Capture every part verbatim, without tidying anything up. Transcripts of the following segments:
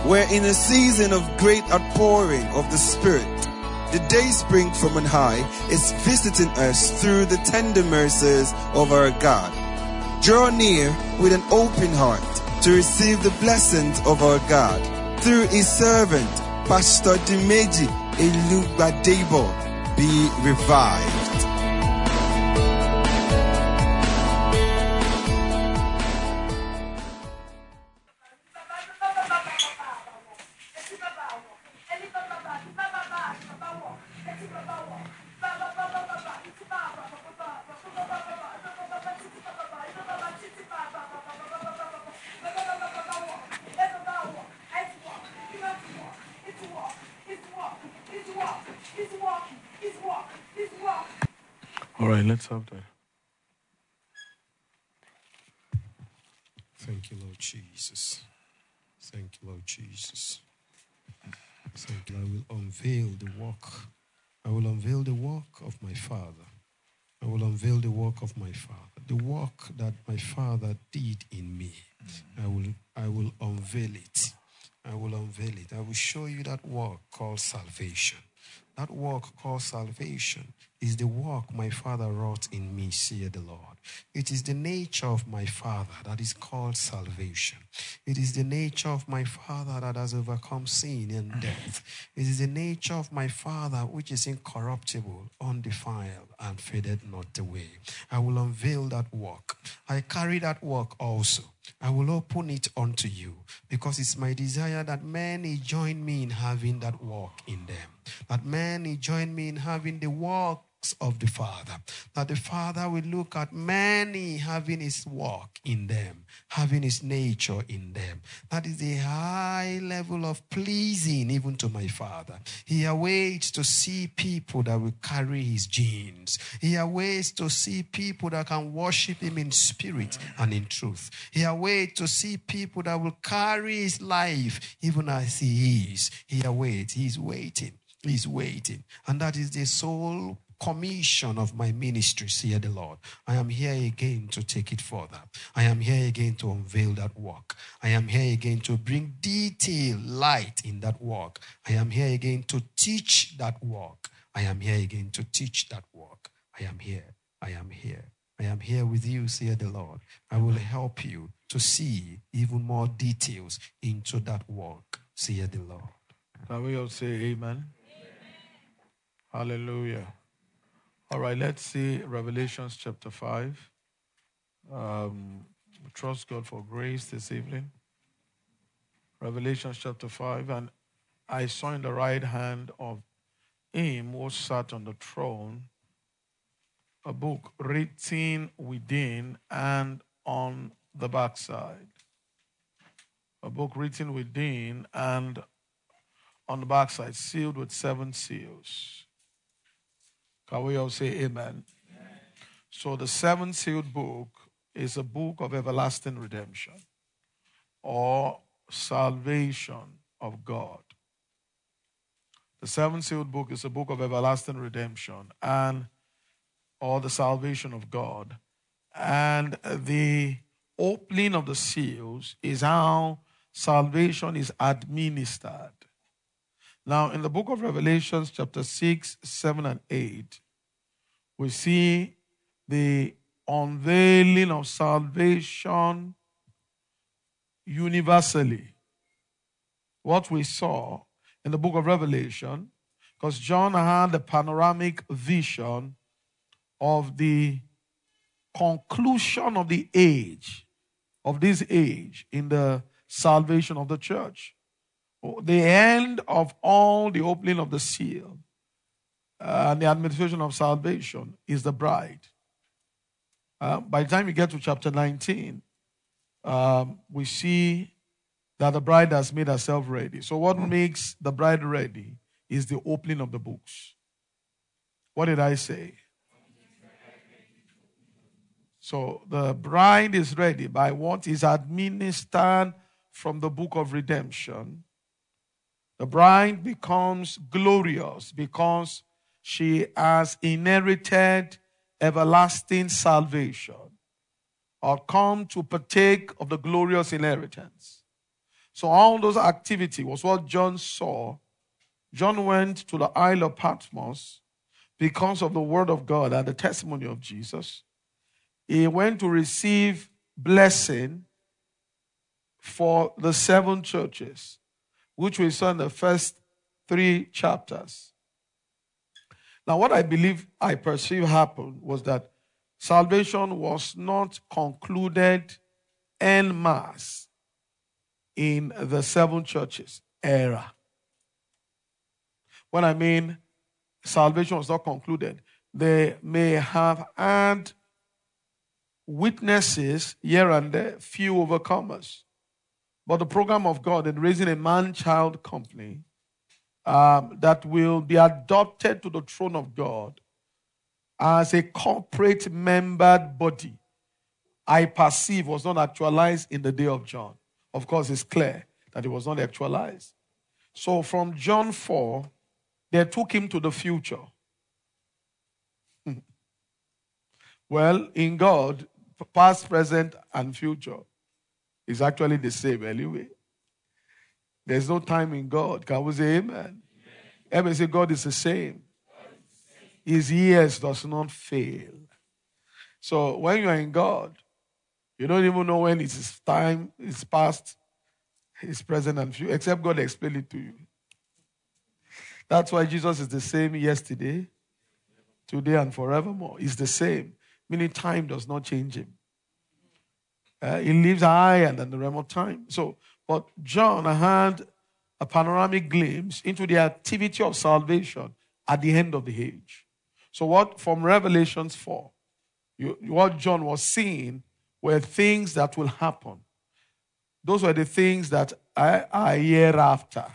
We're in a season of great outpouring of the Spirit. The day spring from on high is visiting us through the tender mercies of our God. Draw near with an open heart to receive the blessings of our God through his servant, Pastor Dimeji Elugbadebo. Be revived. All right, let's have that. Thank you, Lord Jesus. Thank you, Lord Jesus. Thank you. I will unveil the work. I will unveil the work of my Father. I will unveil the work of my Father. The work that my Father did in me. I will, I will unveil it. I will unveil it. I will show you that work called salvation. That work called salvation is the work my Father wrought in me, saith the Lord. It is the nature of my Father that is called salvation. It is the nature of my Father that has overcome sin and death. It is the nature of my Father which is incorruptible, undefiled, and faded not away. I will unveil that work. I carry that work also. I will open it unto you because it's my desire that many join me in having that work in them. That many join me in having the works of the Father. That the Father will look at many having his work in them, having his nature in them. That is a high level of pleasing even to my Father. He awaits to see people that will carry his genes. He awaits to see people that can worship him in spirit and in truth. He awaits to see people that will carry his life even as he is. He awaits. He's waiting. He's waiting. And that is the sole commission of my ministry, saith the Lord. I am here again to take it further. I am here again to unveil that work. I am here again to bring detail, light in that work. I am here again to teach that work. I am here again to teach that work. I am here. I am here. I am here with you, saith the Lord. I will help you to see even more details into that work, saith the Lord. Can we all say amen? Hallelujah. All right, let's see Revelations chapter five. Um, we trust God for grace this evening. Revelations chapter five. And I saw in the right hand of him who sat on the throne a book written within and on the backside. A book written within and on the backside, sealed with seven seals. Can we all say amen? Amen? So the seven sealed book is a book of everlasting redemption or salvation of God. The seven sealed book is a book of everlasting redemption and or the salvation of God. And the opening of the seals is how salvation is administered. Now, in the book of Revelations, chapter six, seven, and eight, we see the unveiling of salvation universally. What we saw in the book of Revelation, because John had a panoramic vision of the conclusion of the age, of this age in the salvation of the church. The end of all the opening of the seal uh, and the administration of salvation is the bride. Uh, by the time you get to chapter nineteen, um, we see that the bride has made herself ready. So what makes the bride ready is the opening of the books. What did I say? So the bride is ready by what is administered from the book of redemption. The bride becomes glorious because she has inherited everlasting salvation or come to partake of the glorious inheritance. So all those activity was what John saw. John went to the Isle of Patmos because of the word of God and the testimony of Jesus. He went to receive blessing for the seven churches, which we saw in the first three chapters. Now, what I believe I perceive happened was that salvation was not concluded en masse in the seven churches era. When I mean salvation was not concluded, they may have had witnesses here and there, few overcomers. But the program of God in raising a man-child company um, that will be adopted to the throne of God as a corporate membered body, I perceive was not actualized in the day of John. Of course, it's clear that it was not actualized. So from John four, they took him to the future. Well, in God, past, present, and future is actually the same anyway. There's no time in God. Can we say amen? Amen. Everybody say God is the same. His years does not fail. So when you are in God, you don't even know when it's time, it's past, it's present, and future, except God explain it to you. That's why Jesus is the same yesterday, today, and forevermore. He's the same, meaning time does not change him. Uh, he lives higher than the realm of time. So, but John had a panoramic glimpse into the activity of salvation at the end of the age. So what, from Revelations four, you, what John was seeing were things that will happen. Those were the things that are, are hereafter.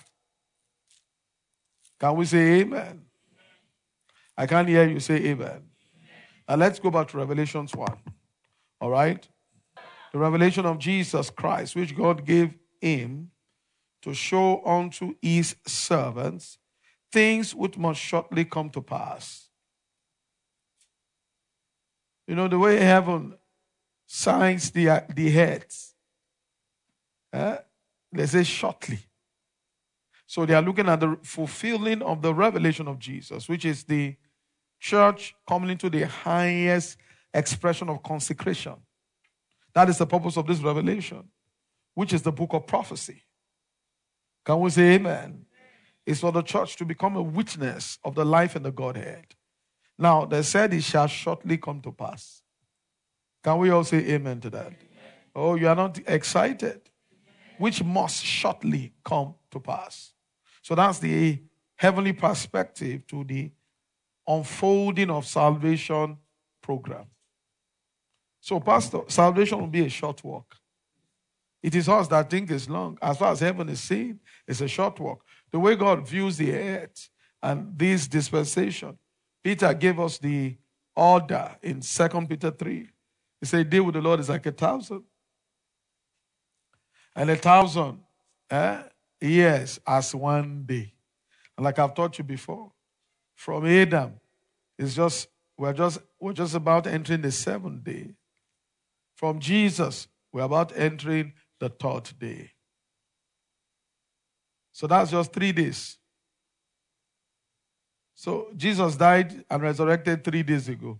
Can we say amen? I can't hear you say amen. Now let's go back to Revelations one. All right? The revelation of Jesus Christ, which God gave him to show unto his servants things which must shortly come to pass. You know, the way heaven signs the, the heads, eh? They say shortly. So they are looking at the fulfilling of the revelation of Jesus, which is the church coming into the highest expression of consecration. That is the purpose of this revelation, which is the book of prophecy. Can we say amen? It's for the church to become a witness of the life in the Godhead. Now, they said it shall shortly come to pass. Can we all say amen to that? Amen. Oh, you are not excited? Amen. Which must shortly come to pass. So that's the heavenly perspective to the unfolding of salvation program. So, Pastor, salvation will be a short walk. It is us that think it's long. As far as heaven is seen, it's a short walk. The way God views the earth and this dispensation, Peter gave us the order in Second Peter three. He said, a day with the Lord is like a thousand. And a thousand eh, years as one day. And like I've taught you before, from Adam, it's just we're just we're just about entering the seventh day. From Jesus, we're about entering the third day. So that's just three days. So Jesus died and resurrected three days ago.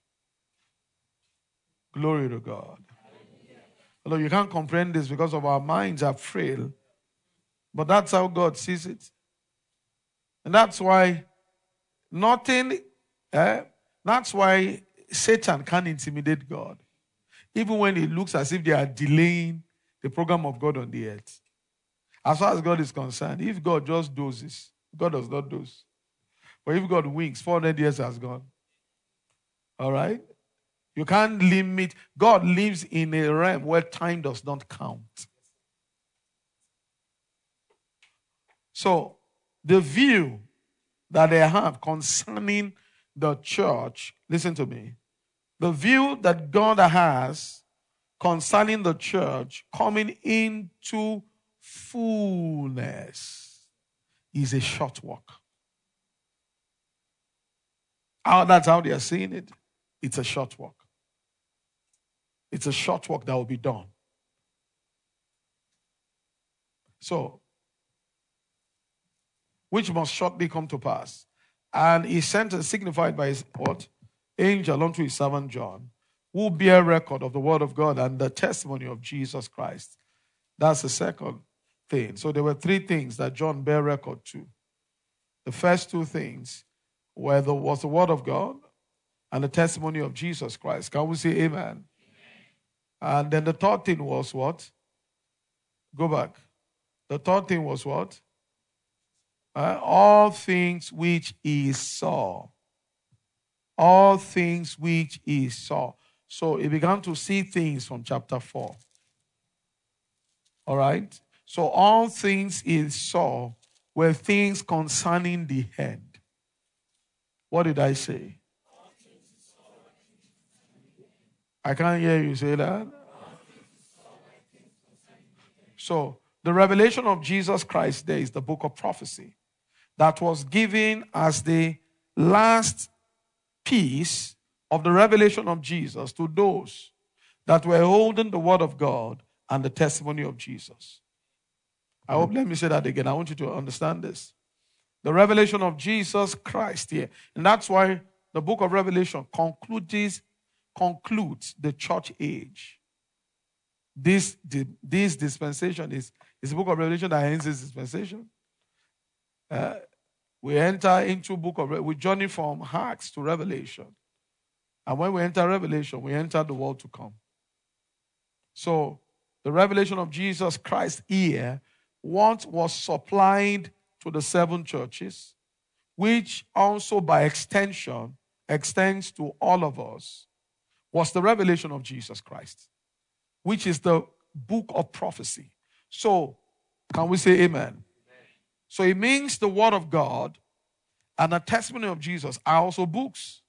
Glory to God. Although you can't comprehend this because of our minds are frail, but that's how God sees it. And that's why nothing, eh, that's why Satan can't intimidate God. Even when it looks as if they are delaying the program of God on the earth. As far as God is concerned, if God just dozes, God does not doze. But if God winks, four hundred years has gone. All right? You can't limit. God lives in a realm where time does not count. So, the view that they have concerning the church, listen to me. The view that God has concerning the church coming into fullness is a short walk. How, that's how they are seeing it. It's a short walk. It's a short walk that will be done. So, which must shortly come to pass. And he sent and signified by his what? Angel unto his servant John, who bear record of the word of God and the testimony of Jesus Christ. That's the second thing. So there were three things that John bear record to. The first two things were the, was the word of God and the testimony of Jesus Christ. Can we say amen? Amen? And then the third thing was what? Go back. The third thing was what? Uh, all things which he saw. All things which he saw. So he began to see things from chapter four. All right? So all things he saw were things concerning the head. What did I say? I can't hear you say that. So the revelation of Jesus Christ there is the book of prophecy that was given as the last piece of the revelation of Jesus to those that were holding the word of God and the testimony of Jesus. I hope, let me say that again. I want you to understand this. The revelation of Jesus Christ here. And that's why the book of Revelation concludes, concludes the church age. This, this dispensation is, is the book of Revelation that ends this dispensation. Uh, we enter into book of, we journey from Acts to Revelation. And when we enter Revelation, we enter the world to come. So, the revelation of Jesus Christ here, what was supplied to the seven churches, which also by extension extends to all of us, was the revelation of Jesus Christ, which is the book of prophecy. So, can we say amen? Amen. So it means the word of God and the testimony of Jesus are also books.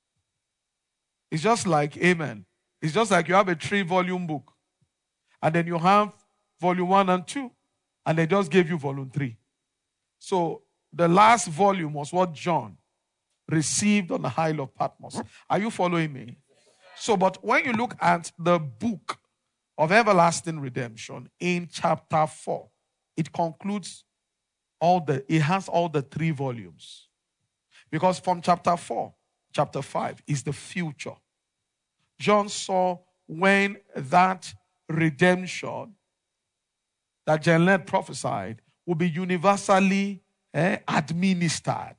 It's just like, amen. It's just like you have a three-volume book. And then you have volume one and two. And they just gave you volume three. So the last volume was what John received on the Isle of Patmos. Are you following me? So, but when you look at the book of everlasting redemption in chapter four, it concludes all the, it has all the three volumes. Because from chapter four, chapter five is the future. John saw when that redemption that John Lennon prophesied will be universally eh, administered.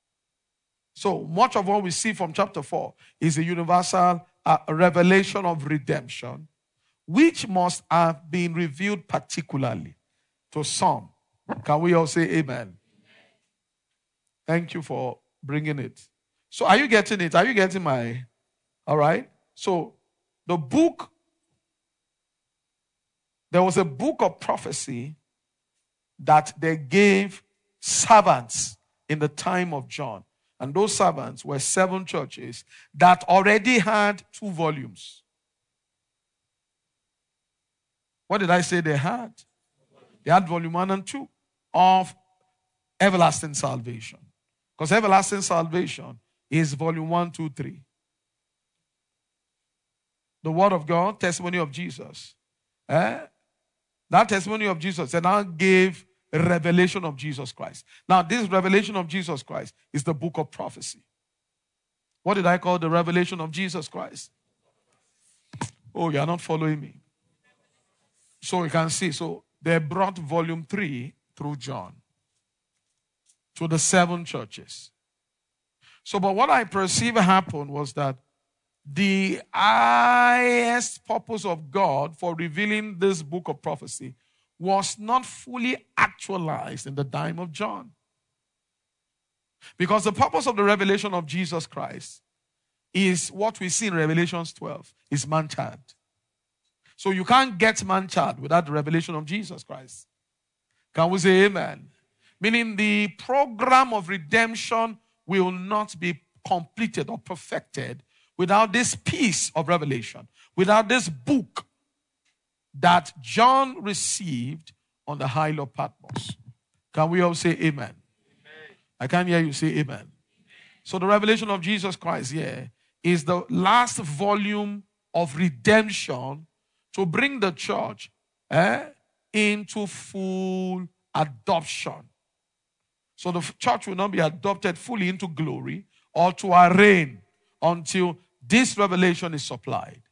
So much of what we see from chapter four is a universal uh, revelation of redemption, which must have been revealed particularly to some. Can we all say amen? Amen? Thank you for bringing it. So are you getting it? Are you getting my... All right? So the book, there was a book of prophecy that they gave servants in the time of John. And those servants were seven churches that already had two volumes. What did I say they had? They had volume one and two of everlasting salvation. Because everlasting salvation is volume one, two, three. The word of God, testimony of Jesus. Eh? That testimony of Jesus and now gave a revelation of Jesus Christ. Now, this revelation of Jesus Christ is the book of prophecy. What did I call the revelation of Jesus Christ? Oh, you are not following me. So you can see, so they brought volume three through John to the seven churches. So, but what I perceive happened was that the highest purpose of God for revealing this book of prophecy was not fully actualized in the time of John. Because the purpose of the revelation of Jesus Christ is what we see in Revelation twelve, is man-child. So you can't get man-child without the revelation of Jesus Christ. Can we say amen? Meaning the program of redemption will not be completed or perfected without this piece of revelation, without this book that John received on the Isle of Patmos. Can we all say amen? Amen. I can't hear you say amen. Amen. So the revelation of Jesus Christ here is the last volume of redemption to bring the church eh, into full adoption. So the church will not be adopted fully into glory or to our reign until this revelation is supplied.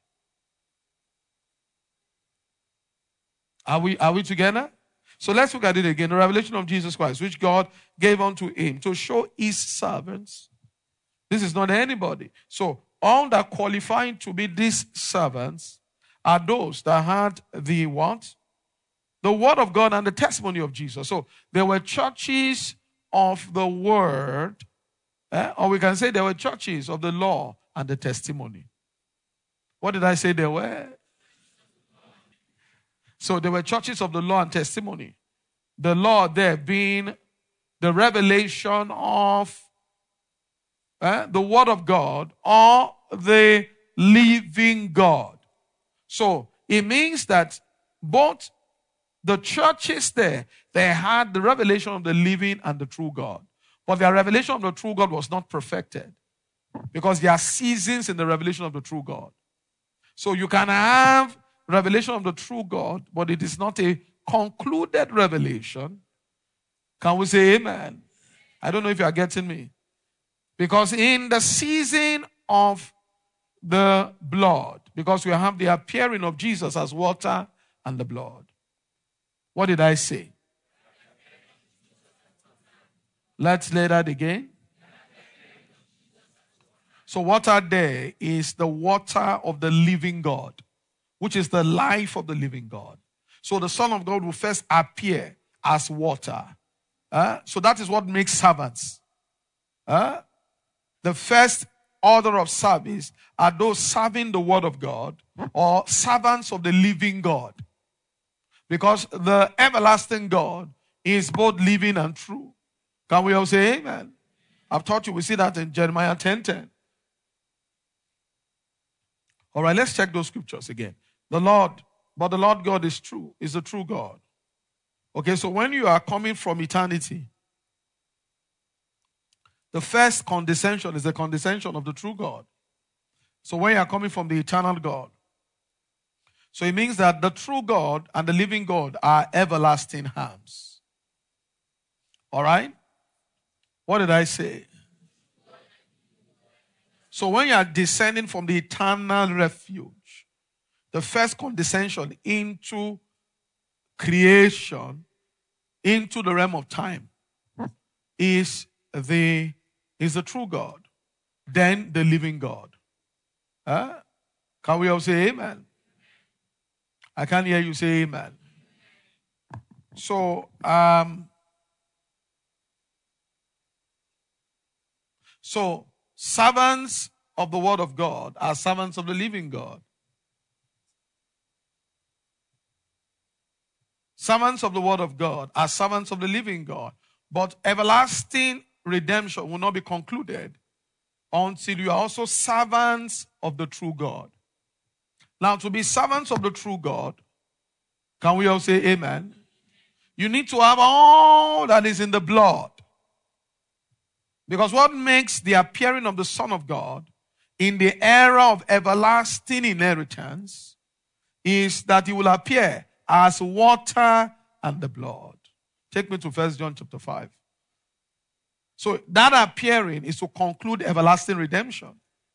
Are we, are we together? So let's look at it again. The revelation of Jesus Christ, which God gave unto him to show his servants. This is not anybody. So all that qualifying to be these servants are those that had the what? The word of God and the testimony of Jesus. So there were churches of the word, eh? Or we can say there were churches of the law and the testimony. What did I say there were? So there were churches of the law and testimony. The law there being the revelation of eh, the word of God or the living God. So it means that both the churches there, they had the revelation of the living and the true God. But their revelation of the true God was not perfected because there are seasons in the revelation of the true God. So you can have revelation of the true God, but it is not a concluded revelation. Can we say amen? I don't know if you are getting me. Because in the season of the blood, because we have the appearing of Jesus as water and the blood. What did I say? Let's lay that again. So water there is the water of the living God, which is the life of the living God. So the Son of God will first appear as water. Uh, so that is what makes servants. Uh, the first order of service are those serving the word of God or servants of the living God. Because the everlasting God is both living and true. Can we all say amen? I've taught you, we see that in Jeremiah ten ten. All right, let's check those scriptures again. The Lord, but the Lord God is true, is the true God. Okay, so when you are coming from eternity, the first condescension is the condescension of the true God. So when you are coming from the eternal God, so it means that the true God and the living God are everlasting harms. All right? What did I say? So when you are descending from the eternal refuge, the first condescension into creation, into the realm of time, is the, is the true God, then the living God. Huh? Can we all say amen? I can't hear you say amen. So, um, so servants of the word of God are servants of the living God. Servants of the word of God are servants of the living God. But everlasting redemption will not be concluded until you are also servants of the true God. Now, to be servants of the true God, can we all say amen? You need to have all that is in the blood. Because what makes the appearing of the Son of God in the era of everlasting inheritance is that he will appear as water and the blood. Take me to First John chapter five. So that appearing is to conclude everlasting redemption.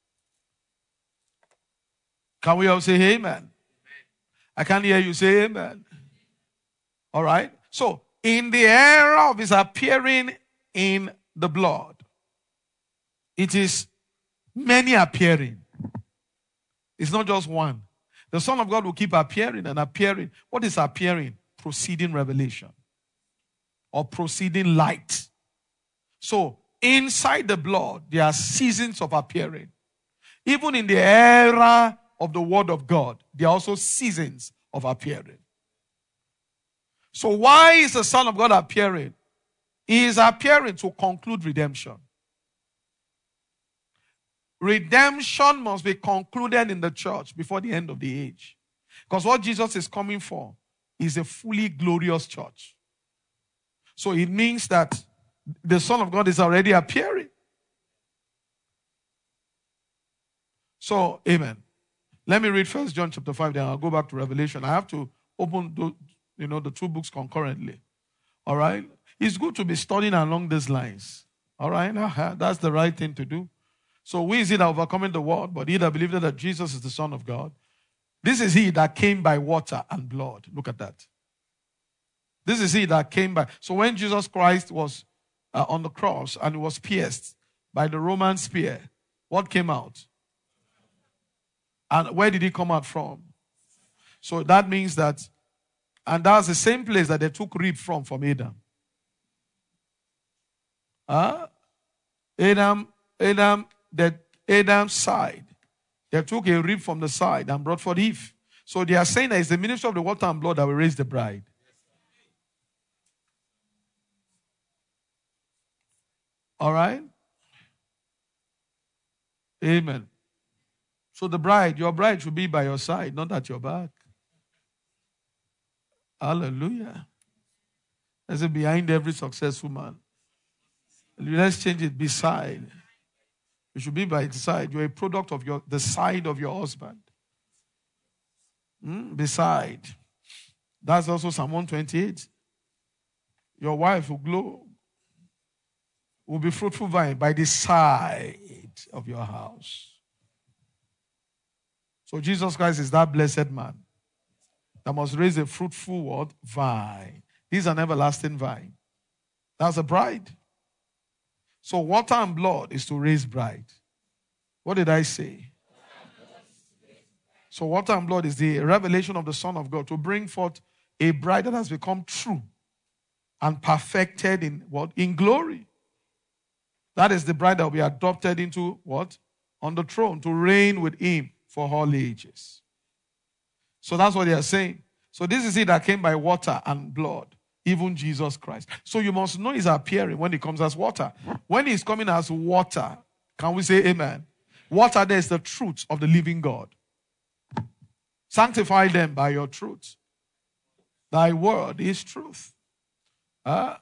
Can we all say amen? I can't hear you say amen. All right. So in the era of his appearing in the blood, it is many appearing. It's not just one. The Son of God will keep appearing and appearing. What is appearing? Proceeding revelation or proceeding light. So inside the blood, there are seasons of appearing. Even in the era of the word of God, there are also seasons of appearing. So why is the Son of God appearing? He is appearing to conclude redemption. Redemption must be concluded in the church before the end of the age. Because what Jesus is coming for is a fully glorious church. So it means that the Son of God is already appearing. So, amen. Let me read First John chapter five, then I'll go back to Revelation. I have to open you know, the two books concurrently. All right? It's good to be studying along these lines. All right? Uh-huh. That's the right thing to do. So we is it that overcoming the world, but he that believed that Jesus is the Son of God. This is he that came by water and blood. Look at that. This is he that came by. So when Jesus Christ was uh, on the cross and he was pierced by the Roman spear, what came out? And where did he come out from? So that means that, and that's the same place that they took rib from, from Adam. Huh? Adam, Adam, that Adam's side. They took a rib from the side and brought forth Eve. So they are saying that it's the ministry of the water and blood that will raise the bride. All right? Amen. So the bride, your bride should be by your side, not at your back. Hallelujah. That's it, behind every successful man. Let's change it, beside. You should be by the side. You're a product of your the side of your husband. Hmm? Beside. That's also Psalm one twenty-eight. Your wife will glow, will be fruitful vine by the side of your house. So Jesus Christ is that blessed man that must raise a fruitful what? Vine. He's an everlasting vine. That's a bride. So water and blood is to raise bride. What did I say? So water and blood is the revelation of the Son of God to bring forth a bride that has become true and perfected in what? In glory. That is the bride that will be adopted into what? On the throne to reign with him for all ages. So that's what they are saying. So this is it that came by water and blood. Even Jesus Christ. So you must know he's appearing when he comes as water. When he's coming as water, can we say amen? Water there is the truth of the living God. Sanctify them by your truth. Thy word is truth. Uh,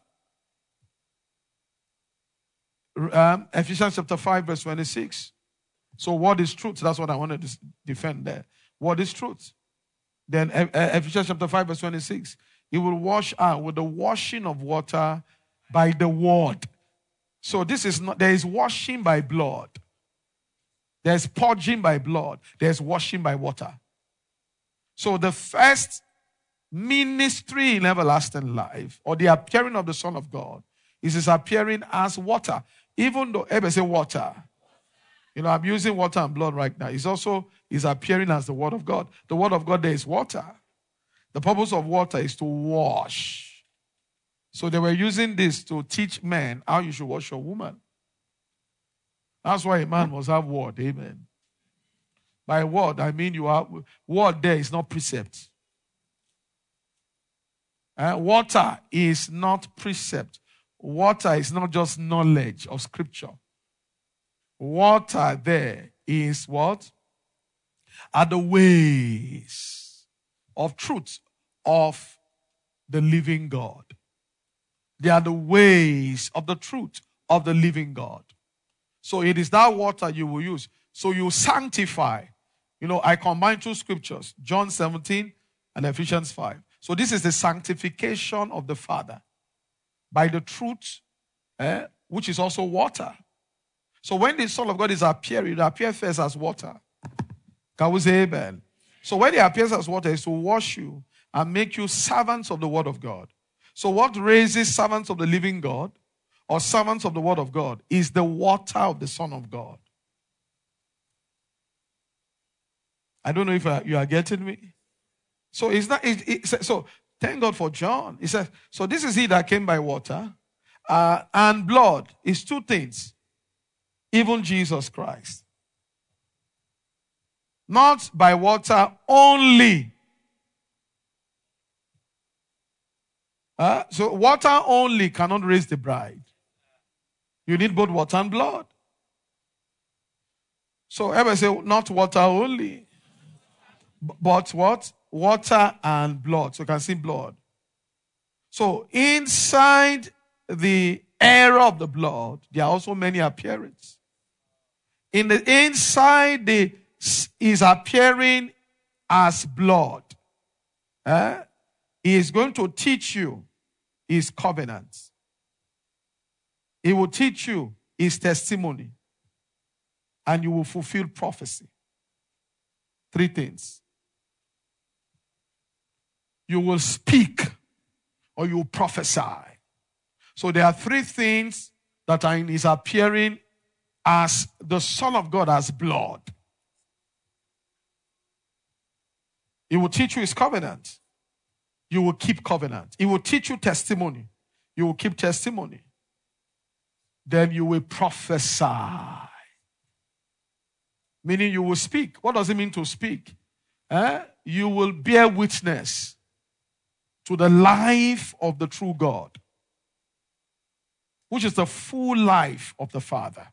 um, Ephesians chapter five verse twenty-six. So what is truth? That's what I wanted to defend there. What is truth? Then uh, Ephesians chapter five verse twenty-six. He will wash out with the washing of water by the word. So this is not, there is washing by blood. There's purging by blood. There's washing by water. So the first ministry in everlasting life, or the appearing of the Son of God, is his appearing as water. Even though, everybody say water. You know, I'm using water and blood right now. It's also is appearing as the word of God. The word of God there is water. The purpose of water is to wash. So they were using this to teach men how you should wash your woman. That's why a man must have word. Amen. By word, I mean you have word there is not precept. Uh, water is not precept. Water is not just knowledge of scripture. Water there is what? Are the ways of truth of the living God. They are the ways of the truth of the living God. So it is that water you will use. So you sanctify. You know, I combine two scriptures, John seventeen and Ephesians five. So this is the sanctification of the Father by the truth, eh, which is also water. So when the Son of God is appearing, it appears first as water. Can we say amen? So when he appears as water, is to wash you and make you servants of the word of God. So what raises servants of the living God or servants of the word of God is the water of the Son of God. I don't know if you are getting me. So it's not. It, it, so thank God for John. He says, so this is he that came by water uh, and blood. Is two things. Even Jesus Christ. Not by water only. Uh, so water only cannot raise the bride. You need both water and blood. So everybody say, not water only. But what? Water and blood. So you can see blood. So inside the area of the blood, there are also many appearances. In the inside, the is appearing as blood. Eh? He is going to teach you his covenant. He will teach you his testimony. And you will fulfill prophecy. Three things. You will speak or you will prophesy. So there are three things that are in his appearing as the Son of God as blood. He will teach you his covenant. You will keep covenant. He will teach you testimony. You will keep testimony. Then you will prophesy. Meaning you will speak. What does it mean to speak? Eh? You will bear witness to the life of the true God, which is the full life of the Father.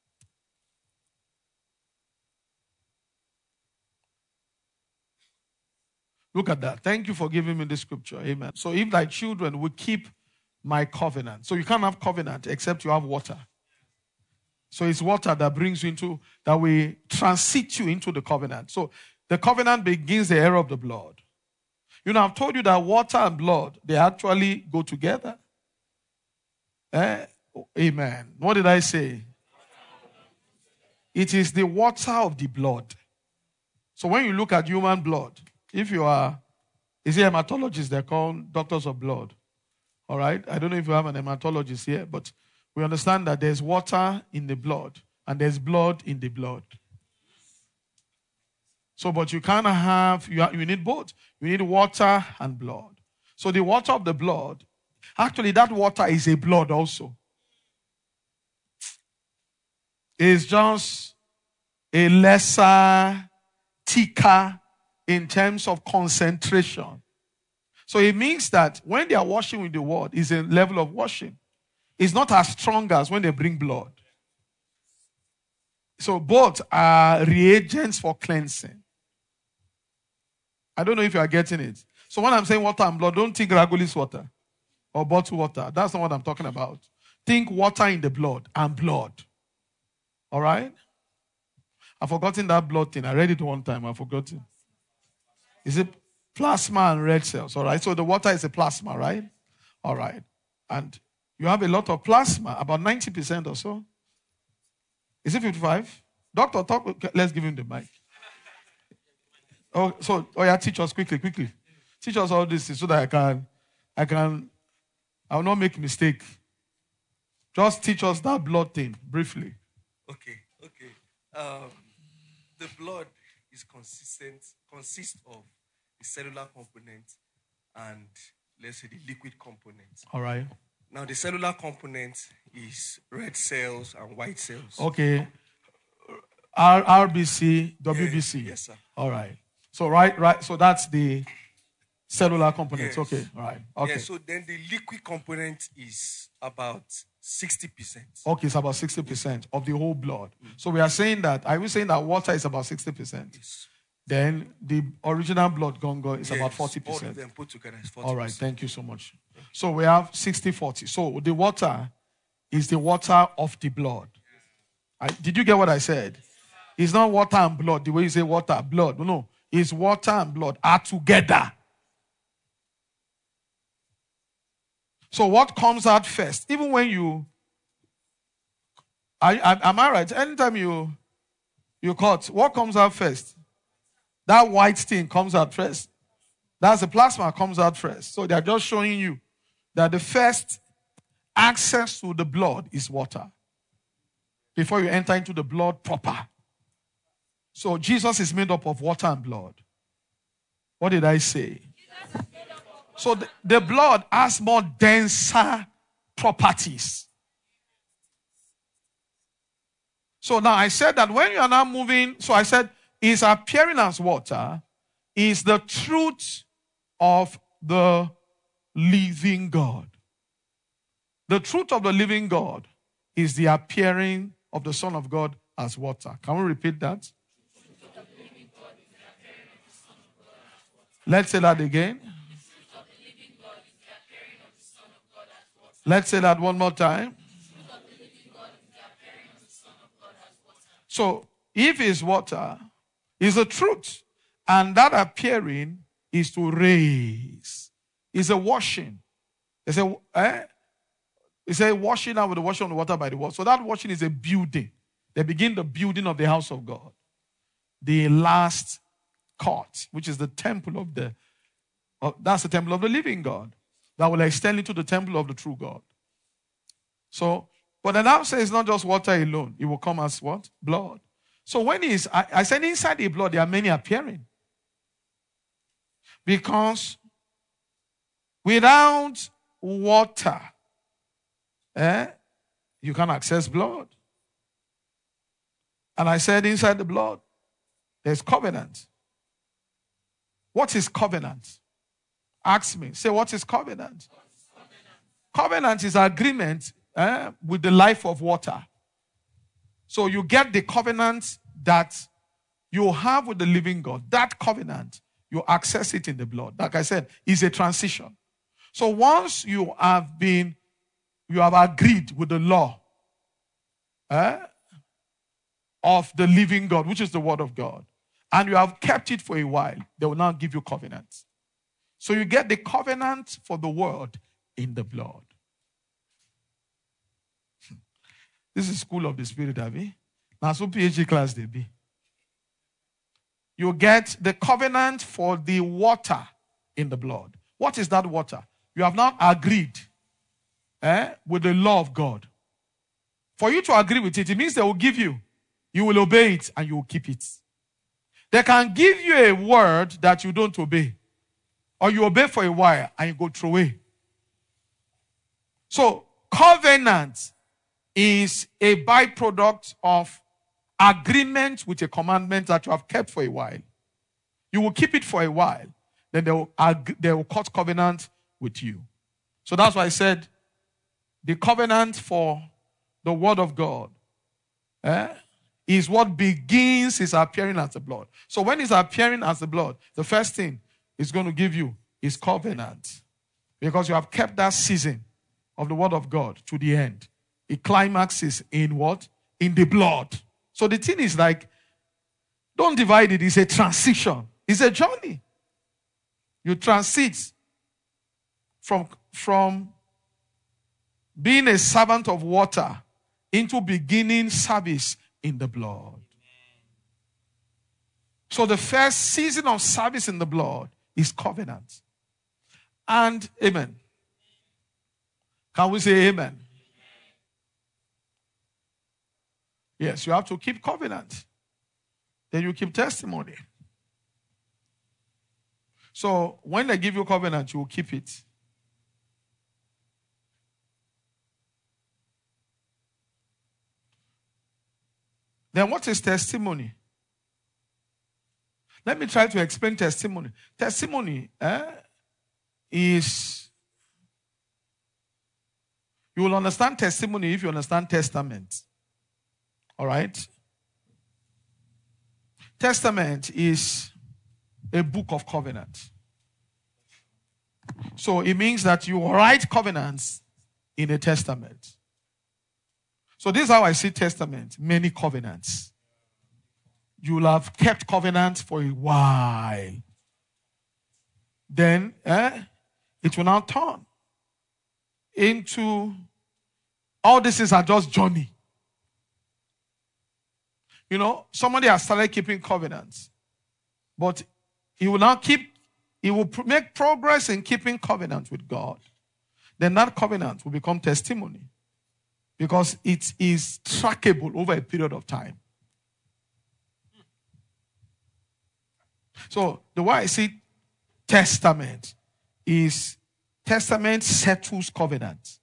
Look at that. Thank you for giving me this scripture. Amen. So if thy children will keep my covenant. So you can't have covenant except you have water. So it's water that brings you into, that will transit you into the covenant. So the covenant begins the era of the blood. You know, I've told you that water and blood, they actually go together. Eh? Amen. What did I say? It is the water of the blood. So when you look at human blood, if you are, is it hematologists? They're called doctors of blood. All right? I don't know if you have an hematologist here, but we understand that there's water in the blood and there's blood in the blood. So, but you can't have, you, you need both. You need water and blood. So the water of the blood, actually that water is a blood also. It's just a lesser, thicker in terms of concentration. So it means that when they are washing with the word, it's a level of washing. It's not as strong as when they bring blood. So both are reagents for cleansing. I don't know if you are getting it. So when I'm saying water and blood, don't think Ragulis water or bottled water. That's not what I'm talking about. Think water in the blood and blood. All right? I've forgotten that blood thing. I read it one time. I've forgotten. Is it plasma and red cells? All right. So the water is a plasma, right? All right. And you have a lot of plasma, about ninety percent or so. Is it fifty-five? Doctor, talk. Let's give him the mic. Oh, so, oh yeah, teach us quickly, quickly. Teach us all this so that I can, I can, I will not make mistake. Just teach us that blood thing, briefly. Okay, okay. Um, the blood is consistent, consists of the cellular component and, let's say, the liquid component. All right. Now, the cellular component is red cells and white cells. Okay. R- RBC, W B C. Yes, yes, sir. All right. So, right, right. So that's the cellular component. Yes. Okay. All right. Okay. Yeah, so then the liquid component is about sixty percent. Okay, it's about sixty percent of the whole blood. Mm. So we are saying that, are we saying that water is about sixty percent? Yes. Then the original blood gongo is yes, about forty percent. All of them put together is forty percent. All right, thank you so much. So we have sixty forty. So the water is the water of the blood. I, did you get what I said? It's not water and blood, the way you say water, blood. No, it's water and blood are together. So what comes out first? Even when you, I, I, am I right? Anytime you, you cut, what comes out first? That white thing comes out first. That's the plasma comes out first. So they're just showing you that the first access to the blood is water before you enter into the blood proper. So Jesus is made up of water and blood. What did I say? So the, the blood has more denser properties. So now I said that when you are now moving, so I said, is appearing as water is the truth of the living God. The truth of the living God is the appearing of the Son of God as water. Can we repeat that? Let's say that again. Let's say that one more time. So, if it's water, it's the truth. And that appearing is to raise. is a washing. They say, eh? They say washing out with the washing on the water by the word. So that washing is a building. They begin the building of the house of God. The last court, which is the temple of the, uh, that's the temple of the living God. That will extend into the temple of the true God. So, but the now says it's not just water alone. It will come as what? Blood. So when he's, I, I said inside the blood, there are many appearing. Because without water, eh, you can access blood. And I said inside the blood, there's covenant. What is covenant? Ask me. Say, what is covenant? What is covenant? Covenant is agreement eh, with the life of water. So you get the covenant that you have with the living God. That covenant, you access it in the blood. Like I said, is a transition. So once you have been, you have agreed with the law eh, of the living God, which is the word of God, and you have kept it for a while, they will now give you covenant. So you get the covenant for the word in the blood. This is school of the spirit, Abby. Now, so PhD class they be. You get the covenant for the water in the blood. What is that water? You have not agreed eh, with the law of God. For you to agree with it, it means they will give you. You will obey it and you will keep it. They can give you a word that you don't obey. Or you obey for a while and you go through away. So, covenant is a byproduct of agreement with a commandment that you have kept for a while. You will keep it for a while. Then they will, ag- they will cut covenant with you. So that's why I said the covenant for the word of God eh, is what begins his appearing as the blood. So when he's appearing as the blood, the first thing he's going to give you is covenant. Because you have kept that season of the word of God to the end. It climaxes in what? In the blood. So the thing is like, don't divide it. It's a transition. It's a journey. You transit from, from being a servant of water into beginning service in the blood. So the first season of service in the blood is covenant. And amen. Can we say amen? Yes, you have to keep covenant. Then you keep testimony. So when they give you covenant, you will keep it. Then what is testimony? Let me try to explain testimony. Testimony eh, is, you will understand testimony if you understand testament. All right? Testament is a book of covenant. So it means that you write covenants in a testament. So this is how I see testament. Many covenants. You will have kept covenants for a while. Then eh, it will now turn into, all this is are just journey. You know, somebody has started keeping covenants. But he will now keep, he will make progress in keeping covenant with God. Then that covenant will become testimony. Because it is trackable over a period of time. So the way I see testament is testament settles covenant.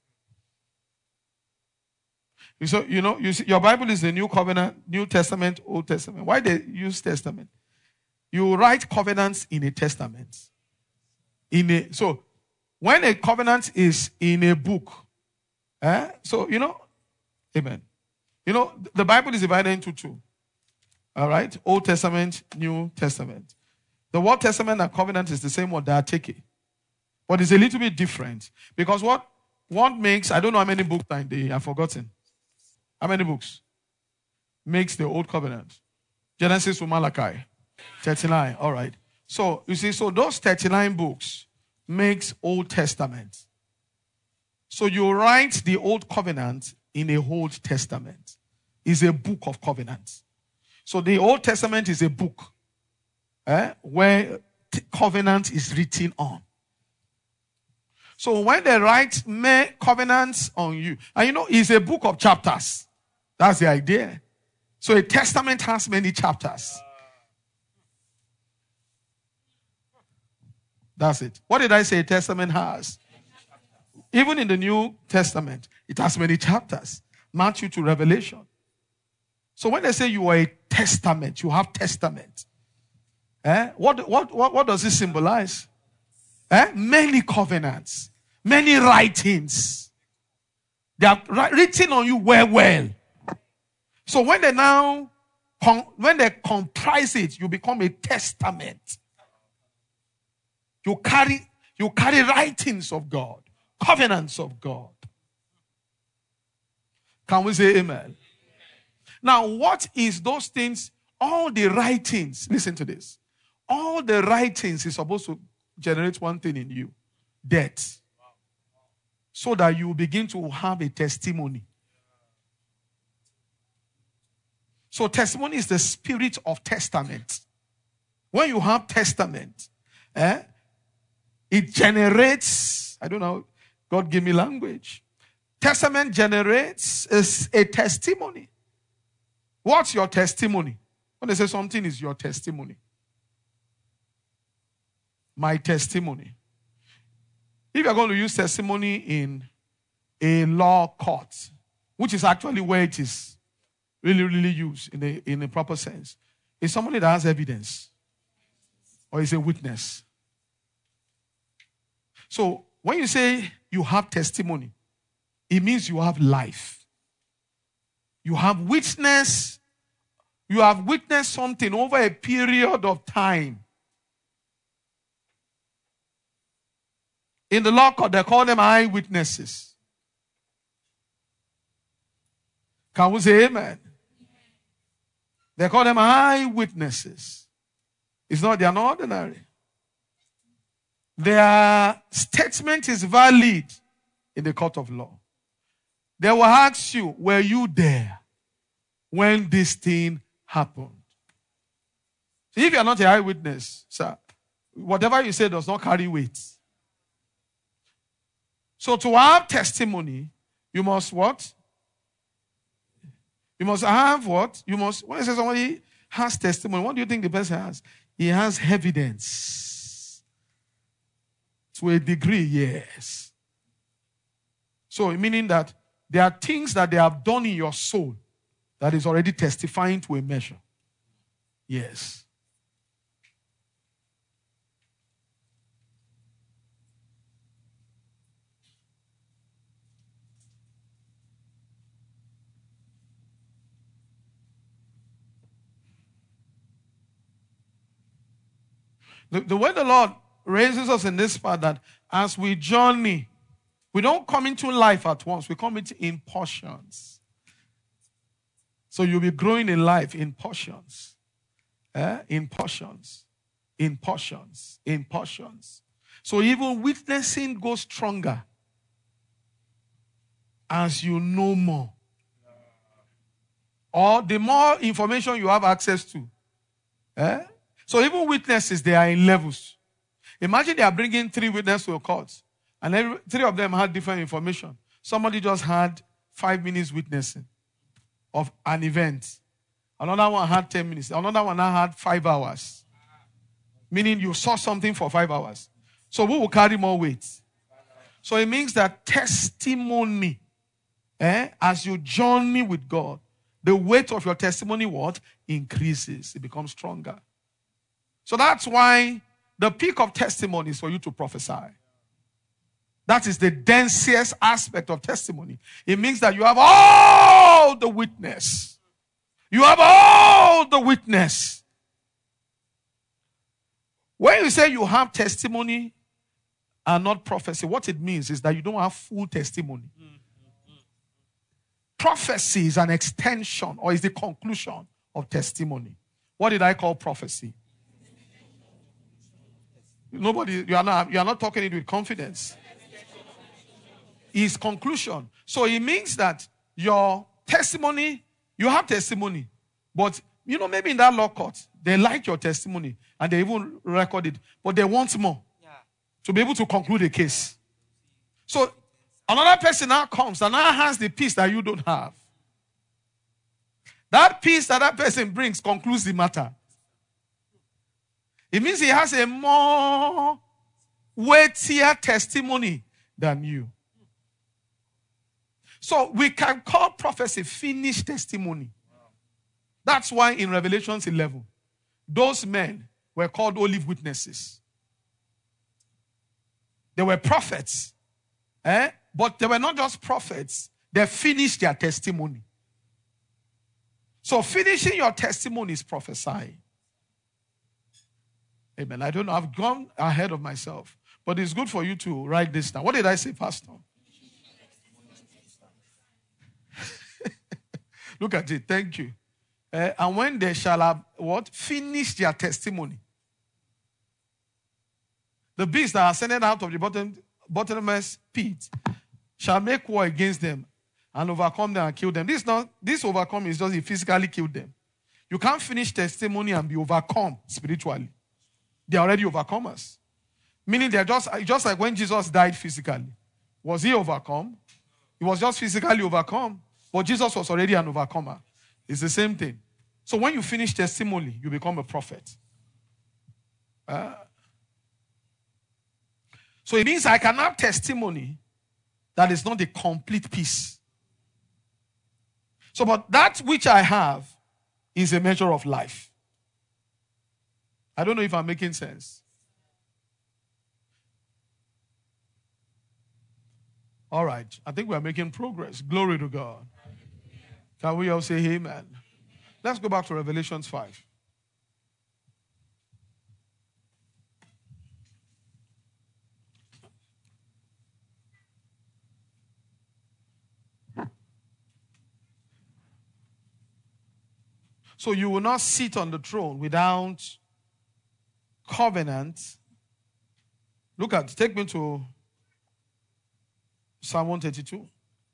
So, you know, you see, your Bible is the New Covenant, New Testament, Old Testament. Why they use testament? You write covenants in a testament. In a so when a covenant is in a book, eh? So you know, amen. You know, the Bible is divided into two. All right, Old Testament, New Testament. The word testament and covenant is the same word, diatheke, but it's a little bit different because what what makes, I don't know how many books are in the, I've forgotten. How many books makes the old covenant? Genesis to Malachi. thirty-nine. All right. So, you see, so those thirty-nine books makes Old Testament. So you write the Old Covenant in a Old Testament. It's a book of covenants. So the Old Testament is a book eh, where t- covenant is written on. So when they write covenants on you, and you know, it's a book of chapters. That's the idea. So a testament has many chapters. That's it. What did I say a testament has? Even in the New Testament, it has many chapters. Matthew to Revelation. So when they say you are a testament, you have testament. Eh? What, what, what, what does it symbolize? Eh? Many covenants. Many writings. They are written on you well, well. So when they now, when they comprise it, you become a testament. You carry, you carry writings of God, covenants of God. Can we say amen? Now, what is those things? All the writings, listen to this. All the writings is supposed to generate one thing in you. Death. So that you begin to have a testimony. So testimony is the spirit of testament. When you have testament, eh, it generates, I don't know, God give me language. Testament generates is a testimony. What's your testimony? When they say something is your testimony. My testimony. If you're going to use testimony in a law court, which is actually where it is really, really used in a, in a proper sense, it's somebody that has evidence or is a witness. So when you say you have testimony, it means you have life. You have witness. You have witnessed something over a period of time. In the law court, they call them eyewitnesses. Can we say amen? They call them eyewitnesses. It's not, they are not ordinary. Their statement is valid in the court of law. They will ask you, were you there when this thing happened? So if you are not an eyewitness, sir, whatever you say does not carry weight. So to have testimony, you must what? You must have what? You must, when you say somebody has testimony, what do you think the person has? He has evidence. To a degree, yes. So meaning that there are things that they have done in your soul that is already testifying to a measure. Yes. The, the way the Lord raises us in this part, that as we journey, we don't come into life at once. We come into in portions. So you'll be growing in life in portions. Eh? In portions. In portions. In portions. So even witnessing goes stronger as you know more. Or the more information you have access to. Eh? So even witnesses, they are in levels. Imagine they are bringing three witnesses to a court. And every, three of them had different information. Somebody just had five minutes witnessing of an event. Another one had ten minutes. Another one had five hours. Meaning you saw something for five hours. So who will carry more weight? So it means that testimony, eh, as you journey with God, the weight of your testimony what? Increases. It becomes stronger. So that's why the peak of testimony is for you to prophesy. That is the densest aspect of testimony. It means that you have all the witness. You have all the witness. When you say you have testimony and not prophecy, what it means is that you don't have full testimony. Mm-hmm. Prophecy is an extension or is the conclusion of testimony. What did I call prophecy? Nobody, you are not, you are not talking it with confidence. His conclusion. So it means that your testimony, you have testimony, but you know, maybe in that law court, they like your testimony and they even record it, but they want more to be able to conclude the case. So another person now comes and now has the peace that you don't have. That peace that that person brings concludes the matter. It means he has a more weightier testimony than you. So we can call prophecy finished testimony. That's why in Revelation eleven, those men were called olive witnesses. They were prophets. Eh? But they were not just prophets. They finished their testimony. So finishing your testimony is prophesying. Amen. I don't know. I've gone ahead of myself. But it's good for you to write this down. What did I say, Pastor? Look at it. Thank you. Uh, and when they shall have, what? Finished their testimony. The beasts that are ascended out of the bottom, bottomless pit shall make war against them and overcome them and kill them. This not this overcome is just he physically killed them. You can't finish testimony and be overcome spiritually. They are already overcomers. Meaning they're just, just like when Jesus died physically. Was he overcome? He was just physically overcome. But Jesus was already an overcomer. It's the same thing. So when you finish testimony, you become a prophet. Uh, so it means I can have testimony that is not a complete peace. So, but that which I have is a measure of life. I don't know if I'm making sense. All right. I think we are making progress. Glory to God. Can we all say amen? Let's go back to Revelation five. So you will not sit on the throne without covenant. Look at, take me to Psalm one thirty-two.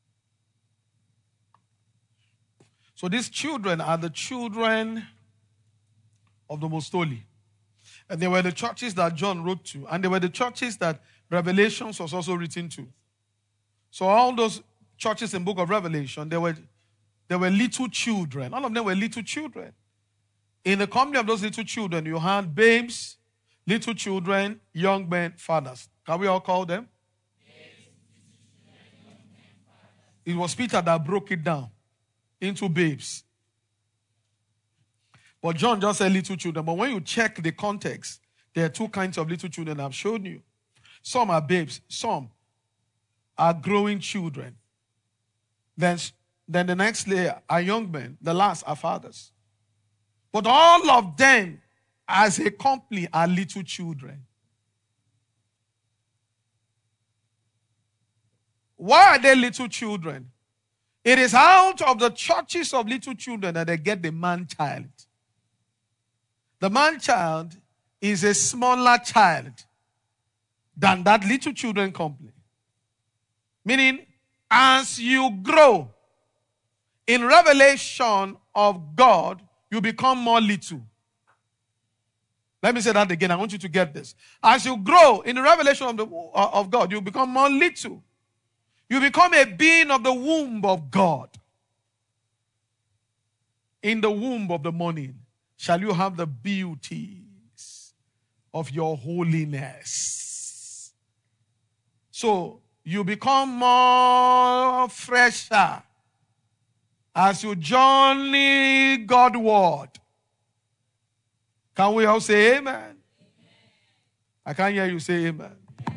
So these children are the children of the Most Holy. And they were the churches that John wrote to. And they were the churches that Revelations was also written to. So all those churches in the book of Revelation, they were, they were little children. All of them were little children. In the company of those little children, you had babes, little children, young men, fathers. Can we all call them? It was Peter that broke it down into babes. But John just said little children. But when you check the context, there are two kinds of little children I've shown you. Some are babes. Some are growing children. Then, then the next layer are young men. The last are fathers. But all of them, as a company, are little children. Why are they little children? It is out of the churches of little children that they get the man-child. The man-child is a smaller child than that little children company. Meaning, as you grow in revelation of God, you become more little. Let me say that again. I want you to get this. As you grow in the revelation of, the, of God, you become more little. You become a being of the womb of God. In the womb of the morning shall you have the beauties of your holiness. So you become more fresher as you journey Godward. Can we all say amen? Amen. I can't hear you say amen.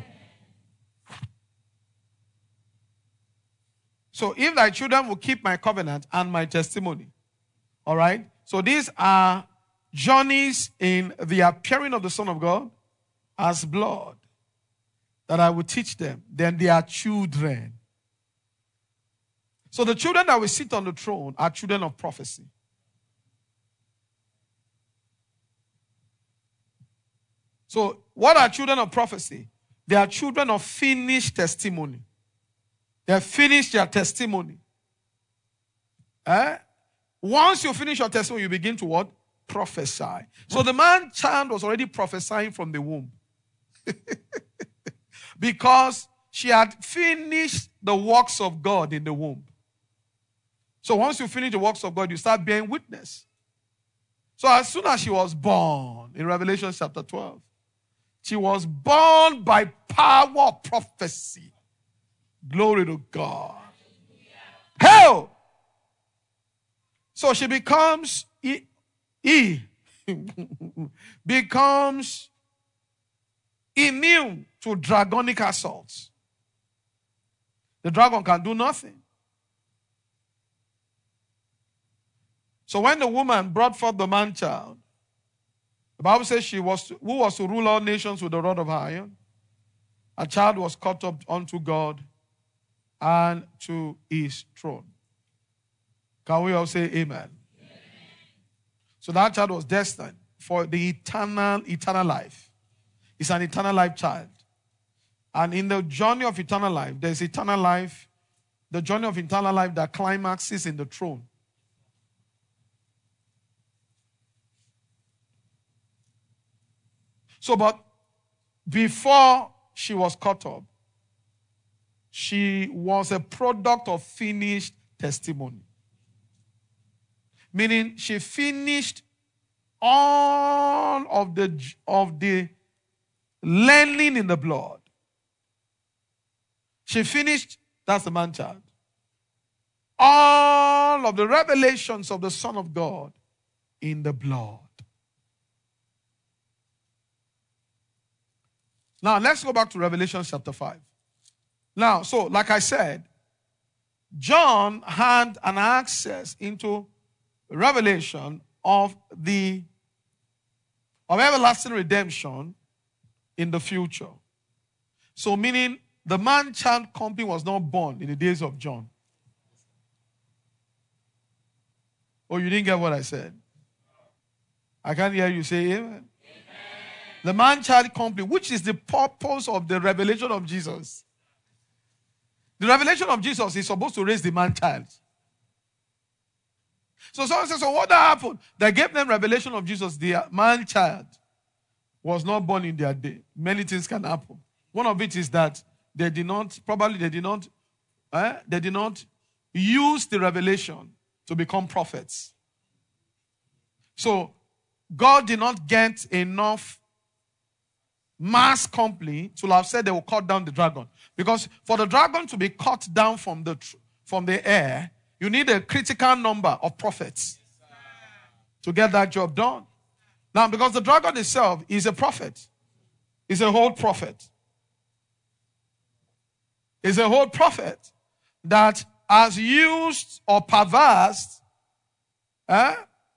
So if thy children will keep my covenant and my testimony, all right? So these are journeys in the appearing of the Son of God as blood that I will teach them. Then they are children. So the children that will sit on the throne are children of prophecy. So what are children of prophecy? They are children of finished testimony. They have finished their testimony. Eh? Once you finish your testimony, you begin to what? Prophesy. So the man child was already prophesying from the womb. Because she had finished the works of God in the womb. So once you finish the works of God, you start bearing witness. So as soon as she was born, in Revelation chapter twelve, she was born by power of prophecy. Glory to God. Hell! So she becomes E, e becomes immune to dragonic assaults. The dragon can do nothing. So when the woman brought forth the man child, the Bible says she was to, who was to rule all nations with a rod of iron. A child was caught up unto God and to his throne. Can we all say amen? Amen? So that child was destined for the eternal, eternal life. It's an eternal life child. And in the journey of eternal life, there's eternal life, the journey of eternal life that climaxes in the throne. So, but before she was caught up, she was a product of finished testimony. Meaning she finished all of the, of the learning in the blood. She finished, that's the man child, all of the revelations of the Son of God in the blood. Now, let's go back to Revelation chapter five. Now, so, like I said, John had an access into revelation of the of everlasting redemption in the future. So, meaning the man-child company was not born in the days of John. Oh, you didn't get what I said? I can't hear you say amen. The man-child company, which is the purpose of the revelation of Jesus. The revelation of Jesus is supposed to raise the man-child. So someone says, so what happened? They gave them revelation of Jesus. The man-child was not born in their day. Many things can happen. One of it is that they did not, probably they did not, eh, they did not use the revelation to become prophets. So God did not get enough mass company to have said they will cut down the dragon. Because for the dragon to be cut down from the, from the air, you need a critical number of prophets to get that job done. Now, because the dragon itself is a prophet. It's a whole prophet. It's a whole prophet that has used or perversed, eh?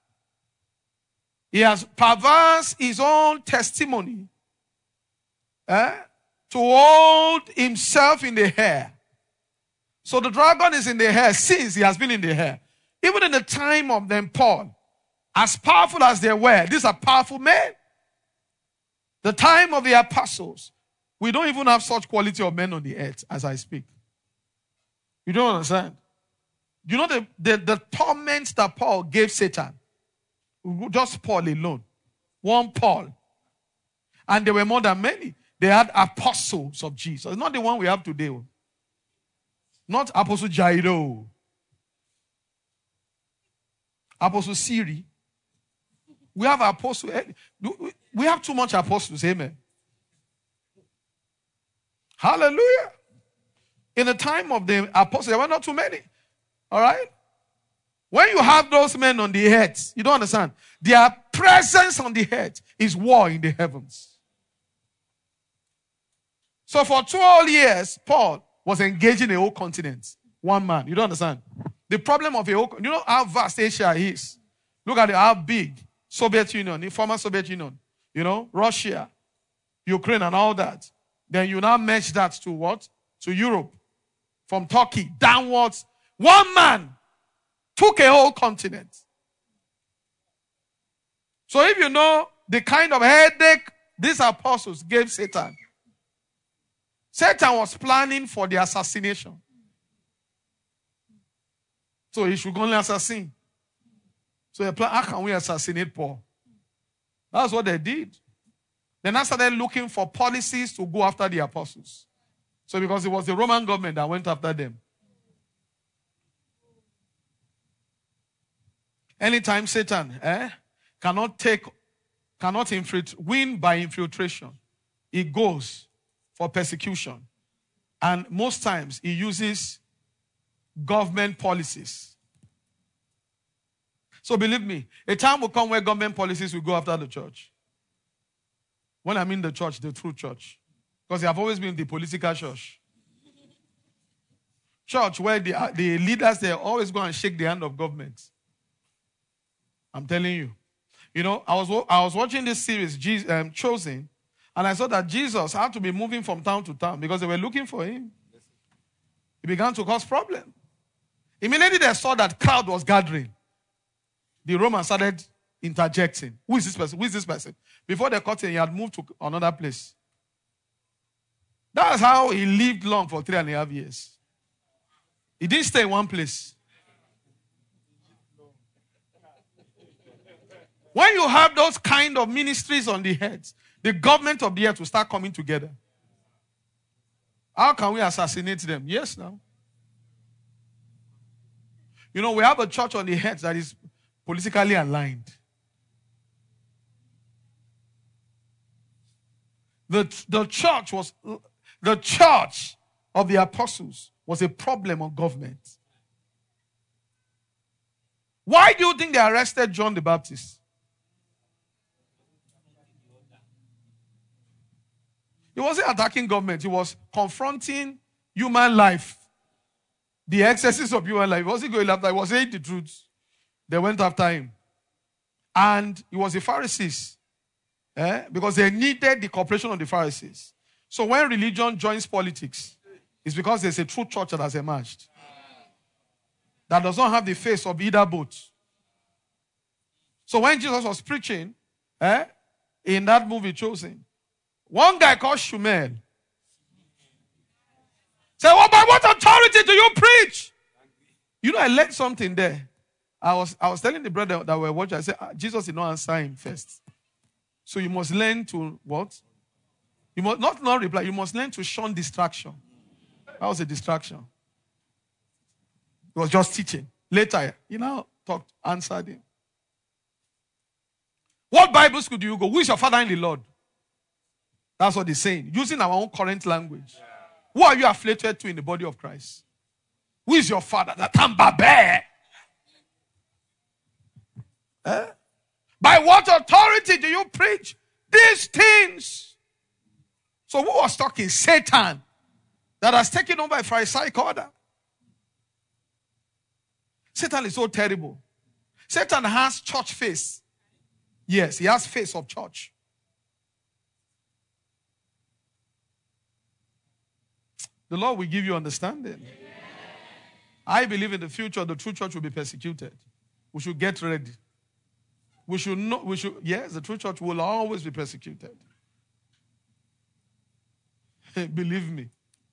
He has perversed his own testimony eh? to hold himself in the hair. So the dragon is in the hair since he has been in the hair. Even in the time of them Paul, as powerful as they were, these are powerful men. The time of the apostles, we don't even have such quality of men on the earth as I speak. You don't understand? You know the, the, the torments that Paul gave Satan? Just Paul alone. One Paul. And there were more than many. They had apostles of Jesus. It's not the one we have today. Not Apostle Jairo. Apostle Siri. We have apostles. We have too much apostles. Amen. Hallelujah. In the time of the apostles, there were not too many. All right? When you have those men on the earth, you don't understand. Their presence on the earth is war in the heavens. So for two whole years, Paul was engaging a whole continent. One man. You don't understand? The problem of a whole, you know how vast Asia is. Look at it, how big. Soviet Union, the former Soviet Union. You know, Russia, Ukraine and all that. Then you now match that to what? To Europe. From Turkey downwards. One man took a whole continent. So if you know the kind of headache these apostles gave Satan. Satan was planning for the assassination. So he should go and assassinate. So they plan, how can we assassinate Paul? That's what they did. Then I started looking for policies to go after the apostles. So because it was the Roman government that went after them. Anytime Satan eh, cannot take, cannot infiltrate, win by infiltration, he goes for persecution. And most times he uses government policies. So believe me, a time will come where government policies will go after the church. When I mean the church, the true church. Because they have always been the political church. Church where the, the leaders, they always go and shake the hand of government. I'm telling you. You know, I was I was watching this series, Jesus, um, Chosen, and I saw that Jesus had to be moving from town to town because they were looking for him. He began to cause problem. Immediately they saw that crowd was gathering. The Romans started interjecting. Who is this person? Who is this person? Before they caught him, he had moved to another place. That's how he lived long for three and a half years. He didn't stay in one place. When you have those kind of ministries on the heads, the government of the earth will start coming together. How can we assassinate them? Yes, now. You know, we have a church on the heads that is politically aligned. The, the church was the church of the apostles was a problem on government. Why do you think they arrested John the Baptist? He wasn't attacking government. He was confronting human life. The excesses of human life. He wasn't going after. He was saying the truth. They went after him. And it was the Pharisees. Eh? Because they needed the cooperation of the Pharisees. So when religion joins politics, it's because there's a true church that has emerged. That does not have the face of either boat. So when Jesus was preaching, eh, in that movie Chosen, one guy called Shumel said, well, by what authority do you preach? You know, I learned something there. I was I was telling the brother that we were watching, I said, ah, Jesus did not answer him first. So you must learn to what? You must not, not reply, you must learn to shun distraction. That was a distraction. He was just teaching. Later, you know, talked, answered him. What Bible school do you go? Who is your father in the Lord? That's what they're saying. Using our own current language. Yeah. Who are you affiliated to in the body of Christ? Who is your father? That Tambabe. Eh? By what authority do you preach these things? So who was talking? Satan. That has taken over a Pharisaic order. Satan is so terrible. Satan has church face. Yes, he has face of church. The Lord will give you understanding. Amen. I believe in the future the true church will be persecuted. We should get ready. We should know, we should, yes, the true church will always be persecuted. Believe me.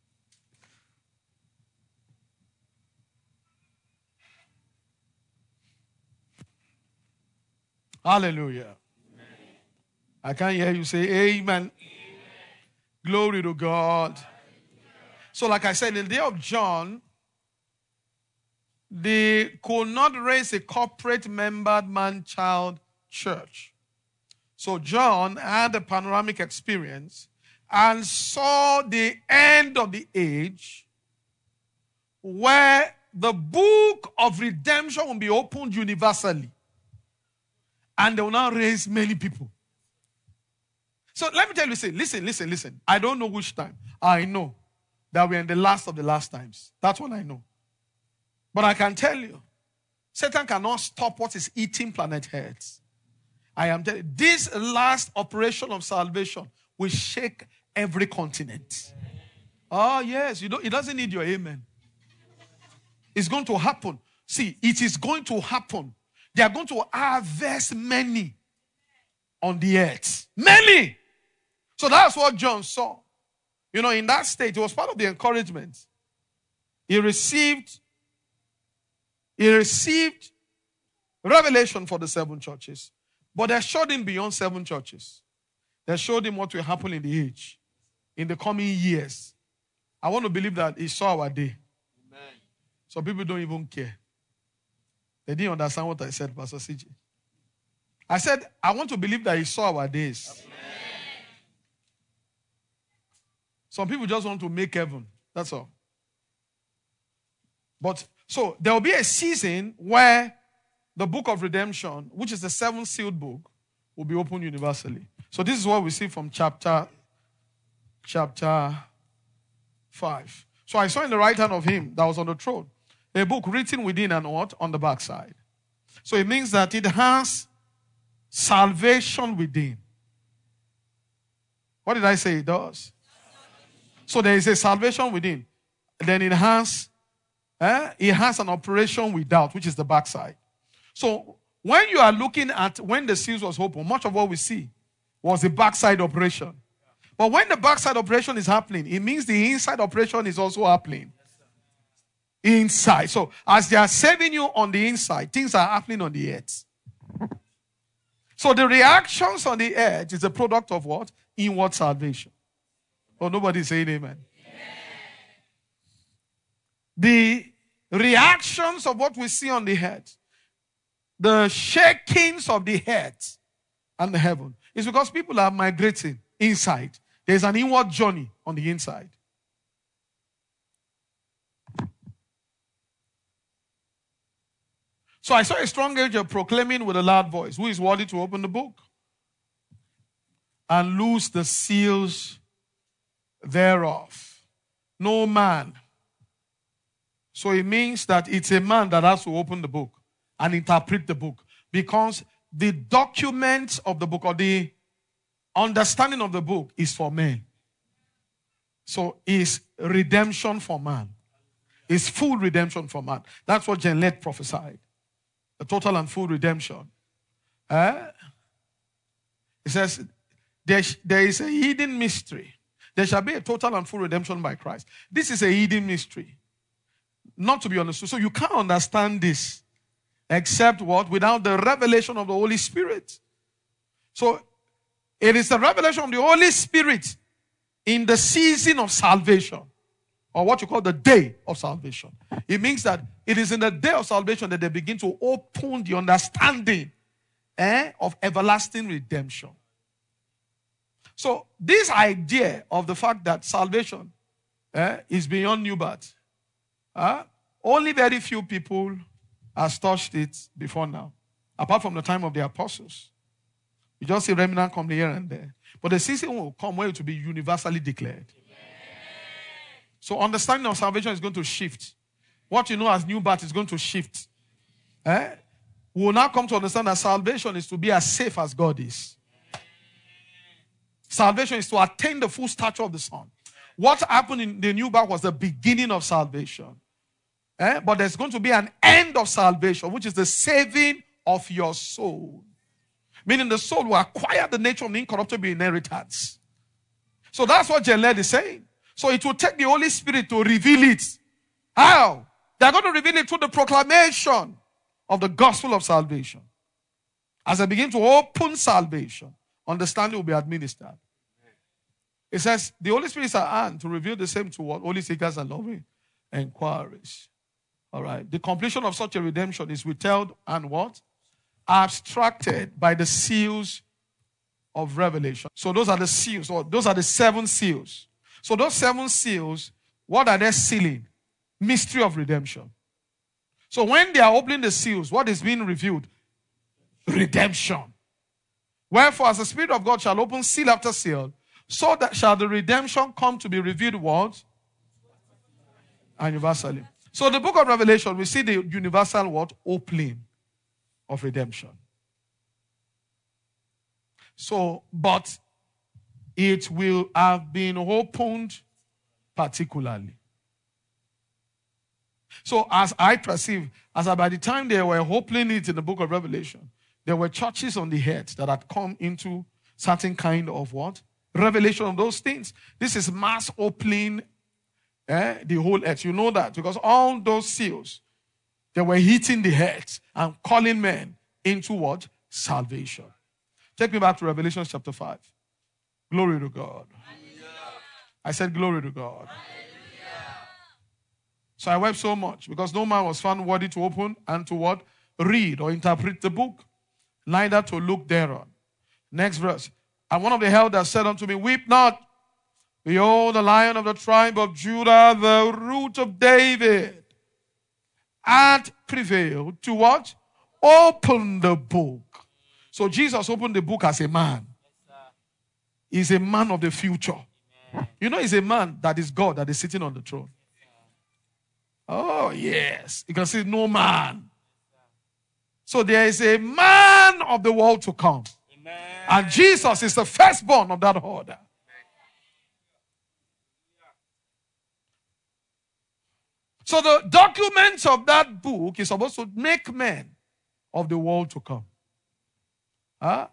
Hallelujah. Amen. I can't hear you say amen. Amen. Glory to God. So like I said, in the day of John, they could not raise a corporate membered man-child church. So John had a panoramic experience and saw the end of the age where the book of redemption will be opened universally. And they will now raise many people. So let me tell you, listen, listen, listen, listen. I don't know which time. I know that we're in the last of the last times. That's what I know. But I can tell you, Satan cannot stop what is eating planet Earth. I am telling you, this last operation of salvation will shake every continent. Oh, yes. You don't, it doesn't need your amen. It's going to happen. See, it is going to happen. They are going to harvest many on the earth. Many. So that's what John saw. You know, in that state, it was part of the encouragement. He received, he received revelation for the seven churches. But they showed him beyond seven churches. They showed him what will happen in the age, in the coming years. I want to believe that he saw our day. Amen. So people don't even care. They didn't understand what I said, Pastor C J. I said, I want to believe that he saw our days. Amen. Some people just want to make heaven. That's all. But, so, there will be a season where the book of redemption, which is the seventh sealed book, will be opened universally. So this is what we see from chapter, chapter five. So I saw in the right hand of him that was on the throne a book written within and what? On the backside. So it means that it has salvation within. What did I say it does? So there is a salvation within. Then it has, eh, it has an operation without, which is the backside. So when you are looking at when the seals was open, much of what we see was the backside operation. But when the backside operation is happening, it means the inside operation is also happening. Inside. So as they are saving you on the inside, things are happening on the earth. So the reactions on the earth is a product of what? Inward salvation. Oh, nobody saying amen. Amen. The reactions of what we see on the earth, the shakings of the earth and the heaven, is because people are migrating inside. There's an inward journey on the inside. So I saw a strong angel proclaiming with a loud voice, who is worthy to open the book and loose the seals thereof. No man. So it means that it's a man that has to open the book and interpret the book, because the documents of the book or the understanding of the book is for men. So it's redemption for man. It's full redemption for man. That's what Jenlet prophesied. The total and full redemption. Eh? It says, there, there is a hidden mystery. There shall be a total and full redemption by Christ. This is a hidden mystery. Not to be understood. So you can't understand this except what? Without the revelation of the Holy Spirit. So it is the revelation of the Holy Spirit in the season of salvation, or what you call the day of salvation. It means that it is in the day of salvation that they begin to open the understanding eh, of everlasting redemption. So this idea of the fact that salvation eh, is beyond new birth, uh, only very few people has touched it before now, apart from the time of the apostles. You just see remnant come here and there. But the season will come where it will be universally declared. So understanding of salvation is going to shift. What you know as new birth is going to shift. Eh? We will now come to understand that salvation is to be as safe as God is. Salvation is to attain the full stature of the Son. What happened in the new birth was the beginning of salvation. Eh? But there's going to be an end of salvation, which is the saving of your soul. Meaning the soul will acquire the nature of the incorruptible inheritance. So that's what Jenlet is saying. So it will take the Holy Spirit to reveal it. How? They're going to reveal it through the proclamation of the gospel of salvation. As they begin to open salvation, understanding will be administered. It says, the Holy Spirit is at hand to reveal the same to what? Holy seekers and loving inquiries. All right. The completion of such a redemption is withheld and what? Abstracted by the seals of revelation. So those are the seals, or those are the seven seals. So those seven seals, what are they sealing? Mystery of redemption. So when they are opening the seals, what is being revealed? Redemption. Wherefore, as the Spirit of God shall open seal after seal, so that shall the redemption come to be revealed what? Universally. So the book of Revelation, we see the universal what? Opening of redemption. So, but it will have been opened particularly. So as I perceive, as by the time they were opening it in the book of Revelation, there were churches on the earth that had come into certain kind of what? revelation of those things. This is mass opening eh, the whole earth. You know that because all those seals, they were hitting the earth and calling men into what? Salvation. Take me back to Revelation chapter five. Glory to God. Hallelujah. I said glory to God. Hallelujah. So I wept so much because no man was found worthy to open and to what? Read or interpret the book, neither to look thereon. Next verse. And one of the elders said unto me, weep not. Behold, the Lion of the tribe of Judah, the root of David, hath prevailed to what? Open the book. So Jesus opened the book as a man. He's a man of the future. Amen. You know, he's a man that is God that is sitting on the throne. Oh, yes. You can see no man. So there is a man of the world to come. Amen. And Jesus is the firstborn of that order. So the documents of that book is supposed to make men of the world to come. Huh?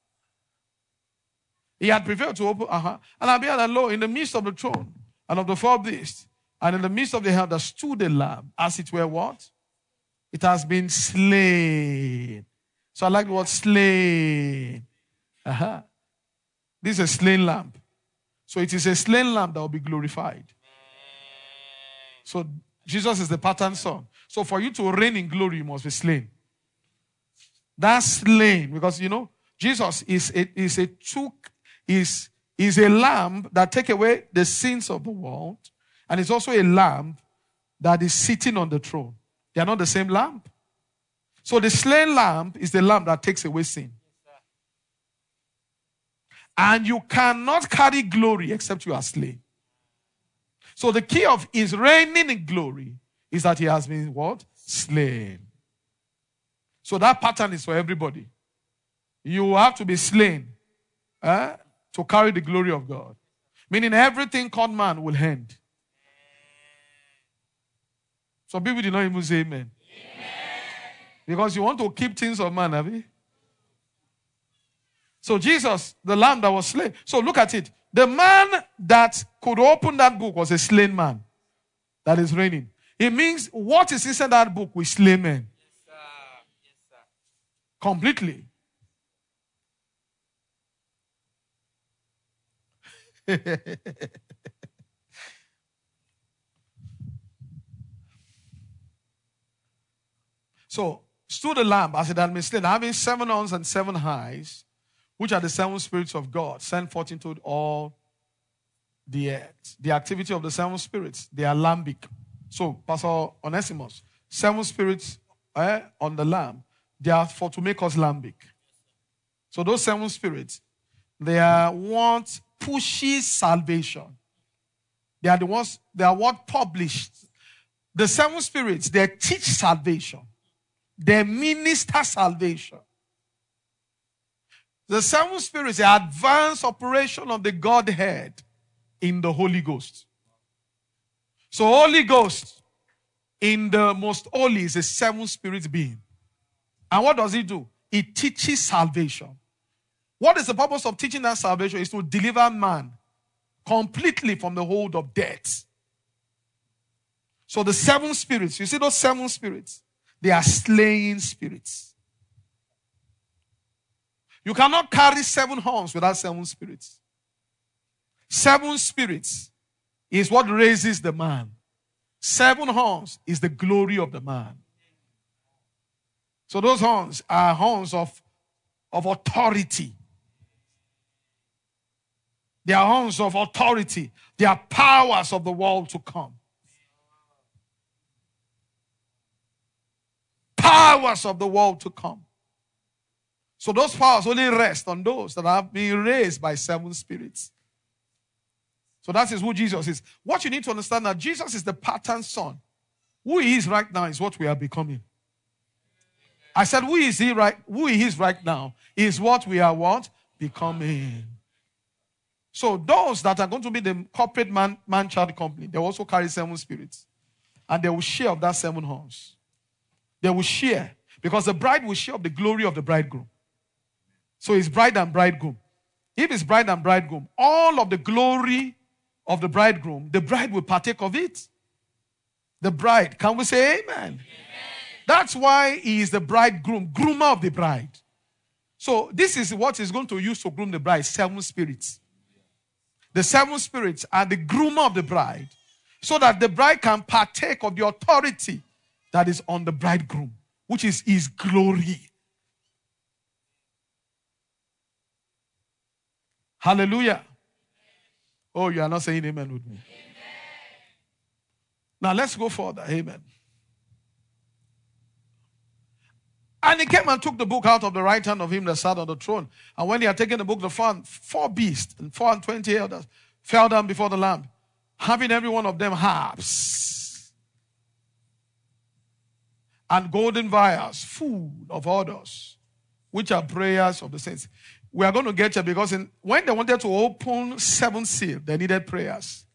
He had prevailed to open, uh-huh. And I beheld, and lo, in the midst of the throne and of the four beasts, and in the midst of the hell, there stood a lamb, as it were what? It has been slain. So I like the word slain. Uh-huh. This is a slain lamb. So it is a slain lamb that will be glorified. So Jesus is the pattern son. So for you to reign in glory, you must be slain. That's slain. Because, you know, Jesus is a, is a took, is, is a lamb that take away the sins of the world. And it's also a lamb that is sitting on the throne. They are not the same lamb. So the slain lamb is the lamb that takes away sin. And you cannot carry glory except you are slain. So the key of his reigning in glory is that he has been what? Slain. So that pattern is for everybody. You have to be slain eh, to carry the glory of God. Meaning everything called man will end. Some people did not even say amen. Amen. Because you want to keep things of man, have you? So Jesus, the lamb that was slain. So look at it. The man that could open that book was a slain man that is reigning. It means what is inside that book will slay men. Yes, sir. Yes, sir. Completely. So, stood the lamb as it had been slain, having seven horns and seven eyes, which are the seven spirits of God, sent forth into all the earth. The activity of the seven spirits, they are lambic. So, Pastor Onesimus, seven spirits eh, on the lamb, they are for to make us lambic. So, those seven spirits, they are what pushes salvation. They are the ones, they are what published. The seven spirits, they teach salvation. They minister salvation. The seven spirits, the advanced operation of the Godhead in the Holy Ghost. So Holy Ghost in the most holy is a seven spirit being. And what does it do? It teaches salvation. What is the purpose of teaching that salvation? Is to deliver man completely from the hold of death. So the seven spirits, you see those seven spirits? They are slaying spirits. You cannot carry seven horns without seven spirits. Seven spirits is what raises the man. Seven horns is the glory of the man. So those horns are horns of, of authority. They are horns of authority. They are powers of the world to come. Powers of the world to come. So those powers only rest on those that have been raised by seven spirits. So that is who Jesus is. What you need to understand that Jesus is the pattern son. Who he is right now is what we are becoming. I said who is he right? Who he is right now is what we are what? Becoming. So those that are going to be the corporate man, man-child company, they will also carry seven spirits. And they will share of that seven horns. They will share. Because the bride will share of the glory of the bridegroom. So it's bride and bridegroom. if it's bride and bridegroom, all of the glory of the bridegroom, the bride will partake of it. The bride. Can we say amen? Amen. That's why he is the bridegroom, groomer of the bride. So this is what he's going to use to groom the bride, seven spirits. The seven spirits are the groomer of the bride, so that the bride can partake of the authority that is on the bridegroom, which is his glory. Hallelujah. Oh, you are not saying amen with me. Amen. Now let's go further. Amen. And he came and took the book out of the right hand of him that sat on the throne. And when he had taken the book, the four, four beasts and four and twenty elders fell down before the Lamb, having every one of them harps and golden vials full of odors, which are prayers of the saints. We are going to get here because in, when they wanted to open seven seals, they needed prayers.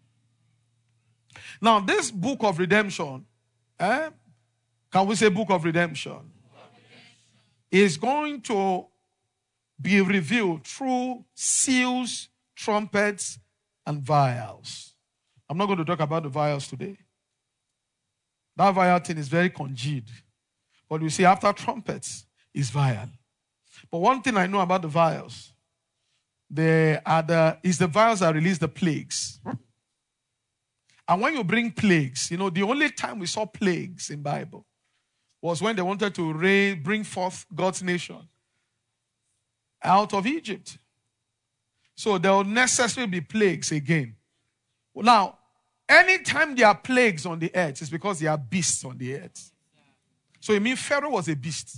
Now, this book of redemption, eh, can we say book of redemption, is going to be revealed through seals, trumpets, and vials. I'm not going to talk about the vials today. That vial thing is very congealed. But you see, after trumpets is vial. But one thing I know about the vials, they are the, is the vials that release the plagues. And when you bring plagues, you know, the only time we saw plagues in the Bible was when they wanted to raise, bring forth God's nation out of Egypt. So there will necessarily be plagues again. Now, anytime there are plagues on the earth, it's because there are beasts on the earth. So it means Pharaoh was a beast.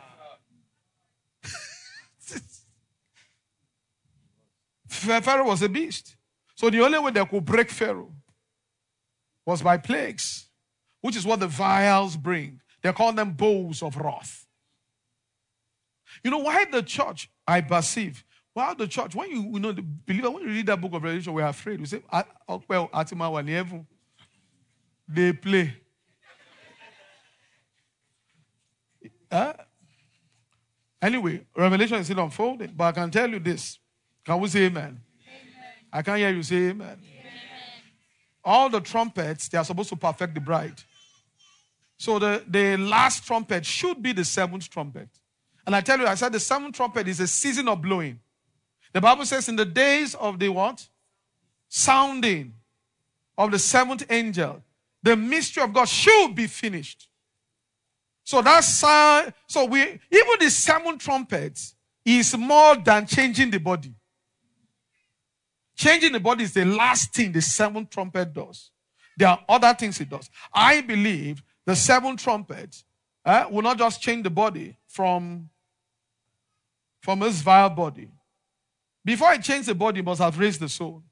Pharaoh was a beast. So the only way they could break Pharaoh was by plagues, which is what the vials bring. They call them bowls of wrath. You know why the church, I perceive, why the church, when you, you know, the believer, when you read that book of Revelation, we're afraid. We say, well, they play. Huh? Anyway, Revelation is still unfolding, but I can tell you this. Can we say amen? Amen. I can't hear you say amen. Amen. All the trumpets, they are supposed to perfect the bride. So the, the last trumpet should be the seventh trumpet. And I tell you, I said the seventh trumpet is a season of blowing. The Bible says in the days of the what? Sounding of the seventh angel, the mystery of God should be finished. So that's uh, so we even the seven trumpets is more than changing the body. Changing the body is the last thing the seventh trumpet does. There are other things it does. I believe the seventh trumpet uh, will not just change the body from, from this vile body. Before it changes the body, it must have raised the soul.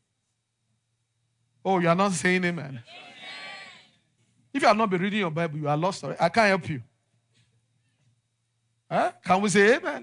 Oh, you are not saying amen. Amen. If you have not been reading your Bible, you are lost already. I can't help you. Huh? Can we say amen? Amen?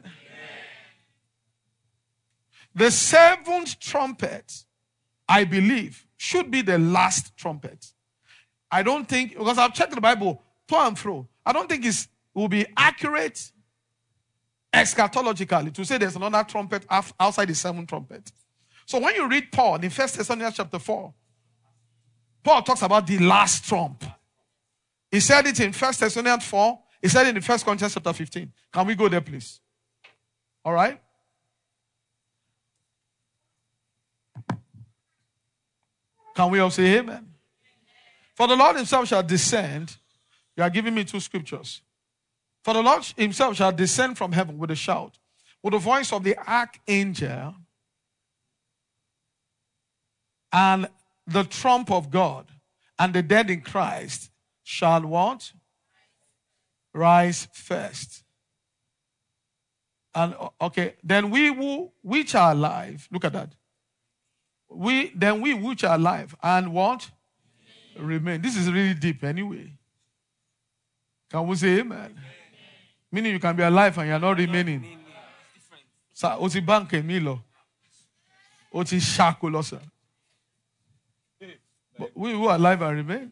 The seventh trumpet, I believe, should be the last trumpet. I don't think, because I've checked the Bible to and fro, I don't think it's, it will be accurate eschatologically to say there's another trumpet outside the seventh trumpet. So when you read Paul in First Thessalonians chapter four, Paul talks about the last trump. He said it in First Thessalonians four. He said it in First Corinthians chapter fifteen. Can we go there, please? All right? Can we all say amen? For the Lord himself shall descend. You are giving me two scriptures. For the Lord himself shall descend from heaven with a shout, with the voice of the archangel, and the trump of God, and the dead in Christ shall what? Rise first. And okay, then we who which are alive, look at that. We then we which are alive and what? Remain. This is really deep anyway. Can we say amen? Amen. Meaning you can be alive and you are not remaining. So, oti banke milo. Oti shakulosa. But we who are alive and remain.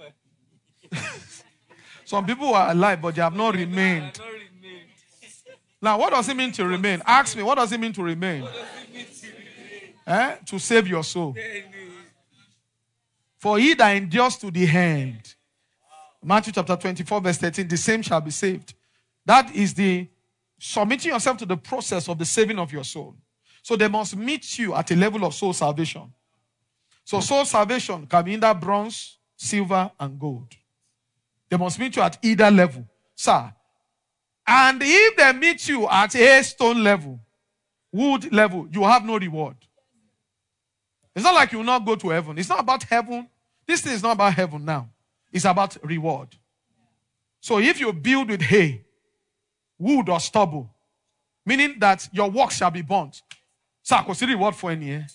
Some people are alive, but they have not remained. Now, what does it mean to remain? Ask me, what does it mean to remain? What does it mean to remain? Eh? To save your soul. Then, For he that endures to the end. Matthew chapter twenty-four, verse thirteen, the same shall be saved. That is the submitting yourself to the process of the saving of your soul. So they must meet you at a level of soul salvation. So soul salvation can be either bronze, silver, and gold. They must meet you at either level. Sir. And if they meet you at a stone level, wood level, you have no reward. It's not like you will not go to heaven. It's not about heaven. This thing is not about heaven now. It's about reward. So if you build with hay, wood or stubble, meaning that your work shall be burnt, sir, consider reward for any year.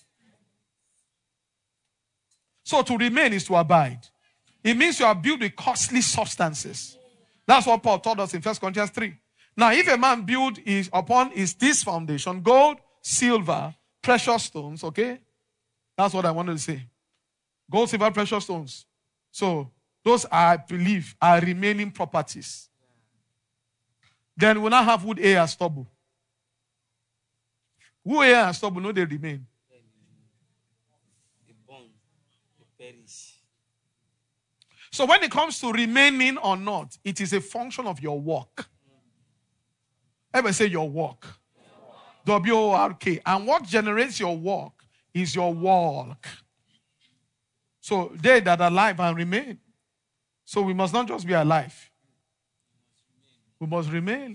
So to remain is to abide. It means you are built with costly substances. That's what Paul taught us in First Corinthians three. Now, if a man build is upon is this foundation, gold, silver, precious stones, okay? That's what I wanted to say. Gold, silver, precious stones. So, those, I believe, are remaining properties. Then we now have wood, hay, and stubble. Wood, hay, and stubble, no, they remain. They burn, they perish. So when it comes to remaining or not, it is a function of your work. Everybody say your work. W O R K. And what generates your work is your walk. So they that are alive and remain. So we must not just be alive. We must remain.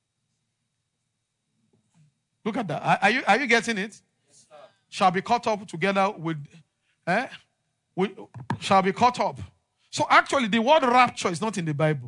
Look at that. Are, are you, are you getting it? Yes, shall be caught up together with, eh? with, shall be caught up. So actually the word rapture is not in the Bible.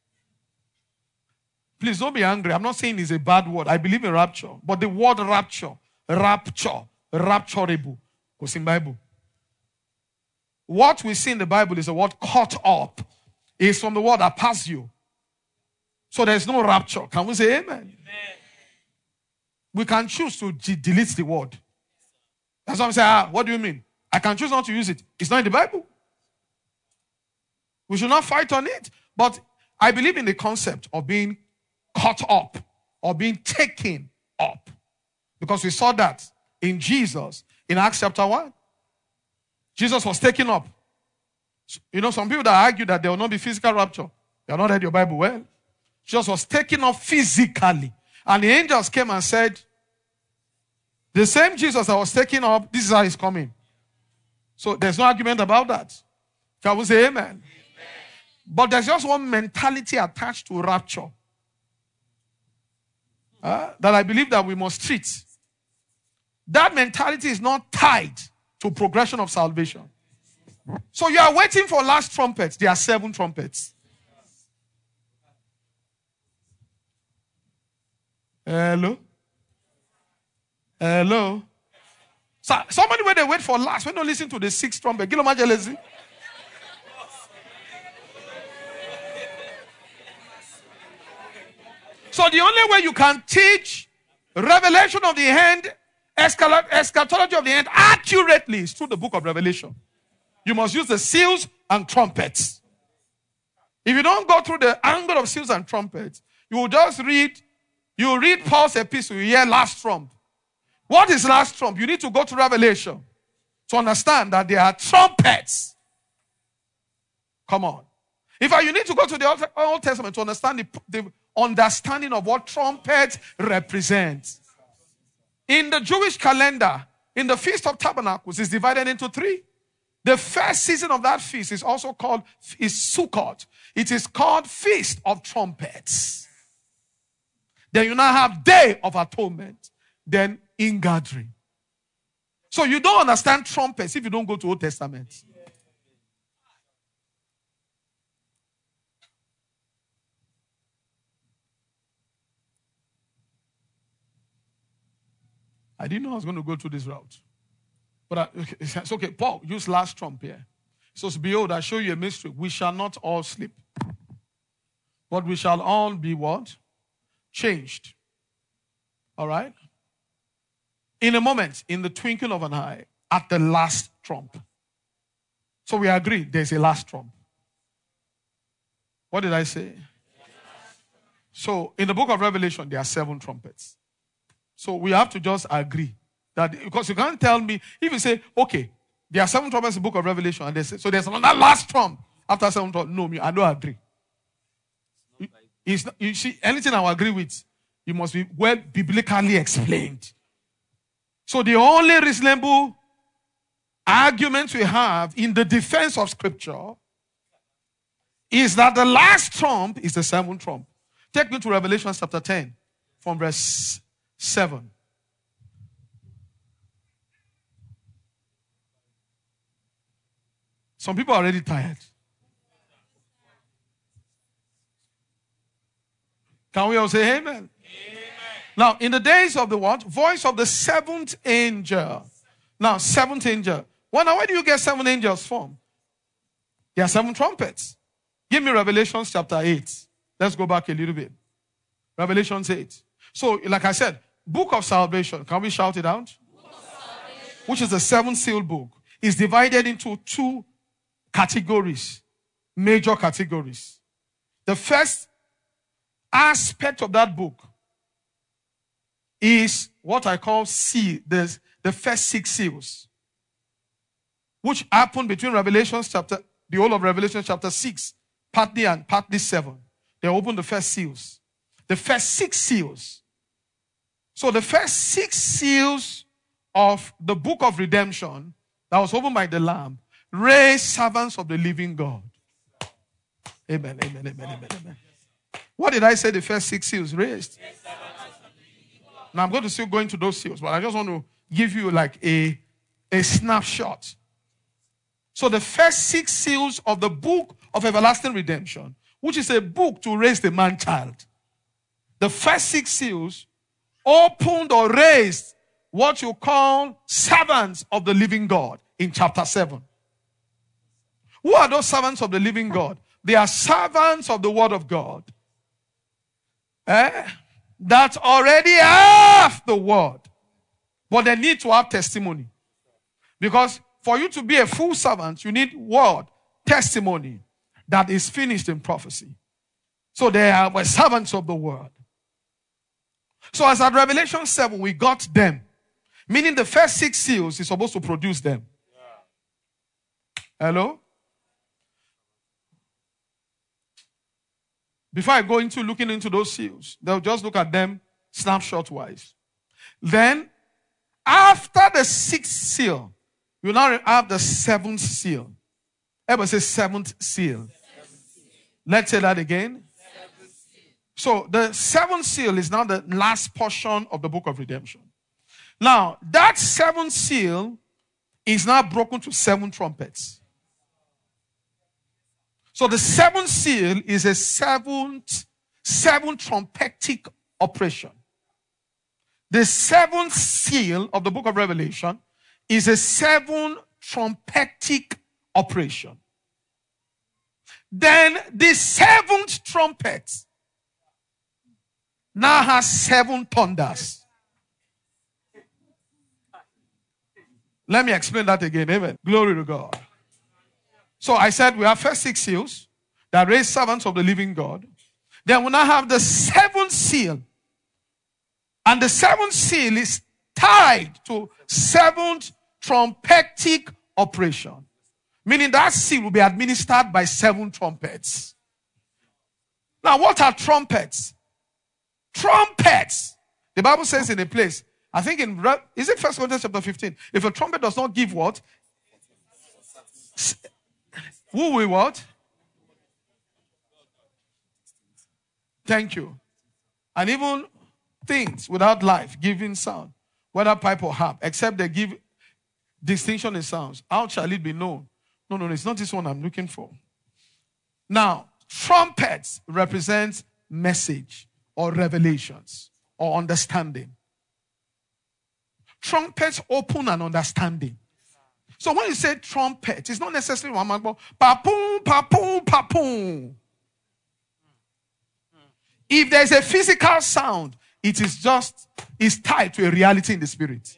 Please don't be angry. I'm not saying it's a bad word. I believe in rapture. But the word rapture, rapture, rapturable, goes in the Bible. What we see in the Bible is the word caught up. It's from the word apasio. So there's no rapture. Can we say amen? Amen. We can choose to de- delete the word. That's why I'm saying, ah, what do you mean? I can choose not to use it. It's not in the Bible. We should not fight on it. But I believe in the concept of being caught up or being taken up. Because we saw that in Jesus in Acts chapter one. Jesus was taken up. You know, some people that argue that there will not be physical rapture. You have not read your Bible well. Jesus was taken up physically. And the angels came and said, the same Jesus that was taken up, this is how he's coming. So there's no argument about that. Can we say amen? Amen. But there's just one mentality attached to rapture uh, that I believe that we must treat. That mentality is not tied to progression of salvation. So you are waiting for last trumpets. There are seven trumpets. Hello? Hello? So, somebody when they wait for last, when they listen to the sixth trumpet, give them a jealousy. So the only way you can teach revelation of the end, eschatology of the end accurately is through the book of Revelation. You must use the seals and trumpets. If you don't go through the angle of seals and trumpets, you will just read, you will read Paul's epistle, you hear last trump. What is last trump? You need to go to Revelation to understand that there are trumpets. Come on. In fact, you need to go to the Old Testament to understand the, the understanding of what trumpets represent. In the Jewish calendar, in the Feast of Tabernacles, it's divided into three. The first season of that feast is also called is Sukkot. It is called Feast of Trumpets. Then you now have Day of Atonement. Then Ingathering. So you don't understand trumpets if you don't go to Old Testament. I didn't know I was going to go through this route. But I, it's okay. Paul, use last trump here. So, behold, I show you a mystery. We shall not all sleep. But we shall all be what? Changed. All right? In a moment, in the twinkle of an eye, at the last trump. So we agree there's a last trump. What did I say? So in the book of Revelation, there are seven trumpets. So we have to just agree that, because you can't tell me, if you say, okay, there are seven trumpets in the book of Revelation, and they say, so there's another last trump after seven trumpets. No, me, I don't agree. It's not, you see, anything I agree with, it must be well biblically explained. So the only reasonable argument we have in the defense of Scripture is that the last trump is the seventh trump. Take me to Revelation chapter ten from verse seven. Some people are already tired. Can we all say amen? Amen? Now, in the days of the what? Voice of the seventh angel. Now, seventh angel. Well, now, where do you get seven angels from? There are seven trumpets. Give me Revelation chapter eight. Let's go back a little bit. Revelation eight. So, like I said, book of salvation. Can we shout it out? Which is the seventh seal book. Is divided into two categories. Major categories. The first aspect of that book is what I call seal, the, the first six seals, which happened between Revelation chapter, the whole of Revelation chapter six, partly and partly seven. They opened the first seals. The first six seals. So the first six seals of the book of redemption that was opened by the Lamb raised servants of the living God. Amen, amen, amen, amen, amen. What did I say the first six seals raised? Now I'm going to still go into those seals, but I just want to give you like a, a snapshot. So the first six seals of the book of everlasting redemption, which is a book to raise the man-child. The first six seals opened or raised what you call servants of the living God in chapter seven. Who are those servants of the living God? They are servants of the word of God. Eh? That already have the word. But they need to have testimony. Because for you to be a full servant, you need word, testimony that is finished in prophecy. So they are servants of the word. So as at Revelation seven, we got them. Meaning the first six seals is supposed to produce them. Hello? Before I go into looking into those seals, they'll just look at them snapshot-wise. Then, after the sixth seal, you now have the seventh seal. Everybody say seventh seal. Seventh seal. Let's say that again. So, the seventh seal is now the last portion of the book of redemption. Now, that seventh seal is now broken to seven trumpets. So the seventh seal is a seventh, seven trumpetic operation. The seventh seal of the book of Revelation is a seven trumpetic operation. Then the seventh trumpet now has seven thunders. Let me explain that again. Amen. Glory to God. So I said we have first six seals that raise servants of the living God. Then we now have the seventh seal. And the seventh seal is tied to seventh trumpetic operation. Meaning that seal will be administered by seven trumpets. Now what are trumpets? Trumpets. The Bible says in a place, I think in, is it First Corinthians chapter fifteen? If a trumpet does not give what? Who will what? Thank you. And even things without life giving sound, whether pipe or harp, except they give distinction in sounds. How shall it be known? No, no, no, it's not this one I'm looking for. Now, trumpets represent message or revelations or understanding. Trumpets open an understanding. So when you say trumpet, it's not necessarily one man, but pa-poom, pa-poom, pa-poom. If there's a physical sound, it is just, it's tied to a reality in the spirit.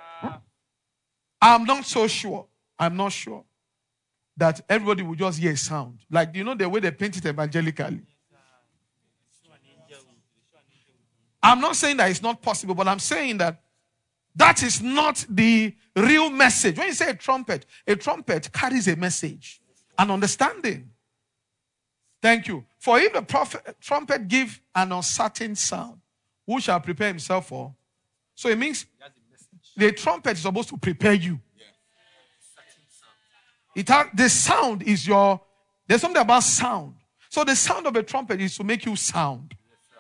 I'm not so sure, I'm not sure that everybody will just hear a sound. Like, you know, the way they paint it evangelically. I'm not saying that it's not possible, but I'm saying that that is not the real message. When you say a trumpet, a trumpet carries a message, an understanding. Thank you. For if the prophet, trumpet give an uncertain sound, who shall prepare himself for? So it means the trumpet is supposed to prepare you. It has, the sound is your, there's something about sound. So the sound of a trumpet is to make you sound.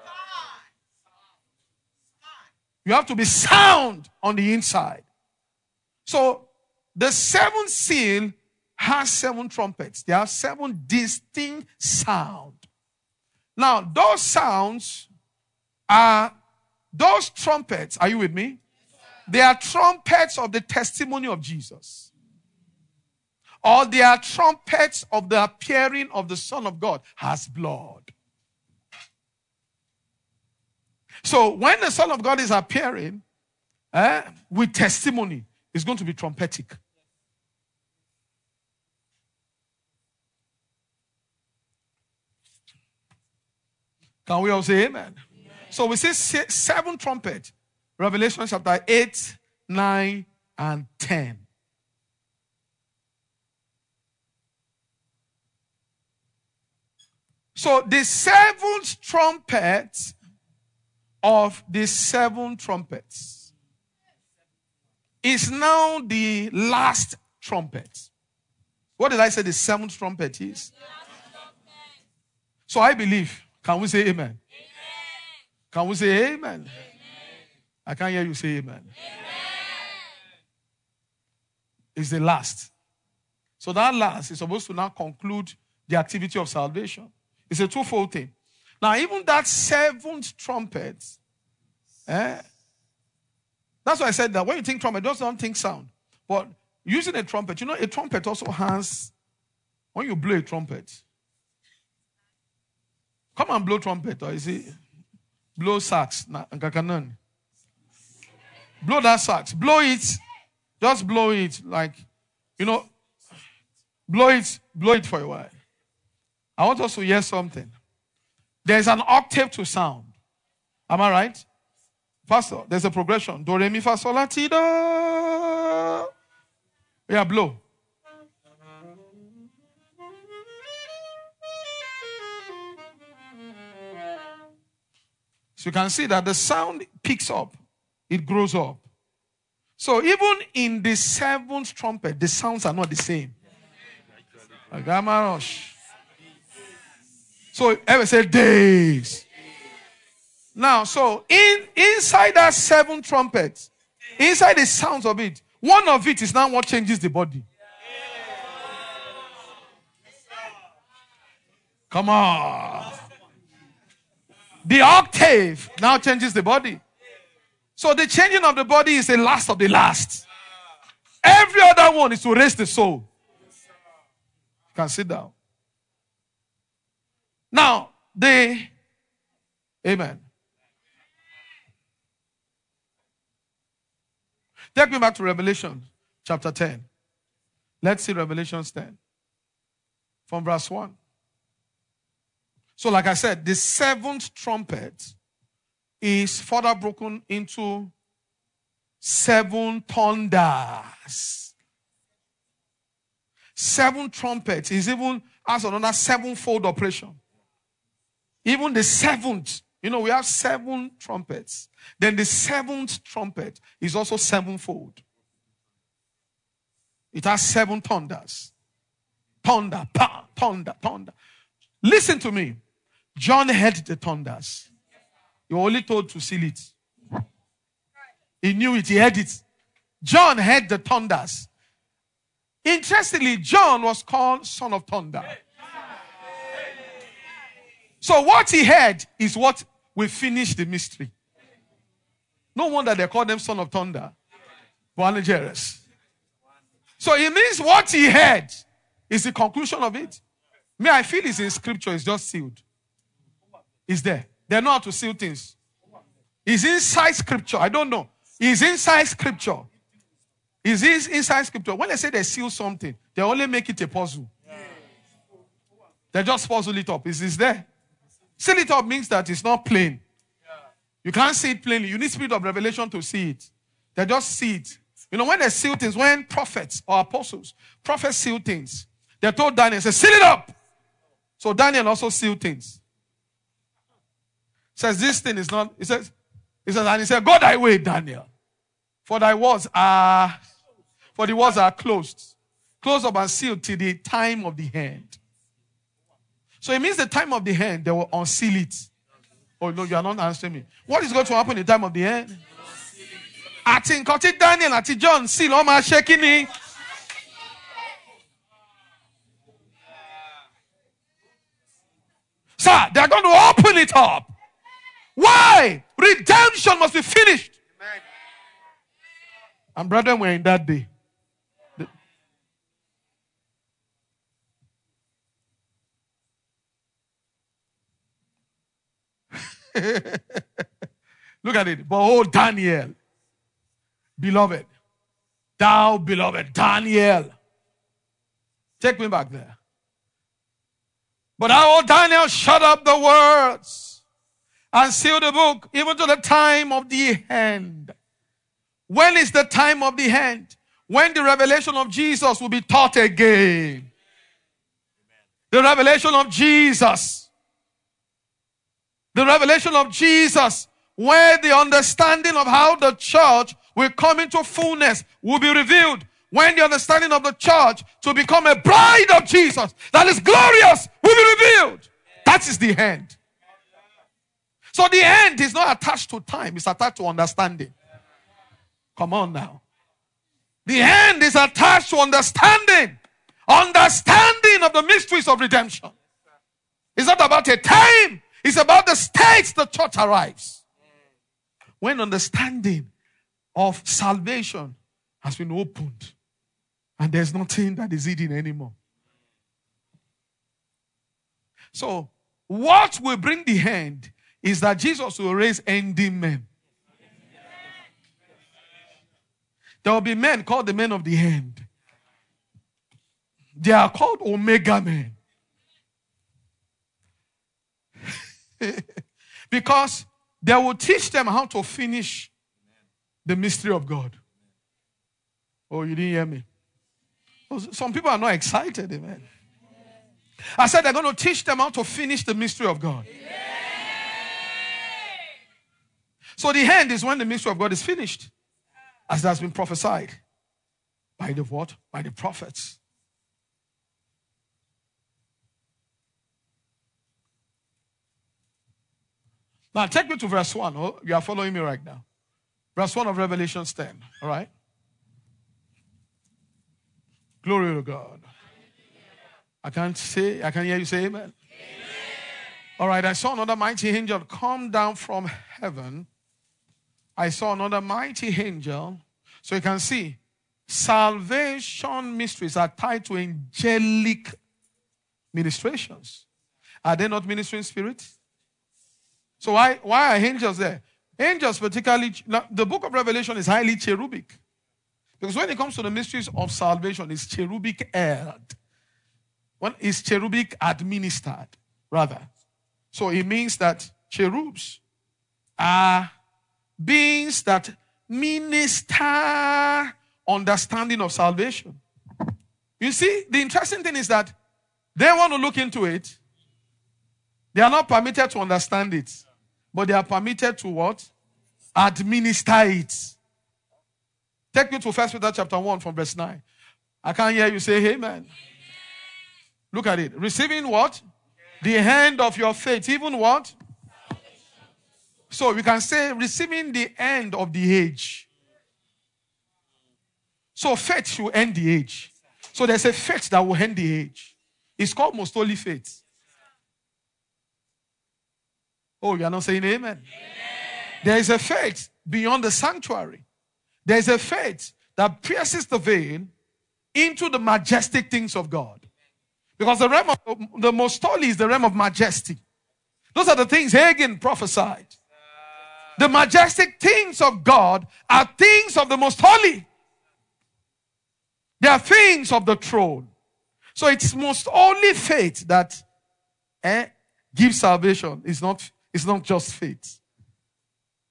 You have to be sound on the inside. So the seventh seal has seven trumpets. They have seven distinct sounds. Now, those sounds are, those trumpets, are you with me? They are trumpets of the testimony of Jesus. Or they are trumpets of the appearing of the Son of God as blood. So when the Son of God is appearing eh, with testimony, it's going to be trumpetic. Can we all say amen? Amen. So we see seven trumpets. Revelation chapter eight, nine, and ten. So the seventh trumpet of the seven trumpets is now the last trumpet. What did I say the seventh trumpet is? So I believe. Can we say amen? Amen. Can we say amen? Amen? I can't hear you say amen. Amen. It's the last. So that last is supposed to now conclude the activity of salvation. It's a twofold thing. Now, even that seventh trumpet, eh, that's why I said that when you think trumpet, just don't think sound. But using a trumpet, you know, a trumpet also has, when you blow a trumpet, come and blow trumpet, or is it blow sax? Blow that sax. Blow it. Just blow it like, you know, blow it, blow it for a while. I want us to hear something. There's an octave to sound. Am I right? Pastor, there's a progression. Do, re, mi, fa, sol, la, ti, do. Yeah, blow. So you can see that the sound picks up. It grows up. So even in the seventh trumpet, the sounds are not the same. So ever say days. Now, so in inside that seven trumpets, inside the sounds of it, one of it is now what changes the body. Come on. The octave now changes the body. So the changing of the body is the last of the last. Every other one is to raise the soul. You can sit down. Now, the, amen. Take me back to Revelation chapter ten. Let's see Revelation ten. From verse one. So like I said, the seventh trumpet is further broken into seven thunders. Seven trumpets is even as another sevenfold operation. Even the seventh, you know, we have seven trumpets. Then the seventh trumpet is also sevenfold. It has seven thunders. Thunder, pa, thunder, thunder. Listen to me. John heard the thunders. You were only told to seal it. He knew it. He heard it. John heard the thunders. Interestingly, John was called Son of Thunder. So what he heard is what will finish the mystery. No wonder they call them Son of Thunder. Boanerges. So it means what he heard is the conclusion of it. Me, I feel it's in scripture. It's just sealed. It's there. They know how to seal things. It's inside scripture. I don't know. It's inside scripture. It's inside scripture. When they say they seal something, they only make it a puzzle. They just puzzle it up. It's, it's there. Seal it up means that it's not plain. You can't see it plainly. You need spirit of revelation to see it. They just see it. You know, when they seal things, when prophets or apostles, prophets seal things, they told Daniel, say, seal it up. So Daniel also sealed things. Says this thing is not, he says, he says, and he said, go thy way, Daniel. For thy words are, for the words are closed. Closed up and sealed till the time of the end. So it means the time of the end, they will unseal it. Oh no, you are not answering me. What is going to happen in the time of the end? I think Daniel, I think John, seal all my shaking me. Sir, they're going to open it up. Why? Redemption must be finished. Amen. And brethren, we're in that day. Look at it. But oh, Daniel, beloved, thou beloved Daniel. Take me back there. But thou, oh Daniel, shut up the words and seal the book, even to the time of the end. When is the time of the end? When the revelation of Jesus will be taught again. The revelation of Jesus. The revelation of Jesus, where the understanding of how the church will come into fullness will be revealed. When the understanding of the church to become a bride of Jesus that is glorious will be revealed. That is the end. So the end is not attached to time, it's attached to understanding. Come on now. The end is attached to understanding. Understanding of the mysteries of redemption. It's not about a time. It's about the stage the church arrives. When understanding of salvation has been opened and there's nothing that is hidden anymore. So, what will bring the end is that Jesus will raise ending men. There will be men called the men of the end. They are called Omega men. Because they will teach them how to finish the mystery of God. Oh, you didn't hear me? Some people are not excited, amen. I said they're going to teach them how to finish the mystery of God. So the end is when the mystery of God is finished, as it has been prophesied by the what? By the prophets. Now, take me to verse one. Oh, you are following me right now. Verse one of Revelation ten. All right? Glory to God. I can't say, I can hear you say amen. Amen. All right, I saw another mighty angel come down from heaven. I saw another mighty angel. So you can see, salvation mysteries are tied to angelic ministrations. Are they not ministering spirits? So why, why are angels there? Angels particularly, the book of Revelation is highly cherubic. Because when it comes to the mysteries of salvation, it's cherubic aired. When it's cherubic administered, rather. So it means that cherubs are beings that minister understanding of salvation. You see, the interesting thing is that they want to look into it. They are not permitted to understand it. But they are permitted to what? Administer it. Take me to First Peter chapter one from verse nine. I can't hear you say amen. Amen. Look at it. Receiving what? The end of your faith. Even what? So we can say receiving the end of the age. So faith should end the age. So there's a faith that will end the age. It's called most holy faith. Oh, you are not saying amen? Amen. There is a faith beyond the sanctuary. There is a faith that pierces the veil into the majestic things of God. Because the realm of the most holy is the realm of majesty. Those are the things Hagin prophesied. The majestic things of God are things of the most holy. They are things of the throne. So it's most holy faith that eh, gives salvation. It's not It's not just faith.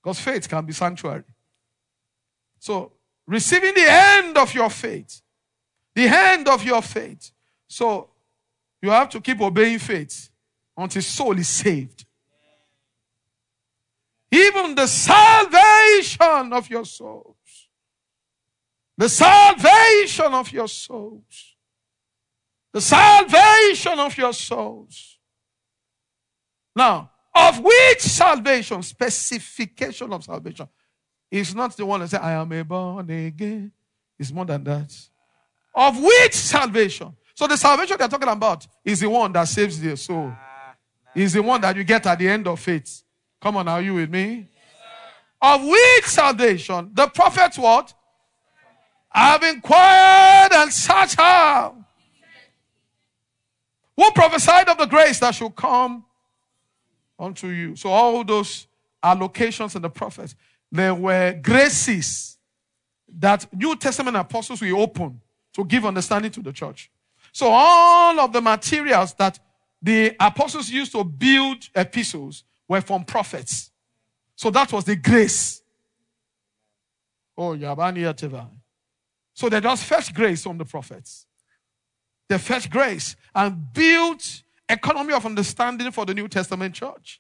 Because faith can be sanctuary. So, receiving the end of your faith. The end of your faith. So, you have to keep obeying faith until soul is saved. Even the salvation of your souls. The salvation of your souls. The salvation of your souls. Now, of which salvation? Specification of salvation. It's not the one that says, I am a born again. It's more than that. Of which salvation? So the salvation they're talking about is the one that saves the soul. Is the one that you get at the end of faith. Come on, are you with me? Of which salvation? The prophet what? I've inquired and searched out. Who prophesied of the grace that should come unto you? So all those allocations in the prophets, there were graces that New Testament apostles will open to give understanding to the church. So all of the materials that the apostles used to build epistles were from prophets. So that was the grace. Oh, Yabani Yateva. So they just fetched grace from the prophets. They fetched grace and built economy of understanding for the New Testament church.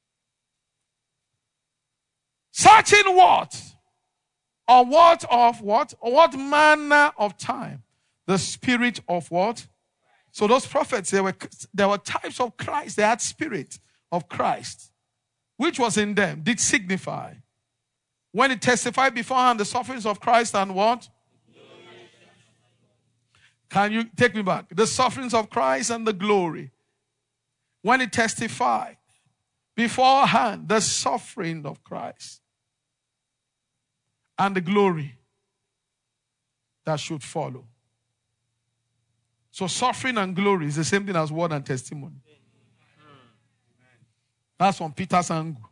Searching what? Or what of what? Or what manner of time? The spirit of what? So those prophets, they were, there were types of Christ. They had spirit of Christ, which was in them, did signify. When it testified beforehand the sufferings of Christ and what? Can you take me back? The sufferings of Christ and the glory. When it testified beforehand the suffering of Christ and the glory that should follow. So suffering and glory is the same thing as word and testimony. That's from Peter's angle.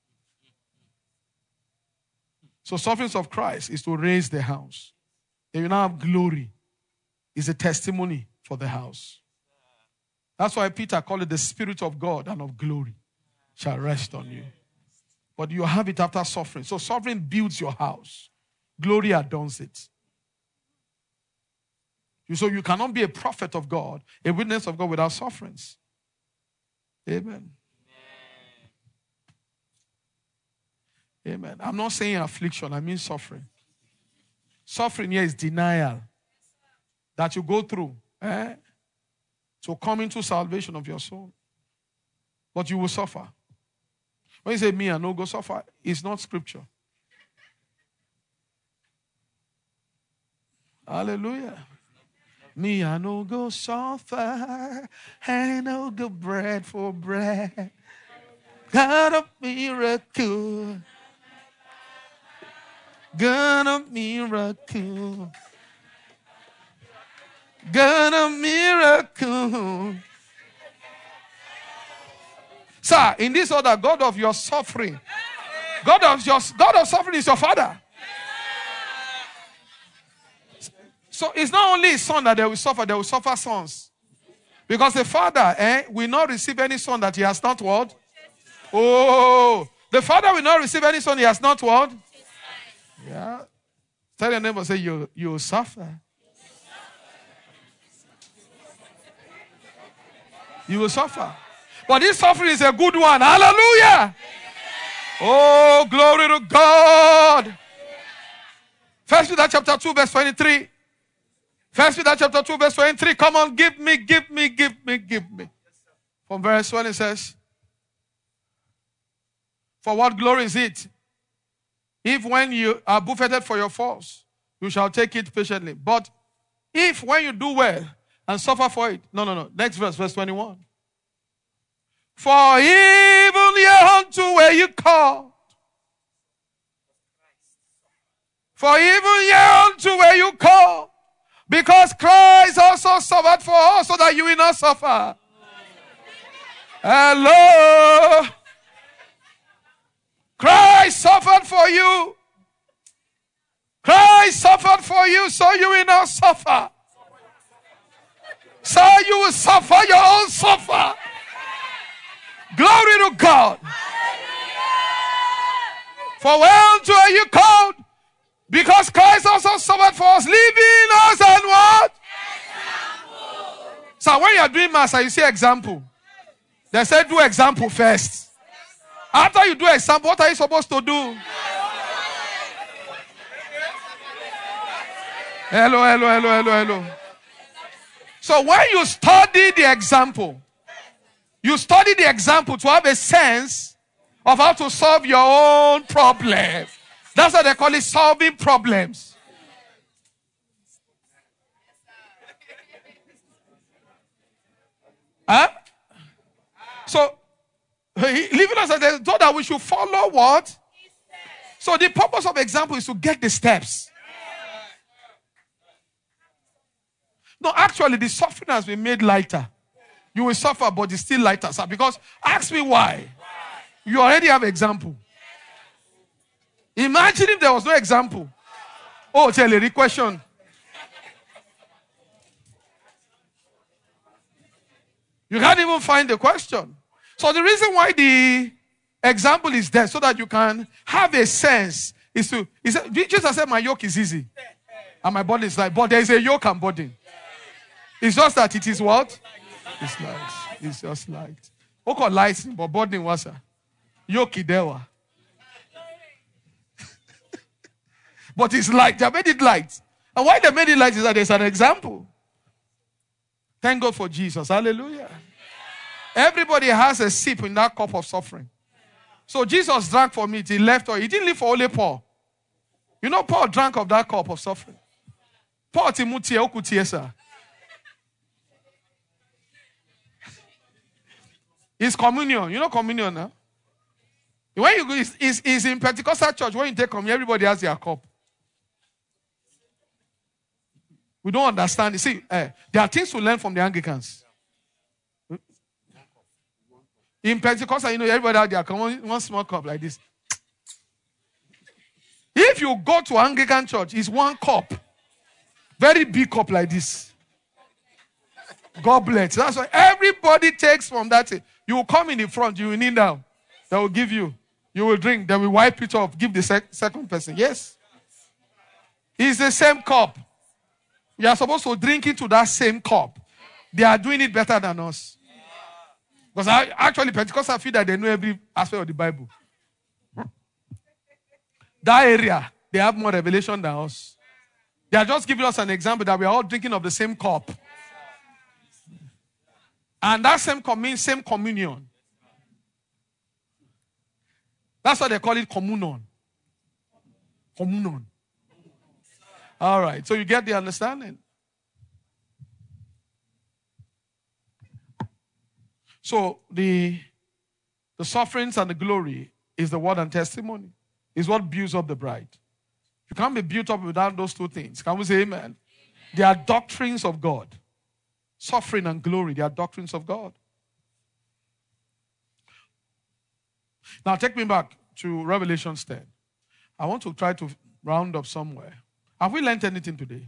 So sufferings of Christ is to raise the house. Then you now have glory. Is a testimony for the house. That's why Peter called it the Spirit of God and of glory shall rest on you. But you have it after suffering. So suffering builds your house. Glory adorns it. So you cannot be a prophet of God, a witness of God without sufferings. Amen. Amen. I'm not saying affliction, I mean suffering. Suffering here is denial. That you go through eh, to come into salvation of your soul. But you will suffer. When you say me and no go suffer, it's not scripture. Hallelujah. Me and no go suffer, and no go bread for bread. God of miracle. God of miracle. God of miracle. Sir, in this order, God of your suffering. God of your God of suffering is your father. So it's not only his son that they will suffer, they will suffer sons. Because the father eh, will not receive any son that he has not what? Oh, the father will not receive any son he has not what? Yeah. Tell your neighbor, say, you you suffer. You will suffer. But this suffering is a good one. Hallelujah. Oh, glory to God. First Peter chapter two, verse twenty-three. First Peter chapter two, verse twenty-three. Come on, give me, give me, give me, give me. From verse one it says, for what glory is it, if when you are buffeted for your faults, you shall take it patiently. But if when you do well, and suffer for it. No, no, no. Next verse, verse twenty-one. For even ye unto where you called. For even ye unto where you called. Because Christ also suffered for us so that you will not suffer. Hello. Christ suffered for you. Christ suffered for you so you will not suffer. So you will suffer your own suffer. Glory to God. For whereunto are you called? Because Christ also suffered for us, leaving us and what? Example. So when you are doing mass and you say example, they say do example first. After you do example, what are you supposed to do? Hello, hello, hello, hello, hello. So when you study the example, you study the example to have a sense of how to solve your own problem. That's what they call it, solving problems. Huh? So, leaving us as they thought that we should follow what? So the purpose of example is to get the steps. No, actually, the suffering has been made lighter. You will suffer, but it's still lighter, sir. Because ask me why. You already have example. Imagine if there was no example. Oh, tell a question. You can't even find the question. So the reason why the example is there, so that you can have a sense, is to, is that, Jesus said, my yoke is easy. And my burden is light. But there is a yoke and burden. It's just that it is what? It's light. It's just light. Okay, light, but burden was a yoke idewa. But it's light. They made it light. And why they made it light is that there's an example. Thank God for Jesus. Hallelujah. Everybody has a sip in that cup of suffering. So Jesus drank from it. He left, or he didn't live for only Paul. You know, Paul drank of that cup of suffering. Paul Timothy Okutiesa. It's communion. You know communion, huh? When you go, it's, it's, it's in Pentecostal church. When you take communion, everybody has their cup. We don't understand. You see, uh, there are things to learn from the Anglicans. In Pentecostal, you know, everybody has their cup. One, one small cup like this. If you go to Anglican church, it's one cup. Very big cup like this. Goblet. That's why everybody takes from that. You will come in the front, you will kneel down. They will give you. You will drink. They will wipe it off. Give the sec- second person. Yes. It's the same cup. You are supposed to drink into that same cup. They are doing it better than us. Because I, actually, Pentecostals feel that they know every aspect of the Bible. That area, they have more revelation than us. They are just giving us an example that we are all drinking of the same cup. And that same cup means same communion. That's why they call it communion. Communion. All right. So you get the understanding. So the, the sufferings and the glory is the word and testimony. Is what builds up the bride. You can't be built up without those two things. Can we say amen? Amen. They are doctrines of God. Suffering and glory, they are doctrines of God. Now take me back to Revelation ten. I want to try to round up somewhere. Have we learned anything today?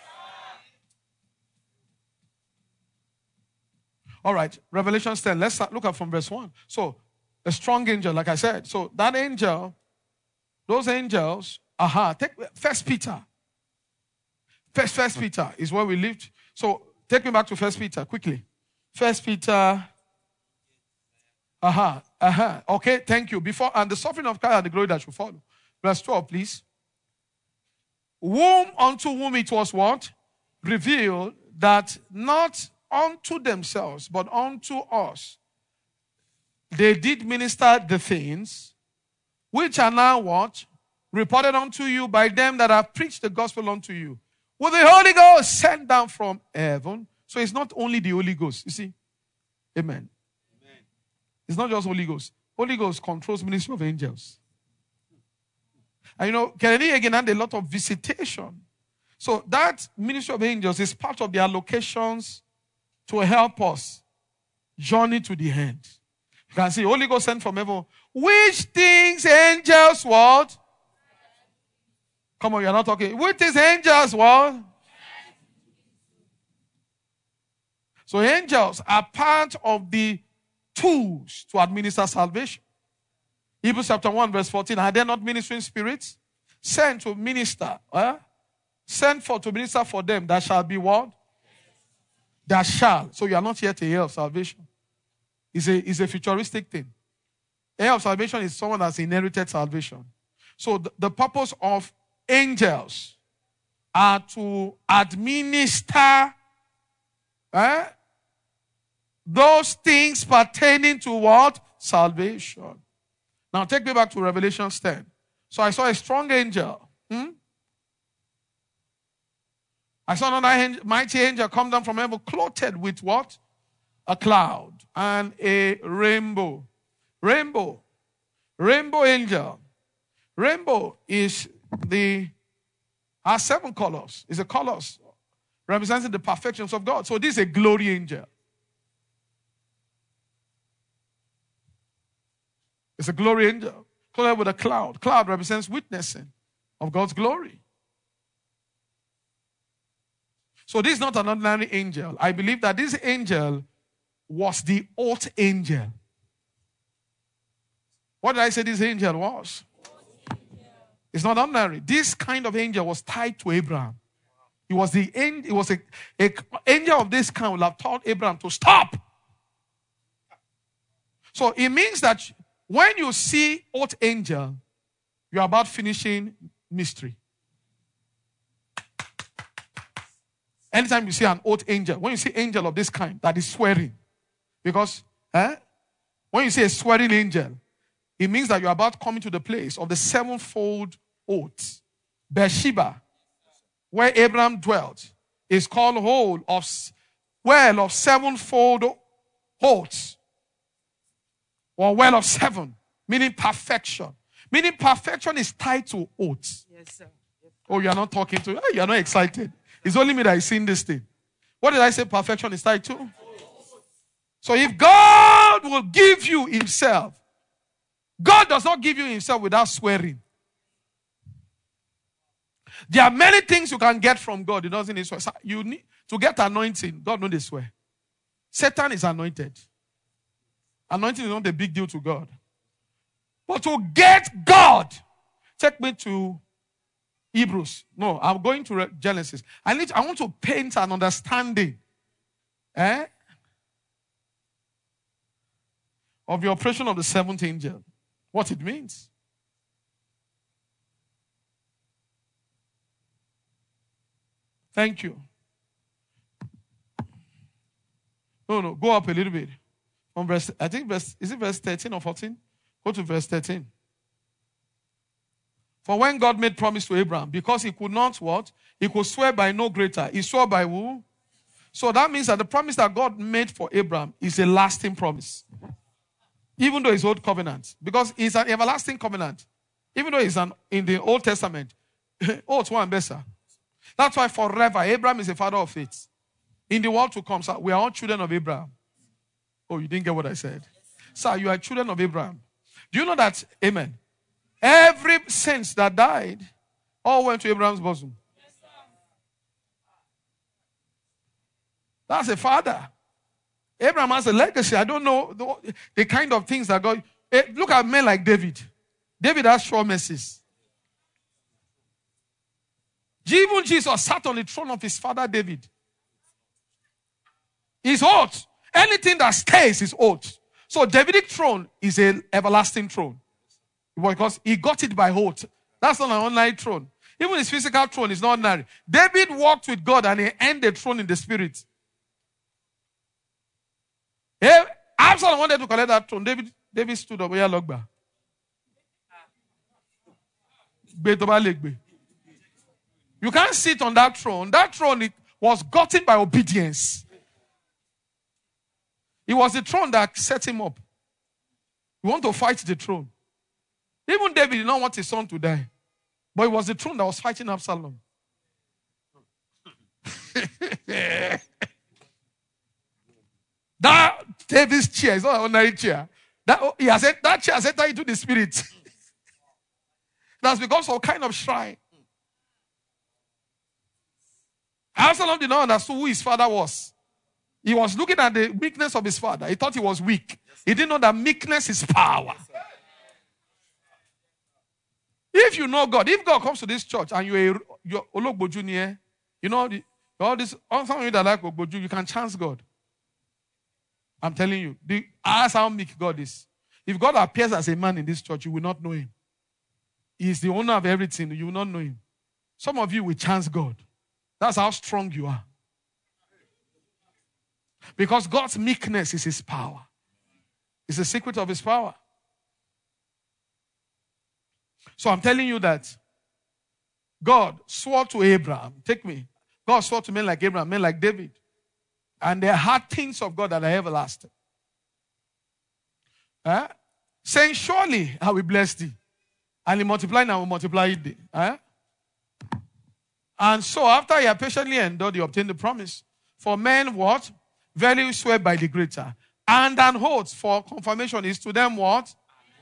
All right, Revelation ten. Let's start, look at from verse one. So, a strong angel, like I said. So, that angel, those angels, aha, take First Peter. First, First Peter is where we lived. So, take me back to First Peter, quickly. First Peter, aha, aha. Okay, thank you. Before, and the suffering of Christ and the glory that should follow. Verse twelve, please. Whom unto whom it was what? Revealed that not unto themselves, but unto us they did minister the things which are now what? Reported unto you by them that have preached the gospel unto you. With the Holy Ghost sent down from heaven. So it's not only the Holy Ghost. You see? Amen. Amen. It's not just Holy Ghost. Holy Ghost controls ministry of angels. And you know, Kennedy again had a lot of visitation. So that ministry of angels is part of their allocations to help us journey to the end. You can see Holy Ghost sent from heaven. Which things angels what? Come on, you're not talking. Which things angels what? So angels are part of the tools to administer salvation. Hebrews chapter one, verse fourteen. Are there not ministering spirits? Sent to minister. Eh? Sent for to minister for them that shall be what? That shall. So you are not yet a heir of salvation. It's a, it's a futuristic thing. Heir of salvation is someone that's inherited salvation. So the, the purpose of angels are to administer eh, those things pertaining to what? Salvation. Now take me back to Revelation ten. So I saw a strong angel. Hmm? I saw another mighty angel come down from heaven, clothed with what? A cloud and a rainbow. Rainbow. Rainbow angel. Rainbow is the, has seven colors. It's the colors representing the perfections of God. So this is a glory angel. It's a glory angel. Clothed with a cloud. Cloud represents witnessing of God's glory. So this is not an ordinary angel. I believe that this angel was the oath angel. What did I say this angel was? It's not ordinary. This kind of angel was tied to Abraham. It was the it was a, a angel of this kind would have told Abraham to stop. So it means that when you see oath angel, you're about finishing mystery. Anytime you see an oath angel, when you see angel of this kind that is swearing, because eh, when you see a swearing angel, it means that you're about coming to the place of the sevenfold oath. Beersheba, where Abraham dwelt, is called whole of well of sevenfold oaths, or well of seven, meaning perfection. Meaning perfection is tied to oaths. Yes, sir. Yes, sir. Oh, you are not talking to, oh, you are not excited. It's only me that is seeing this thing. What did I say perfection is tied to? So if God will give you himself, God does not give you himself without swearing. There are many things you can get from God. He doesn't need swear. You need to get anointing. God knows they swear. Satan is anointed. Anointing is not a big deal to God. But to get God, take me to Hebrews. No, I'm going to Genesis. I need. I want to paint an understanding eh, of the operation of the seventh angel. What it means. Thank you. No, no, go up a little bit. From verse, I think verse, is it verse thirteen or fourteen? Go to verse thirteen. For when God made promise to Abraham, because he could not what? He could swear by no greater. He swore by who? So that means that the promise that God made for Abraham is a lasting promise. Even though it's old covenant. Because it's an everlasting covenant. Even though it's an, in the Old Testament. Oh, it's one better. That's why forever, Abraham is a father of faith. In the world to come, sir, we are all children of Abraham. Oh, you didn't get what I said? Sir, you are children of Abraham. Do you know that? Amen. Every saint that died all went to Abraham's bosom. That's a father. Abraham has a legacy. I don't know the, the kind of things that God... Eh, look at men like David. David has sure mercies. Even Jesus sat on the throne of his father David. His oath. Anything that stays is oath. So Davidic throne is an everlasting throne. Because he got it by oath. That's not an ordinary throne. Even his physical throne is not ordinary. David walked with God and he ended the throne in the spirit. Hey, Absalom wanted to collect that throne. David, David stood up. You can't sit on that throne. That throne it was gotten by obedience. It was the throne that set him up. You want to fight the throne. Even David did not want his son to die. But it was the throne that was fighting Absalom. That David's chair is not an ordinary chair. That, he has, that chair has entered into the spirit. That's because of a kind of shrine. Absalom did not understand who his father was. He was looking at the weakness of his father. He thought he was weak. He didn't know that meekness is power. If you know God, if God comes to this church and you're a, you're Ologboju near, you know, the, all this, all some of you that like Ogboju, you can chance God. I'm telling you. The, ask how meek God is. If God appears as a man in this church, you will not know him. He is the owner of everything. You will not know him. Some of you will chance God. That's how strong you are. Because God's meekness is his power. It's the secret of his power. So I'm telling you that God swore to Abraham. Take me. God swore to men like Abraham, men like David. And they had things of God that are everlasting. Eh? Saying, surely I will bless thee. And he multiplied and I will multiply thee. Eh? And so after he had patiently endured, he obtained the promise. For men what? Verily swear by the greater. And an oath for confirmation is to them what?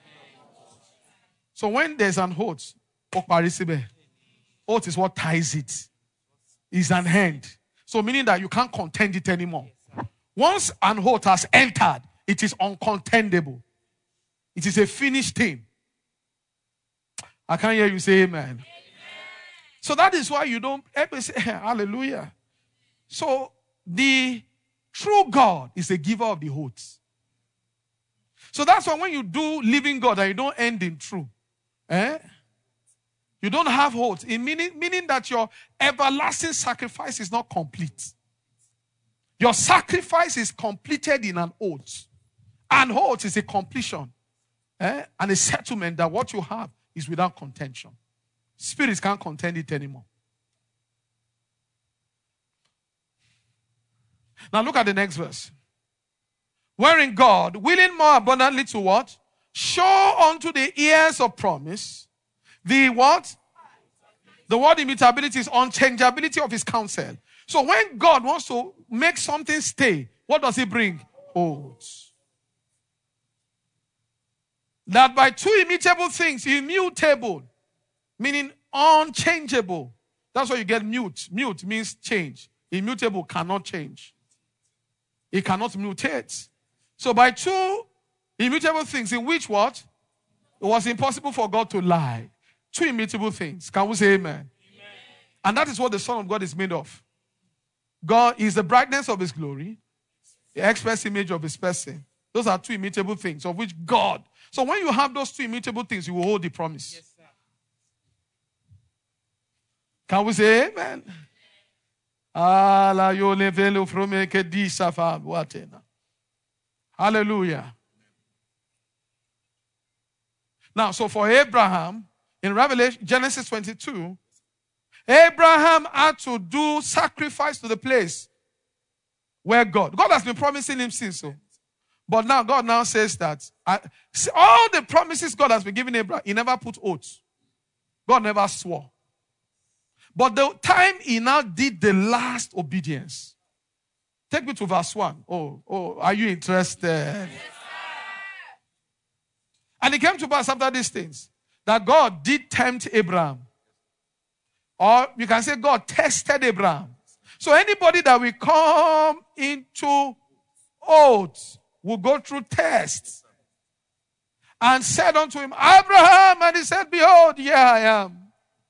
So when there's an oath, oath is what ties it. It's an end. So meaning that you can't contend it anymore. Once an oath has entered, it is uncontendable. It is a finished thing. I can't hear you say amen. Amen. So that is why you don't ever say hallelujah. So the true God is the giver of the oaths. So that's why when you do living God and you don't end in true, eh? You don't have oaths. In meaning, meaning that your everlasting sacrifice is not complete. Your sacrifice is completed in an oath. An oath is a completion. Eh? And a settlement that what you have is without contention. Spirits can't contend it anymore. Now look at the next verse. Wherein God, willing more abundantly to what? Show unto the heirs of promise the what? The word immutability is unchangeability of his counsel. So when God wants to make something stay, what does he bring? Oaths. That by two immutable things, immutable, meaning unchangeable. That's why you get mute. Mute means change. Immutable cannot change. It cannot mutate. So by two immutable things in which what? It was impossible for God to lie. Two immutable things. Can we say amen? Amen? And that is what the Son of God is made of. God is the brightness of his glory, the express image of his person. Those are two immutable things of which God. So when you have those two immutable things, you will hold the promise. Yes, sir. Can we say amen? Hallelujah. Now, so for Abraham, in Revelation, Genesis twenty-two, Abraham had to do sacrifice to the place where God. God has been promising him since so. But now God now says that I, all the promises God has been giving Abraham, he never put oaths. God never swore. But the time he now did the last obedience. Take me to verse one. Oh, oh, are you interested? Yes, and it came to pass after these things that God did tempt Abraham. Or you can say God tested Abraham. So anybody that will come into oaths will go through tests. And said unto him, Abraham, and he said, behold, here I am.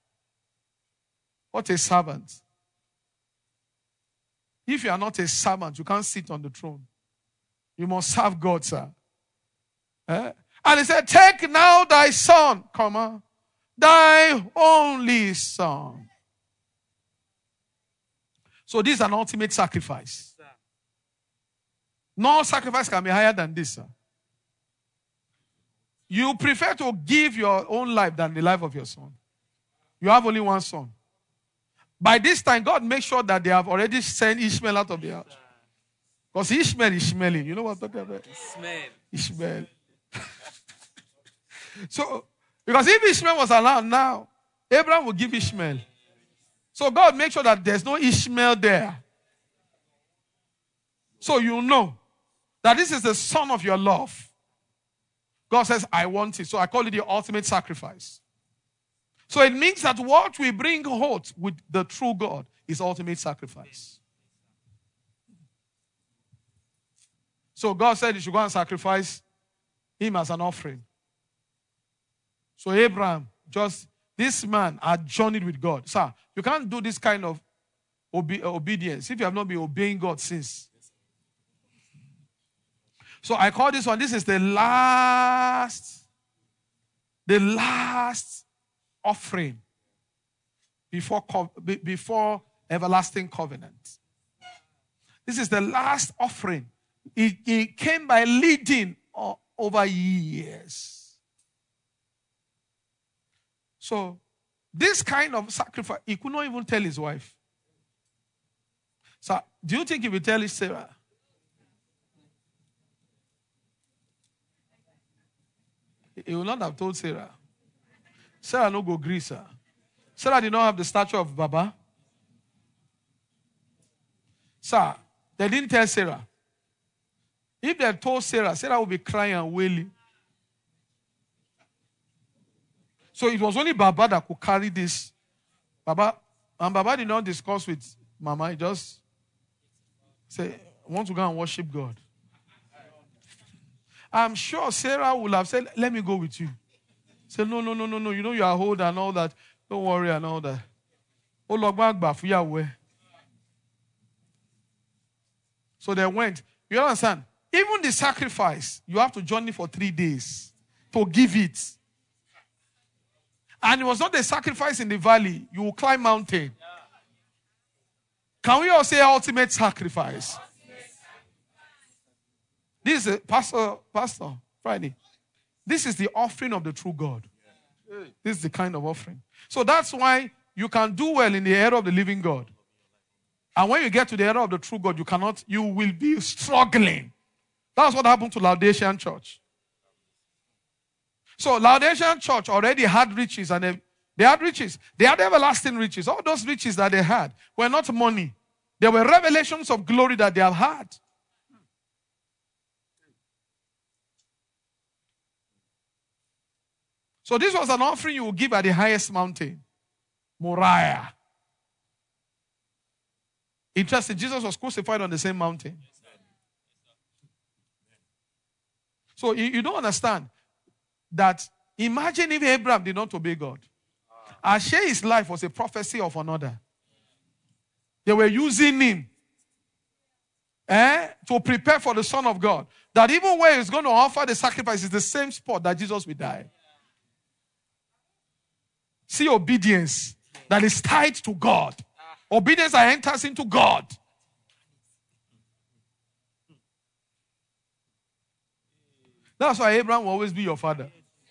What a servant. If you are not a servant, you can't sit on the throne. You must serve God, sir. Eh? And he said, take now thy son, comma, thy only son. So this is an ultimate sacrifice. No sacrifice can be higher than this, sir. You prefer to give your own life than the life of your son. You have only one son. By this time, God makes sure that they have already sent Ishmael out of the house. Because Ishmael is smelling. You know what I'm talking about? Ishmael. Ishmael. So, because if Ishmael was allowed now, Abraham would give Ishmael. So God makes sure that there's no Ishmael there. So you know that this is the son of your love. God says, I want it. So I call it the ultimate sacrifice. So it means that what we bring forth with the true God is ultimate sacrifice. So God said you should go and sacrifice him as an offering. So Abraham just, this man had journeyed with God. Sir, you can't do this kind of obe- obedience if you have not been obeying God since. So I call this one, this is the last, the last offering before, before everlasting covenant. This is the last offering. It, it came by leading over years. So, this kind of sacrifice, he could not even tell his wife. So, do you think he will tell his Sarah? He will not have told Sarah. Sarah no go agree, sir. Sarah did not have the stature of Baba. Sir, they didn't tell Sarah. If they told Sarah, Sarah would be crying and wailing. So it was only Baba that could carry this. Baba, and Baba did not discuss with Mama. He just said, I want to go and worship God. I'm sure Sarah would have said, let me go with you. Say, no, no, no, no, no. You know you are old and all that. Don't worry and all that. Oh, Lord, so they went. You understand? Even the sacrifice, you have to journey for three days to give it. And it was not a sacrifice in the valley. You will climb mountain. Can we all say ultimate sacrifice? This is a, Pastor, Pastor Friday. This is the offering of the true God. This is the kind of offering. So that's why you can do well in the era of the living God. And when you get to the era of the true God, you cannot, you will be struggling. That's what happened to Laodicean church. So Laodicean church already had riches, and they, they had riches. They had everlasting riches. All those riches that they had were not money. They were revelations of glory that they have had. So this was an offering you would give at the highest mountain, Moriah. Interesting, Jesus was crucified on the same mountain. So you, you don't understand that. Imagine if Abraham did not obey God. Ashe, his life was a prophecy of another. They were using him eh, to prepare for the Son of God. That even where he's going to offer the sacrifice is the same spot that Jesus will die. See obedience that is tied to God. Obedience that enters into God. That's why Abraham will always be your father.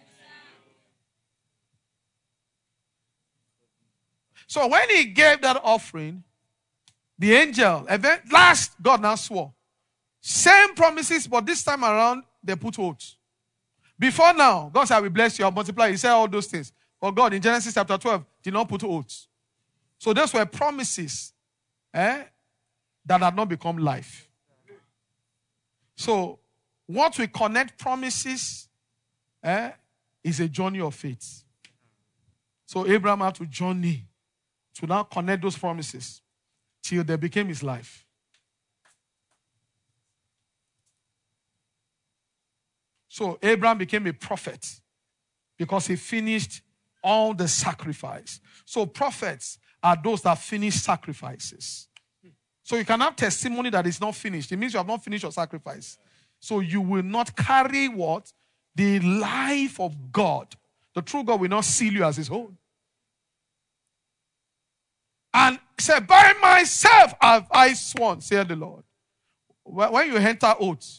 So when he gave that offering, the angel, event, last, God now swore. Same promises, but this time around, they put oaths. Before now, God said, I will bless you, I'll multiply. He said all those things. But God, in Genesis chapter twelve, did not put oaths. So those were promises eh, that had not become life. So what we connect promises eh, is a journey of faith. So Abraham had to journey to now connect those promises till they became his life. So Abraham became a prophet because he finished all the sacrifice. So prophets are those that finish sacrifices. So you can have testimony that is not finished. It means you have not finished your sacrifice. So you will not carry what? The life of God. The true God will not seal you as his own. And say, by myself have I sworn, said the Lord. When you enter oath,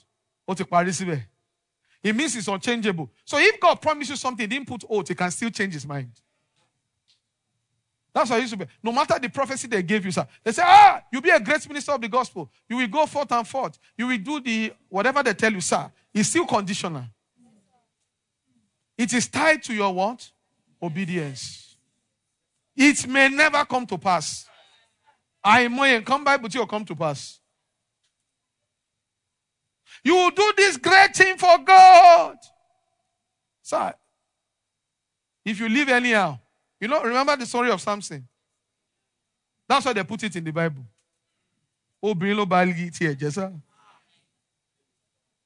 it means it's unchangeable. So if God promised you something, he didn't put oath, he can still change his mind. That's how it used to be. No matter the prophecy they gave you, sir. They say, ah, you'll be a great minister of the gospel. You will go forth and forth. You will do the, whatever they tell you, sir. It's still conditional. It is tied to your what? Obedience. It may never come to pass. I may come by, but it will come to pass. You will do this great thing for God. Sir, if you live anyhow, you know, remember the story of Samson? That's why they put it in the Bible. Obin lo balgi ti eje sa.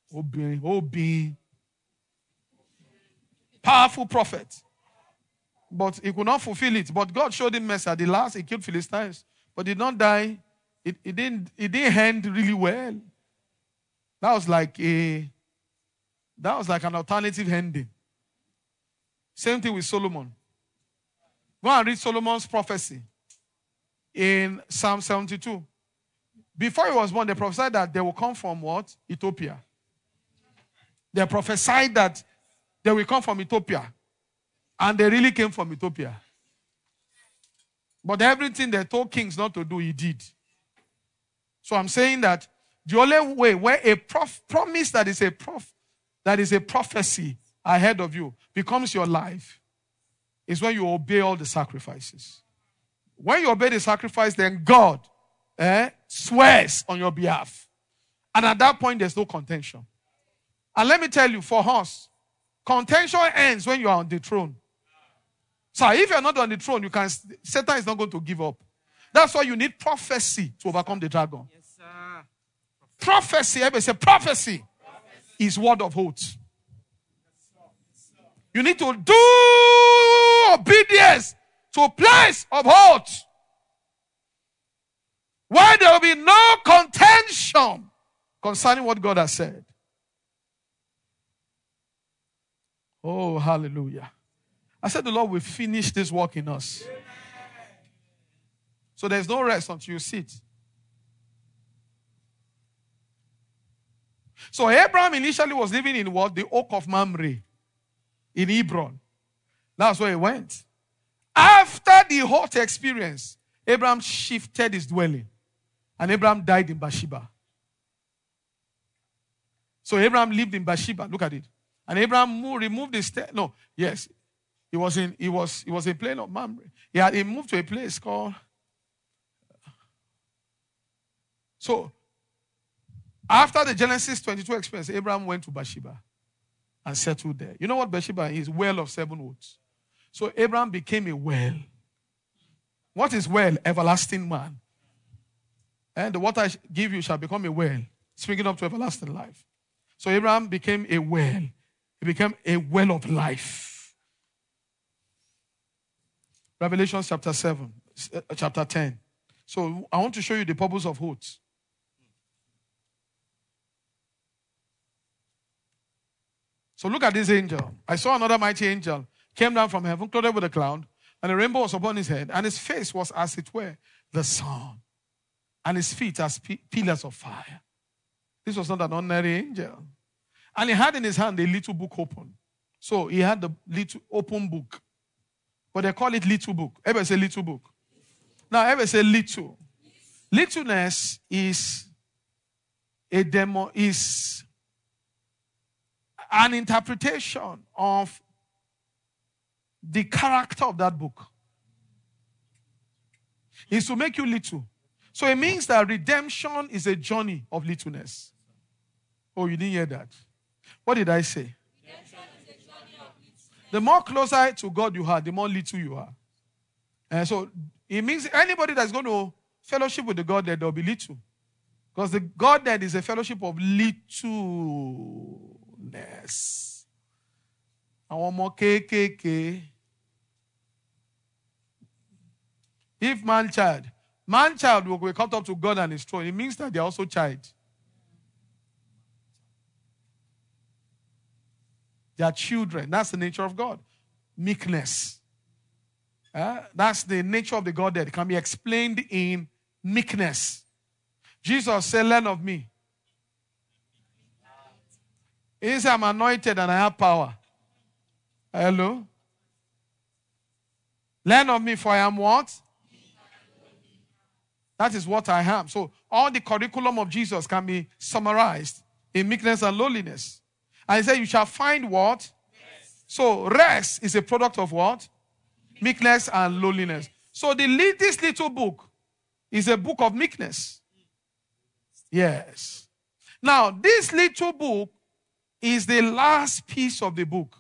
Obin, Obin. Powerful prophet. but he could not fulfill it. But God showed him mercy. At the last, he killed Philistines, but did not die. It, it didn't. It didn't end really well. That was like a. That was like an alternative ending. Same thing with Solomon. Go and read Solomon's prophecy in Psalm seventy-two. Before he was born, they prophesied that they will come from what? Ethiopia. They prophesied that they will come from Ethiopia. And they really came from Ethiopia. But everything they told kings not to do, he did. So I'm saying that the only way where a prof- promise that is a prof- that is a prophecy ahead of you becomes your life is when you obey all the sacrifices. When you obey the sacrifice, then God eh, swears on your behalf. And at that point, there's no contention. And let me tell you, for us, contention ends when you are on the throne. So if you're not on the throne, you can. Satan is not going to give up. That's why you need prophecy to overcome the dragon. Yes, sir. Prophecy, everybody say prophecy, prophecy is word of oath. You need to do obedience to a place of oath, where there will be no contention concerning what God has said. Oh, hallelujah. I said the Lord will finish this work in us. So there's no rest until you sit. So Abraham initially was living in what? The Oak of Mamre in Hebron. That's where he went. After the hot experience, Abraham shifted his dwelling. And Abraham died in Bathsheba. So Abraham lived in Bathsheba. Look at it. And Abraham moved, removed the stairs. No, yes. He was in he was he was in plain of Mamre. He had he moved to a place called. So after the Genesis twenty-two experience, Abraham went to Bathsheba and settled there. You know what Bathsheba is? Well of seven woods. So Abraham became a well. What is well? Everlasting man. And the water I give you shall become a well, springing up to everlasting life. So Abraham became a well. He became a well of life. Revelation chapter seven, uh, chapter ten. So I want to show you the purpose of oaths. So look at this angel. I saw another mighty angel came down from heaven, clothed with a cloud, and a rainbow was upon his head, and his face was as it were the sun, and his feet as p- pillars of fire. This was not an ordinary angel. And he had in his hand a little book open. So he had the little open book. But they call it little book. Everybody say little book. Now everybody say little. Littleness is a demo, is an interpretation of the character of that book. It's to make you little. So it means that redemption is a journey of littleness. Oh, you didn't hear that? What did I say? The more closer to God you are, the more little you are. And so it means anybody that's going to fellowship with the Godhead, there will be little. Because the Godhead is a fellowship of littleness. And one more K K K. If man-child, man-child will be caught up to God and his throne, it means that they are also child. They are children. That's the nature of God. Meekness. Uh, that's the nature of the Godhead. It can be explained in meekness. Jesus said, learn of me. He said, I'm anointed and I have power. Hello? Learn of me, for I am what? That is what I am. So all the curriculum of Jesus can be summarized in meekness and lowliness. And he said, you shall find what? Rest. So rest is a product of what? Meekness and lowliness. So the this little book is a book of meekness. Yes. Now, this little book is the last piece of the book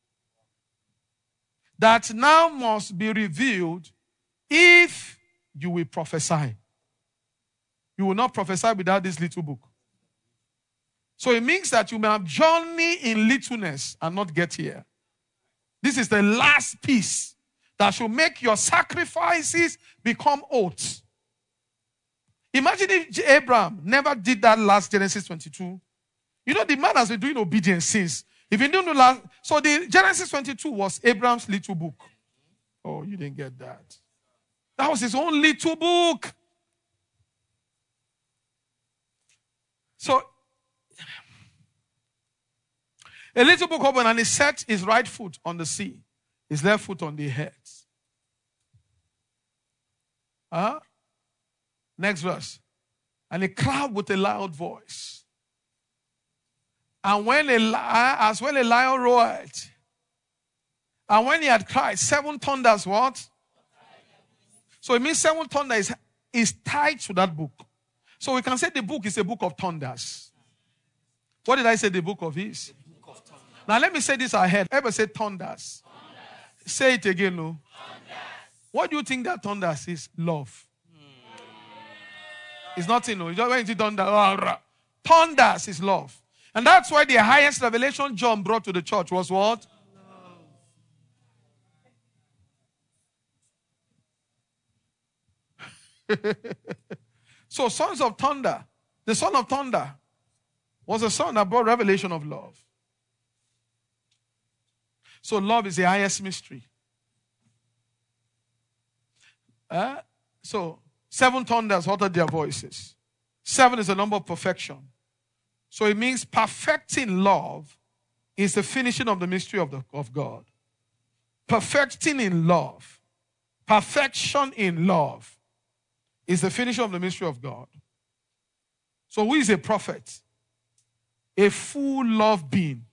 that now must be revealed if you will prophesy. You will not prophesy without this little book. So it means that you may have journey in littleness and not get here. This is the last piece that should make your sacrifices become oaths. Imagine if Abraham never did that last Genesis twenty-two. You know, the man has been doing obedience since. If you don't know last, so the Genesis twenty-two was Abraham's little book. Oh, you didn't get that. That was his own little book. So, a little book opened and he set his right foot on the sea, his left foot on the heads. Huh? Next verse. And he cried with a loud voice. And when a, as when a lion roared, and when he had cried, seven thunders what? So it means seven thunders is, is tied to that book. So we can say the book is a book of thunders. What did I say the book of is? Book of now let me say this ahead. Ever say thunders? Thunders. Say it again, no? Thunders. What do you think that thunders is? Love. Hmm. It's nothing, no. You just went to thunder. Thunders is love. And that's why the highest revelation John brought to the church was what? So, sons of thunder, the son of thunder was a son that brought revelation of love. So, love is the highest mystery. Uh, so, seven thunders uttered their voices. Seven is the number of perfection. So, it means perfecting love is the finishing of the mystery of, the, of God. Perfecting in love, perfection in love, is the finisher of the mystery of God. So who is a prophet? A full love being.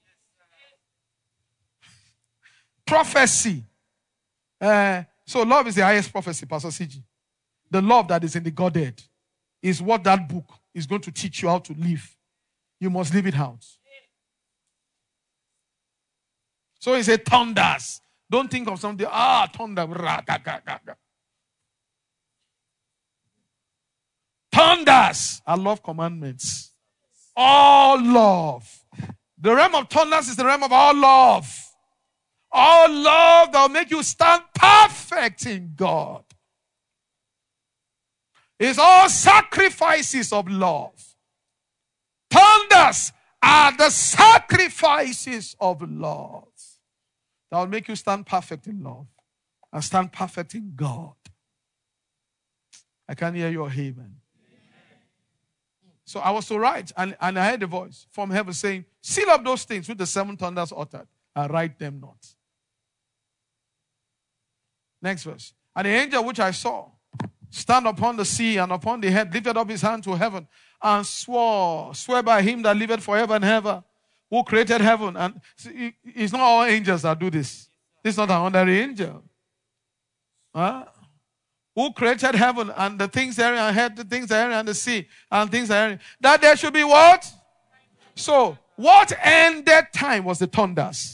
Prophecy. Uh, so love is the highest prophecy, Pastor C G. The love that is in the Godhead is what that book is going to teach you how to live. You must live it out. So he said thunders. Don't think of something, ah, thunder. Thunders. I love commandments. All love. The realm of thunders is the realm of all love. All love that will make you stand perfect in God. It's all sacrifices of love. Thunders are the sacrifices of love that will make you stand perfect in love and stand perfect in God. I can hear your amen. So I was to write, and, and I heard a voice from heaven saying, seal up those things which the seven thunders uttered, and write them not. Next verse. And the angel which I saw stand upon the sea and upon the head lifted up his hand to heaven and swore, swear by him that liveth forever and ever, who created heaven. And it's not all angels that do this. This is not an ordinary angel. Huh? Who created heaven and the things therein and had the things therein and the sea and things therein. That there should be what? So, what ended time was the thunders.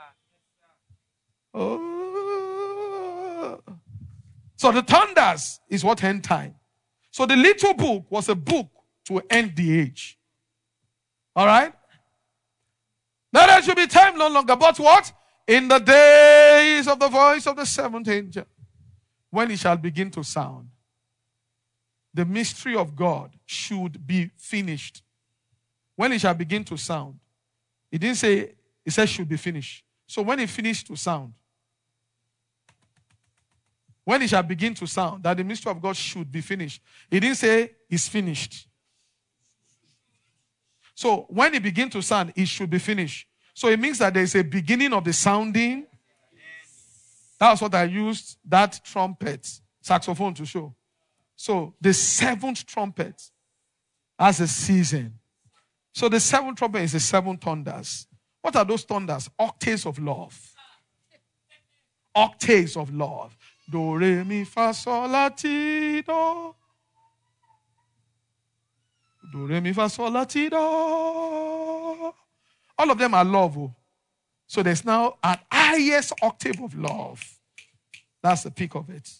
Oh. So the thunders is what end time. So the little book was a book to end the age. All right? Now there should be time no longer. But what? In the days of the voice of the seventh angel, when it shall begin to sound, the mystery of God should be finished. When it shall begin to sound, it didn't say, it said should be finished. So when it finished to sound, when it shall begin to sound, that the mystery of God should be finished, it didn't say it's finished. So when it begins to sound, it should be finished. So it means that there is a beginning of the sounding. That's what I used that trumpet, saxophone to show. So the seventh trumpet has a season. So the seventh trumpet is the seven thunders. What are those thunders? Octaves of love. Octaves of love. Do, re, mi, fa, sol, la, ti, do. Do, re, mi, fa, sol, la, ti, do. All of them are love. Oh. So there's now an highest octave of love. That's the peak of it.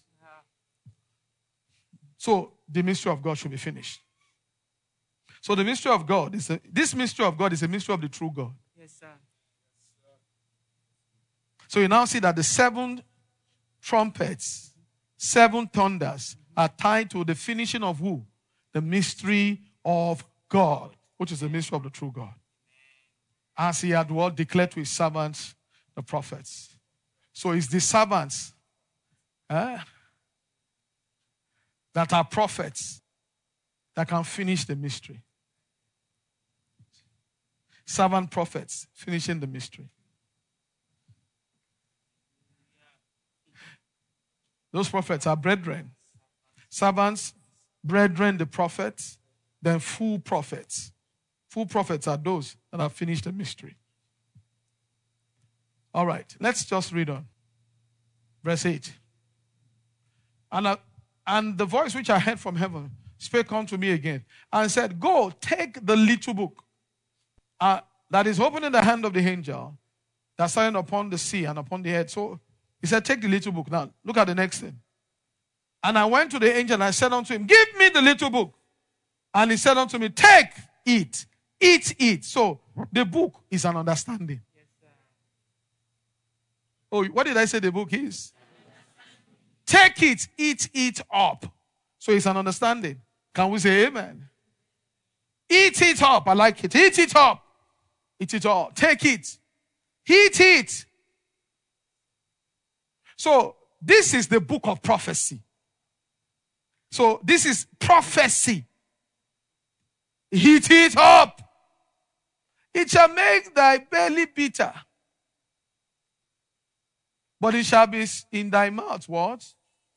So the mystery of God should be finished. So the mystery of God is a, this mystery of God is a mystery of the true God. Yes, sir. So you now see that the seven trumpets, seven thunders are tied to the finishing of who? The mystery of God, which is the mystery of the true God. As he had what declared to his servants, the prophets. So it's the servants eh, that are prophets that can finish the mystery. Servant prophets finishing the mystery. Those prophets are brethren. Servants, brethren, the prophets, then full prophets. Full prophets are those that have finished the mystery. All right, let's just read on. Verse eight. And, uh, and the voice which I heard from heaven spake unto me again and said, go, take the little book uh, that is open in the hand of the angel that signed upon the sea and upon the earth. So he said, take the little book. Now, look at the next thing. And I went to the angel and I said unto him, give me the little book. And he said unto me, take it, eat it. So the book is an understanding. Yes, sir. Oh, what did I say the book is? Take it, eat it up. So it's an understanding. Can we say amen? Eat it up. I like it. Eat it up. Eat it all. Take it. Eat it. So this is the book of prophecy. So this is prophecy. Eat it up. It shall make thy belly bitter. But it shall be in thy mouth. What?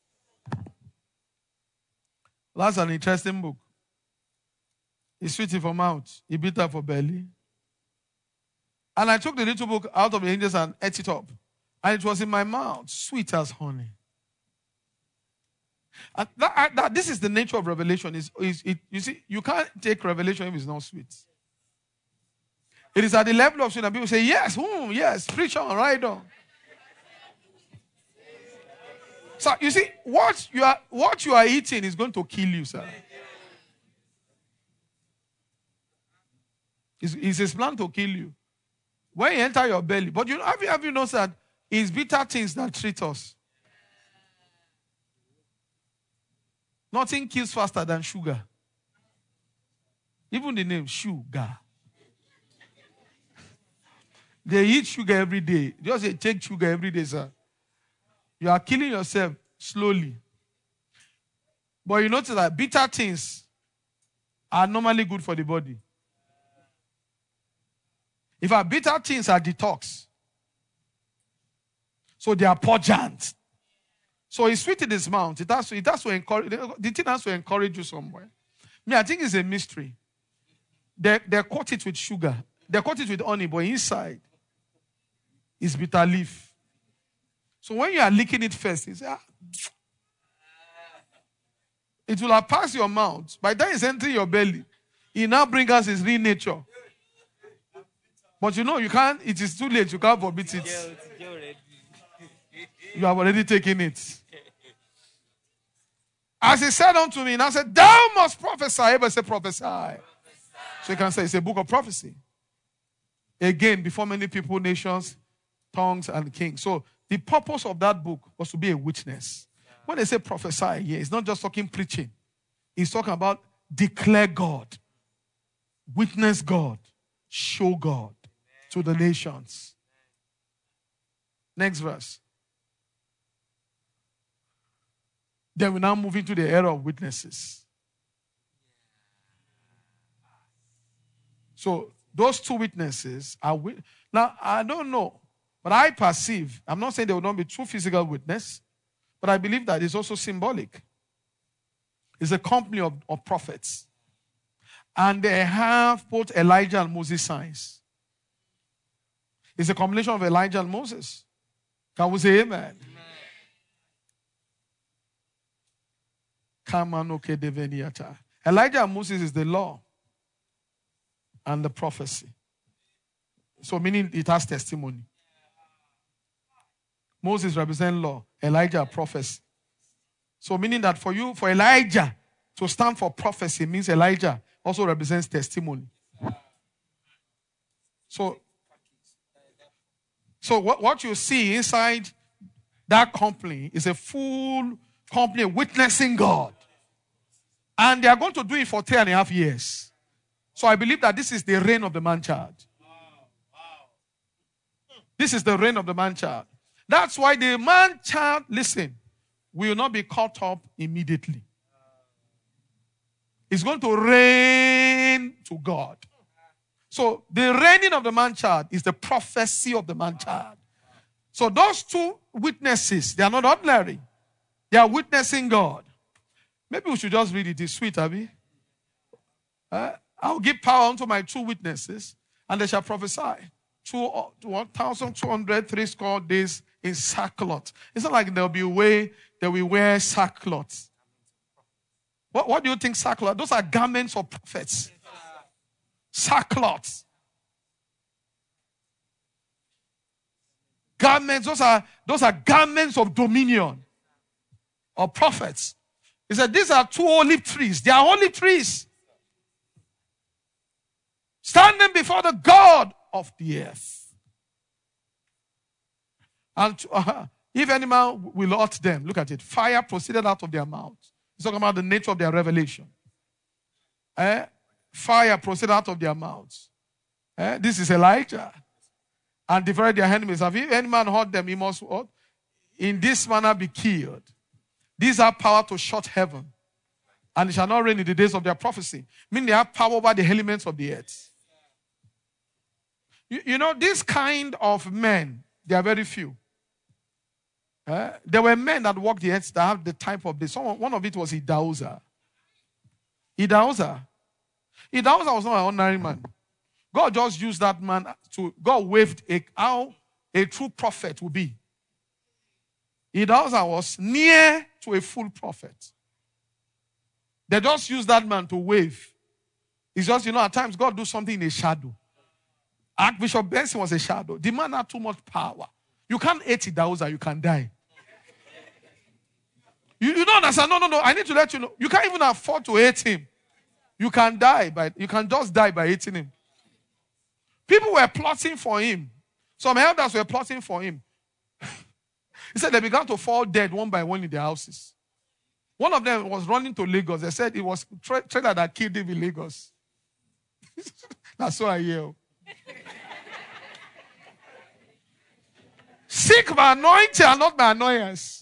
That's an interesting book. It's sweet for mouth. It's bitter for belly. And I took the little book out of the angels and ate it up. And it was in my mouth, sweet as honey. And that, that, this is the nature of revelation. Is, is it, you see, you can't take revelation if it's not sweet. It is at the level of sweet and people say, yes, hmm, yes, preach on, right on. So you see, what you are what you are eating is going to kill you, sir. It's, it's his plan to kill you. When you enter your belly, but you have you have you noticed that it's bitter things that treat us. Nothing kills faster than sugar. Even the name, sugar. They eat sugar every day. Just say, take sugar every day, sir. You are killing yourself slowly. But you notice that bitter things are normally good for the body. If our bitter things are detox, so they are pungent. So it's sweet in his mouth. It has to, it has to encourage, the thing has to encourage you somewhere. Me, I think it's a mystery. They, they coat it with sugar. They coat it with honey, but inside is bitter leaf. So when you are licking it first, it's, ah, it will have passed your mouth. By the time it's entering your belly, it now brings us his real nature. But you know, you can't, it is too late. You can't forbid it. You have already taken it. As he said unto me, and I said, thou must prophesy. Everybody say prophesy. prophesy. So you can say it's a book of prophecy. Again, before many people, nations, tongues, and kings. So the purpose of that book was to be a witness. When they say prophesy, yeah, it's not just talking preaching. It's talking about declare God, witness God, show God to the nations. Next verse. Then we now move into the era of witnesses. So those two witnesses are wit- now I don't know, but I perceive. I'm not saying there will not be true physical witness, but I believe that it's also symbolic. It's a company of, of prophets, and they have both Elijah and Moses signs. It's a combination of Elijah and Moses. Can we say amen? Elijah and Moses is the law and the prophecy. So meaning it has testimony. Moses represents law, Elijah prophecy. So meaning that for you, for Elijah to stand for prophecy means Elijah also represents testimony. So, so what, what you see inside That company is a full company witnessing God. And they are going to do it for three and a half years. So I believe that this is the reign of the man-child. This is the reign of the man-child. That's why the man-child, listen, will not be caught up immediately. It's going to reign to God. So the reigning of the man-child is the prophecy of the man-child. So those two witnesses, they are not ordinary. They are witnessing God. Maybe we should just read it. It's sweet, Abby. Uh, I'll give power unto my two witnesses, and they shall prophesy. Two, one thousand two hundred three score days in sackcloth. It's not like there'll be a way that we wear sackcloth. What, what do you think sackcloth? Those are garments of prophets. Sackcloth. Garments, those are, those are garments of dominion. Of prophets. He said, these are two olive trees. They are olive trees. Standing before the God of the earth. And uh, if any man will hurt them, look at it. Fire proceeded out of their mouths. He's talking about the nature of their revelation. Eh? Fire proceeded out of their mouths. Eh? This is Elijah. And devoured their enemies. Have if any man hurt them, he must what? In this manner be killed. These have power to shut heaven. And it shall not rain in the days of their prophecy. Meaning they have power over the elements of the earth. You, you know, this kind of men, they are very few. Uh, there were men that walked the earth that have the type of this. Someone, one of it was Idahosa. Idahosa. Idahosa was not an ordinary man. God just used that man to, God waved a, how a true prophet would be. Idahosa was near to a full prophet. They just used that man to wave. It's just, you know, at times God do something in a shadow. Archbishop Benson was a shadow. The man had too much power. You can't hate Idahosa, you can die. You, you don't understand. No, no, no. I need to let you know. You can't even afford to hate him. You can die by, you can just die by hating him. People were plotting for him. Some elders were plotting for him. He said they began to fall dead one by one in their houses. One of them was running to Lagos. They said it was tra- trailer that killed him in Lagos. That's what I hear. Seek my anointing and not my annoyance.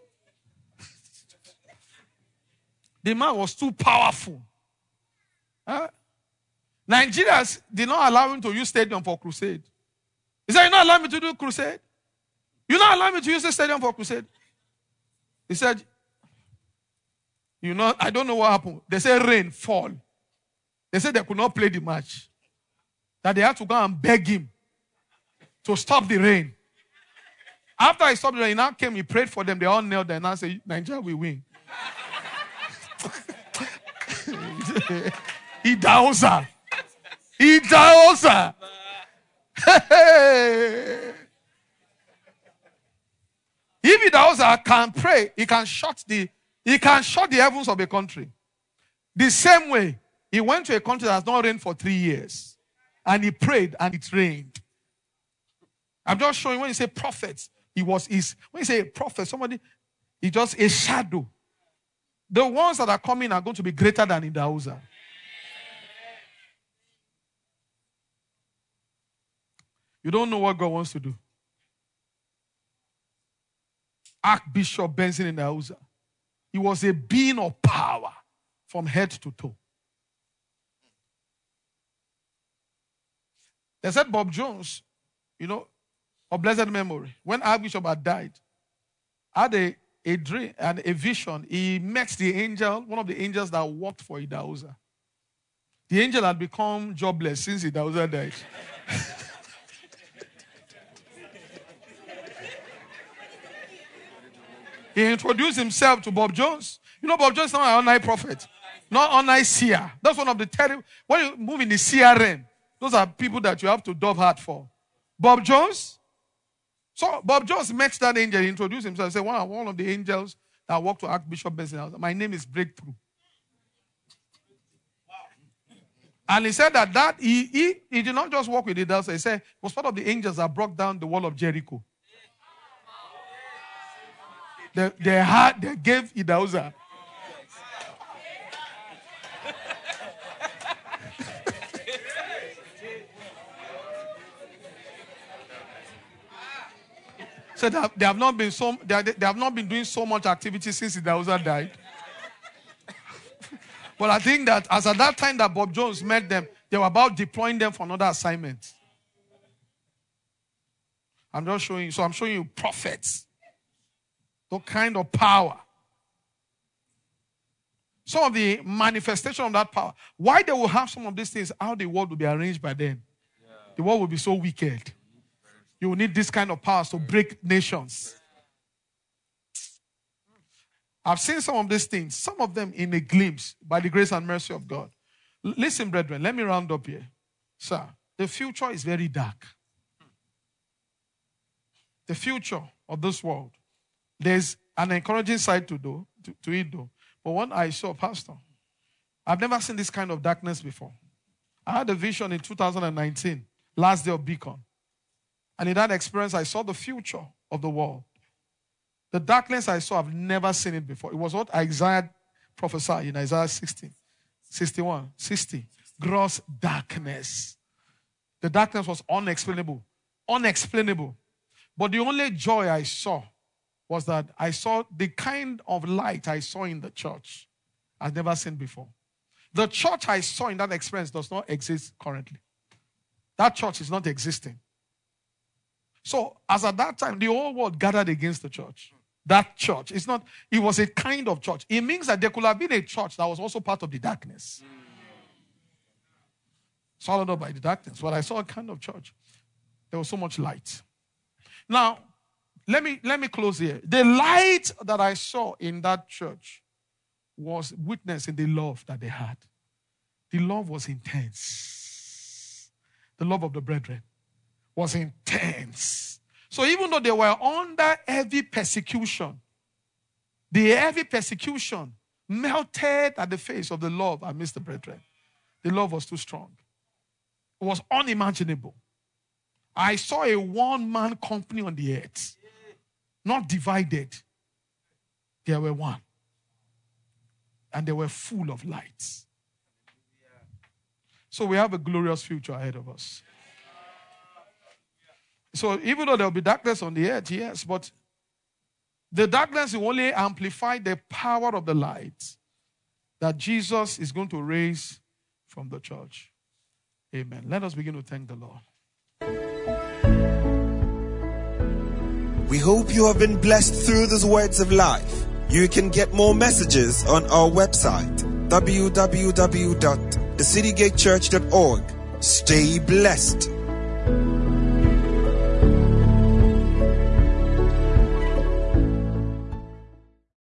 The man was too powerful. Huh? Nigerians did not allow him to use stadium for crusade. He said, you not allow me to do crusade? You not allow me to use the stadium for crusade? He said, you know, I don't know what happened. They said rain fall. They said they could not play the match. That they had to go and beg him to stop the rain. After he stopped the rain, he now came, he prayed for them. They all knelt there and now said, Nigeria will win. Idahosa. Idahosa. If Idahosa can pray, he can shut the he can shut the heavens of a country. The same way, he went to a country that has not rained for three years. And he prayed and it rained. I'm just showing when you say prophets, he was his when you say prophet, somebody, he just a shadow. The ones that are coming are going to be greater than Idahosa. You don't know what God wants to do. Archbishop Benson Idahosa. He was a being of power from head to toe. They said Bob Jones, you know, of blessed memory, when Archbishop had died, had a, a dream and a vision. He met the angel, one of the angels that worked for Idahosa. The angel had become jobless since Idahosa died. He introduced himself to Bob Jones. You know, Bob Jones is not an online prophet, not online seer. That's one of the terrible. When you move in the seer realm, those are people that you have to dove hard for. Bob Jones. So Bob Jones met that angel. He introduced himself. He said, wow, one of the angels that worked to Archbishop Benson. My name is Breakthrough. And he said that, that he, he, he did not just work with Idahosa. He said it was part of the angels that broke down the wall of Jericho. They, they had, they gave Idahosa. So they have, they have not been so they, they have not been doing so much activity since Idahosa died. But I think that as at that time that Bob Jones met them, they were about deploying them for another assignment. I'm just showing you. So I'm showing you prophets. The kind of power. Some of the manifestation of that power. Why they will have some of these things, how the world will be arranged by them. Yeah. The world will be so wicked. You will need this kind of power to break nations. I've seen some of these things, some of them in a glimpse, by the grace and mercy of God. L- listen, brethren, let me round up here. Sir, the future is very dark. The future of this world. There's an encouraging side to, do, to, to it, though. But when I saw, Pastor, I've never seen this kind of darkness before. I had a vision in two thousand nineteen, last day of Beacon. And in that experience, I saw the future of the world. The darkness I saw, I've never seen it before. It was what Isaiah prophesied in Isaiah sixty, sixty-one, sixty. Gross darkness. The darkness was unexplainable. Unexplainable. But the only joy I saw was that I saw the kind of light I saw in the church I've never seen before. The church I saw in that experience does not exist currently. That church is not existing. So, as at that time, the whole world gathered against the church. That church. It's not, it was a kind of church. It means that there could have been a church that was also part of the darkness. Swallowed up by the darkness. But I saw a kind of church. There was so much light. Now, let me, let me close here. The light that I saw in that church was witness in the love that they had. The love was intense. The love of the brethren was intense. So even though they were under heavy persecution, the heavy persecution melted at the face of the love amidst the brethren. The love was too strong. It was unimaginable. I saw a one-man company on the earth, not divided. They were one. And they were full of lights. So we have a glorious future ahead of us. So even though there will be darkness on the earth, yes, but the darkness will only amplify the power of the light that Jesus is going to raise from the church. Amen. Let us begin to thank the Lord. We hope you have been blessed through these words of life. You can get more messages on our website, w w w dot the city gate church dot org. Stay blessed.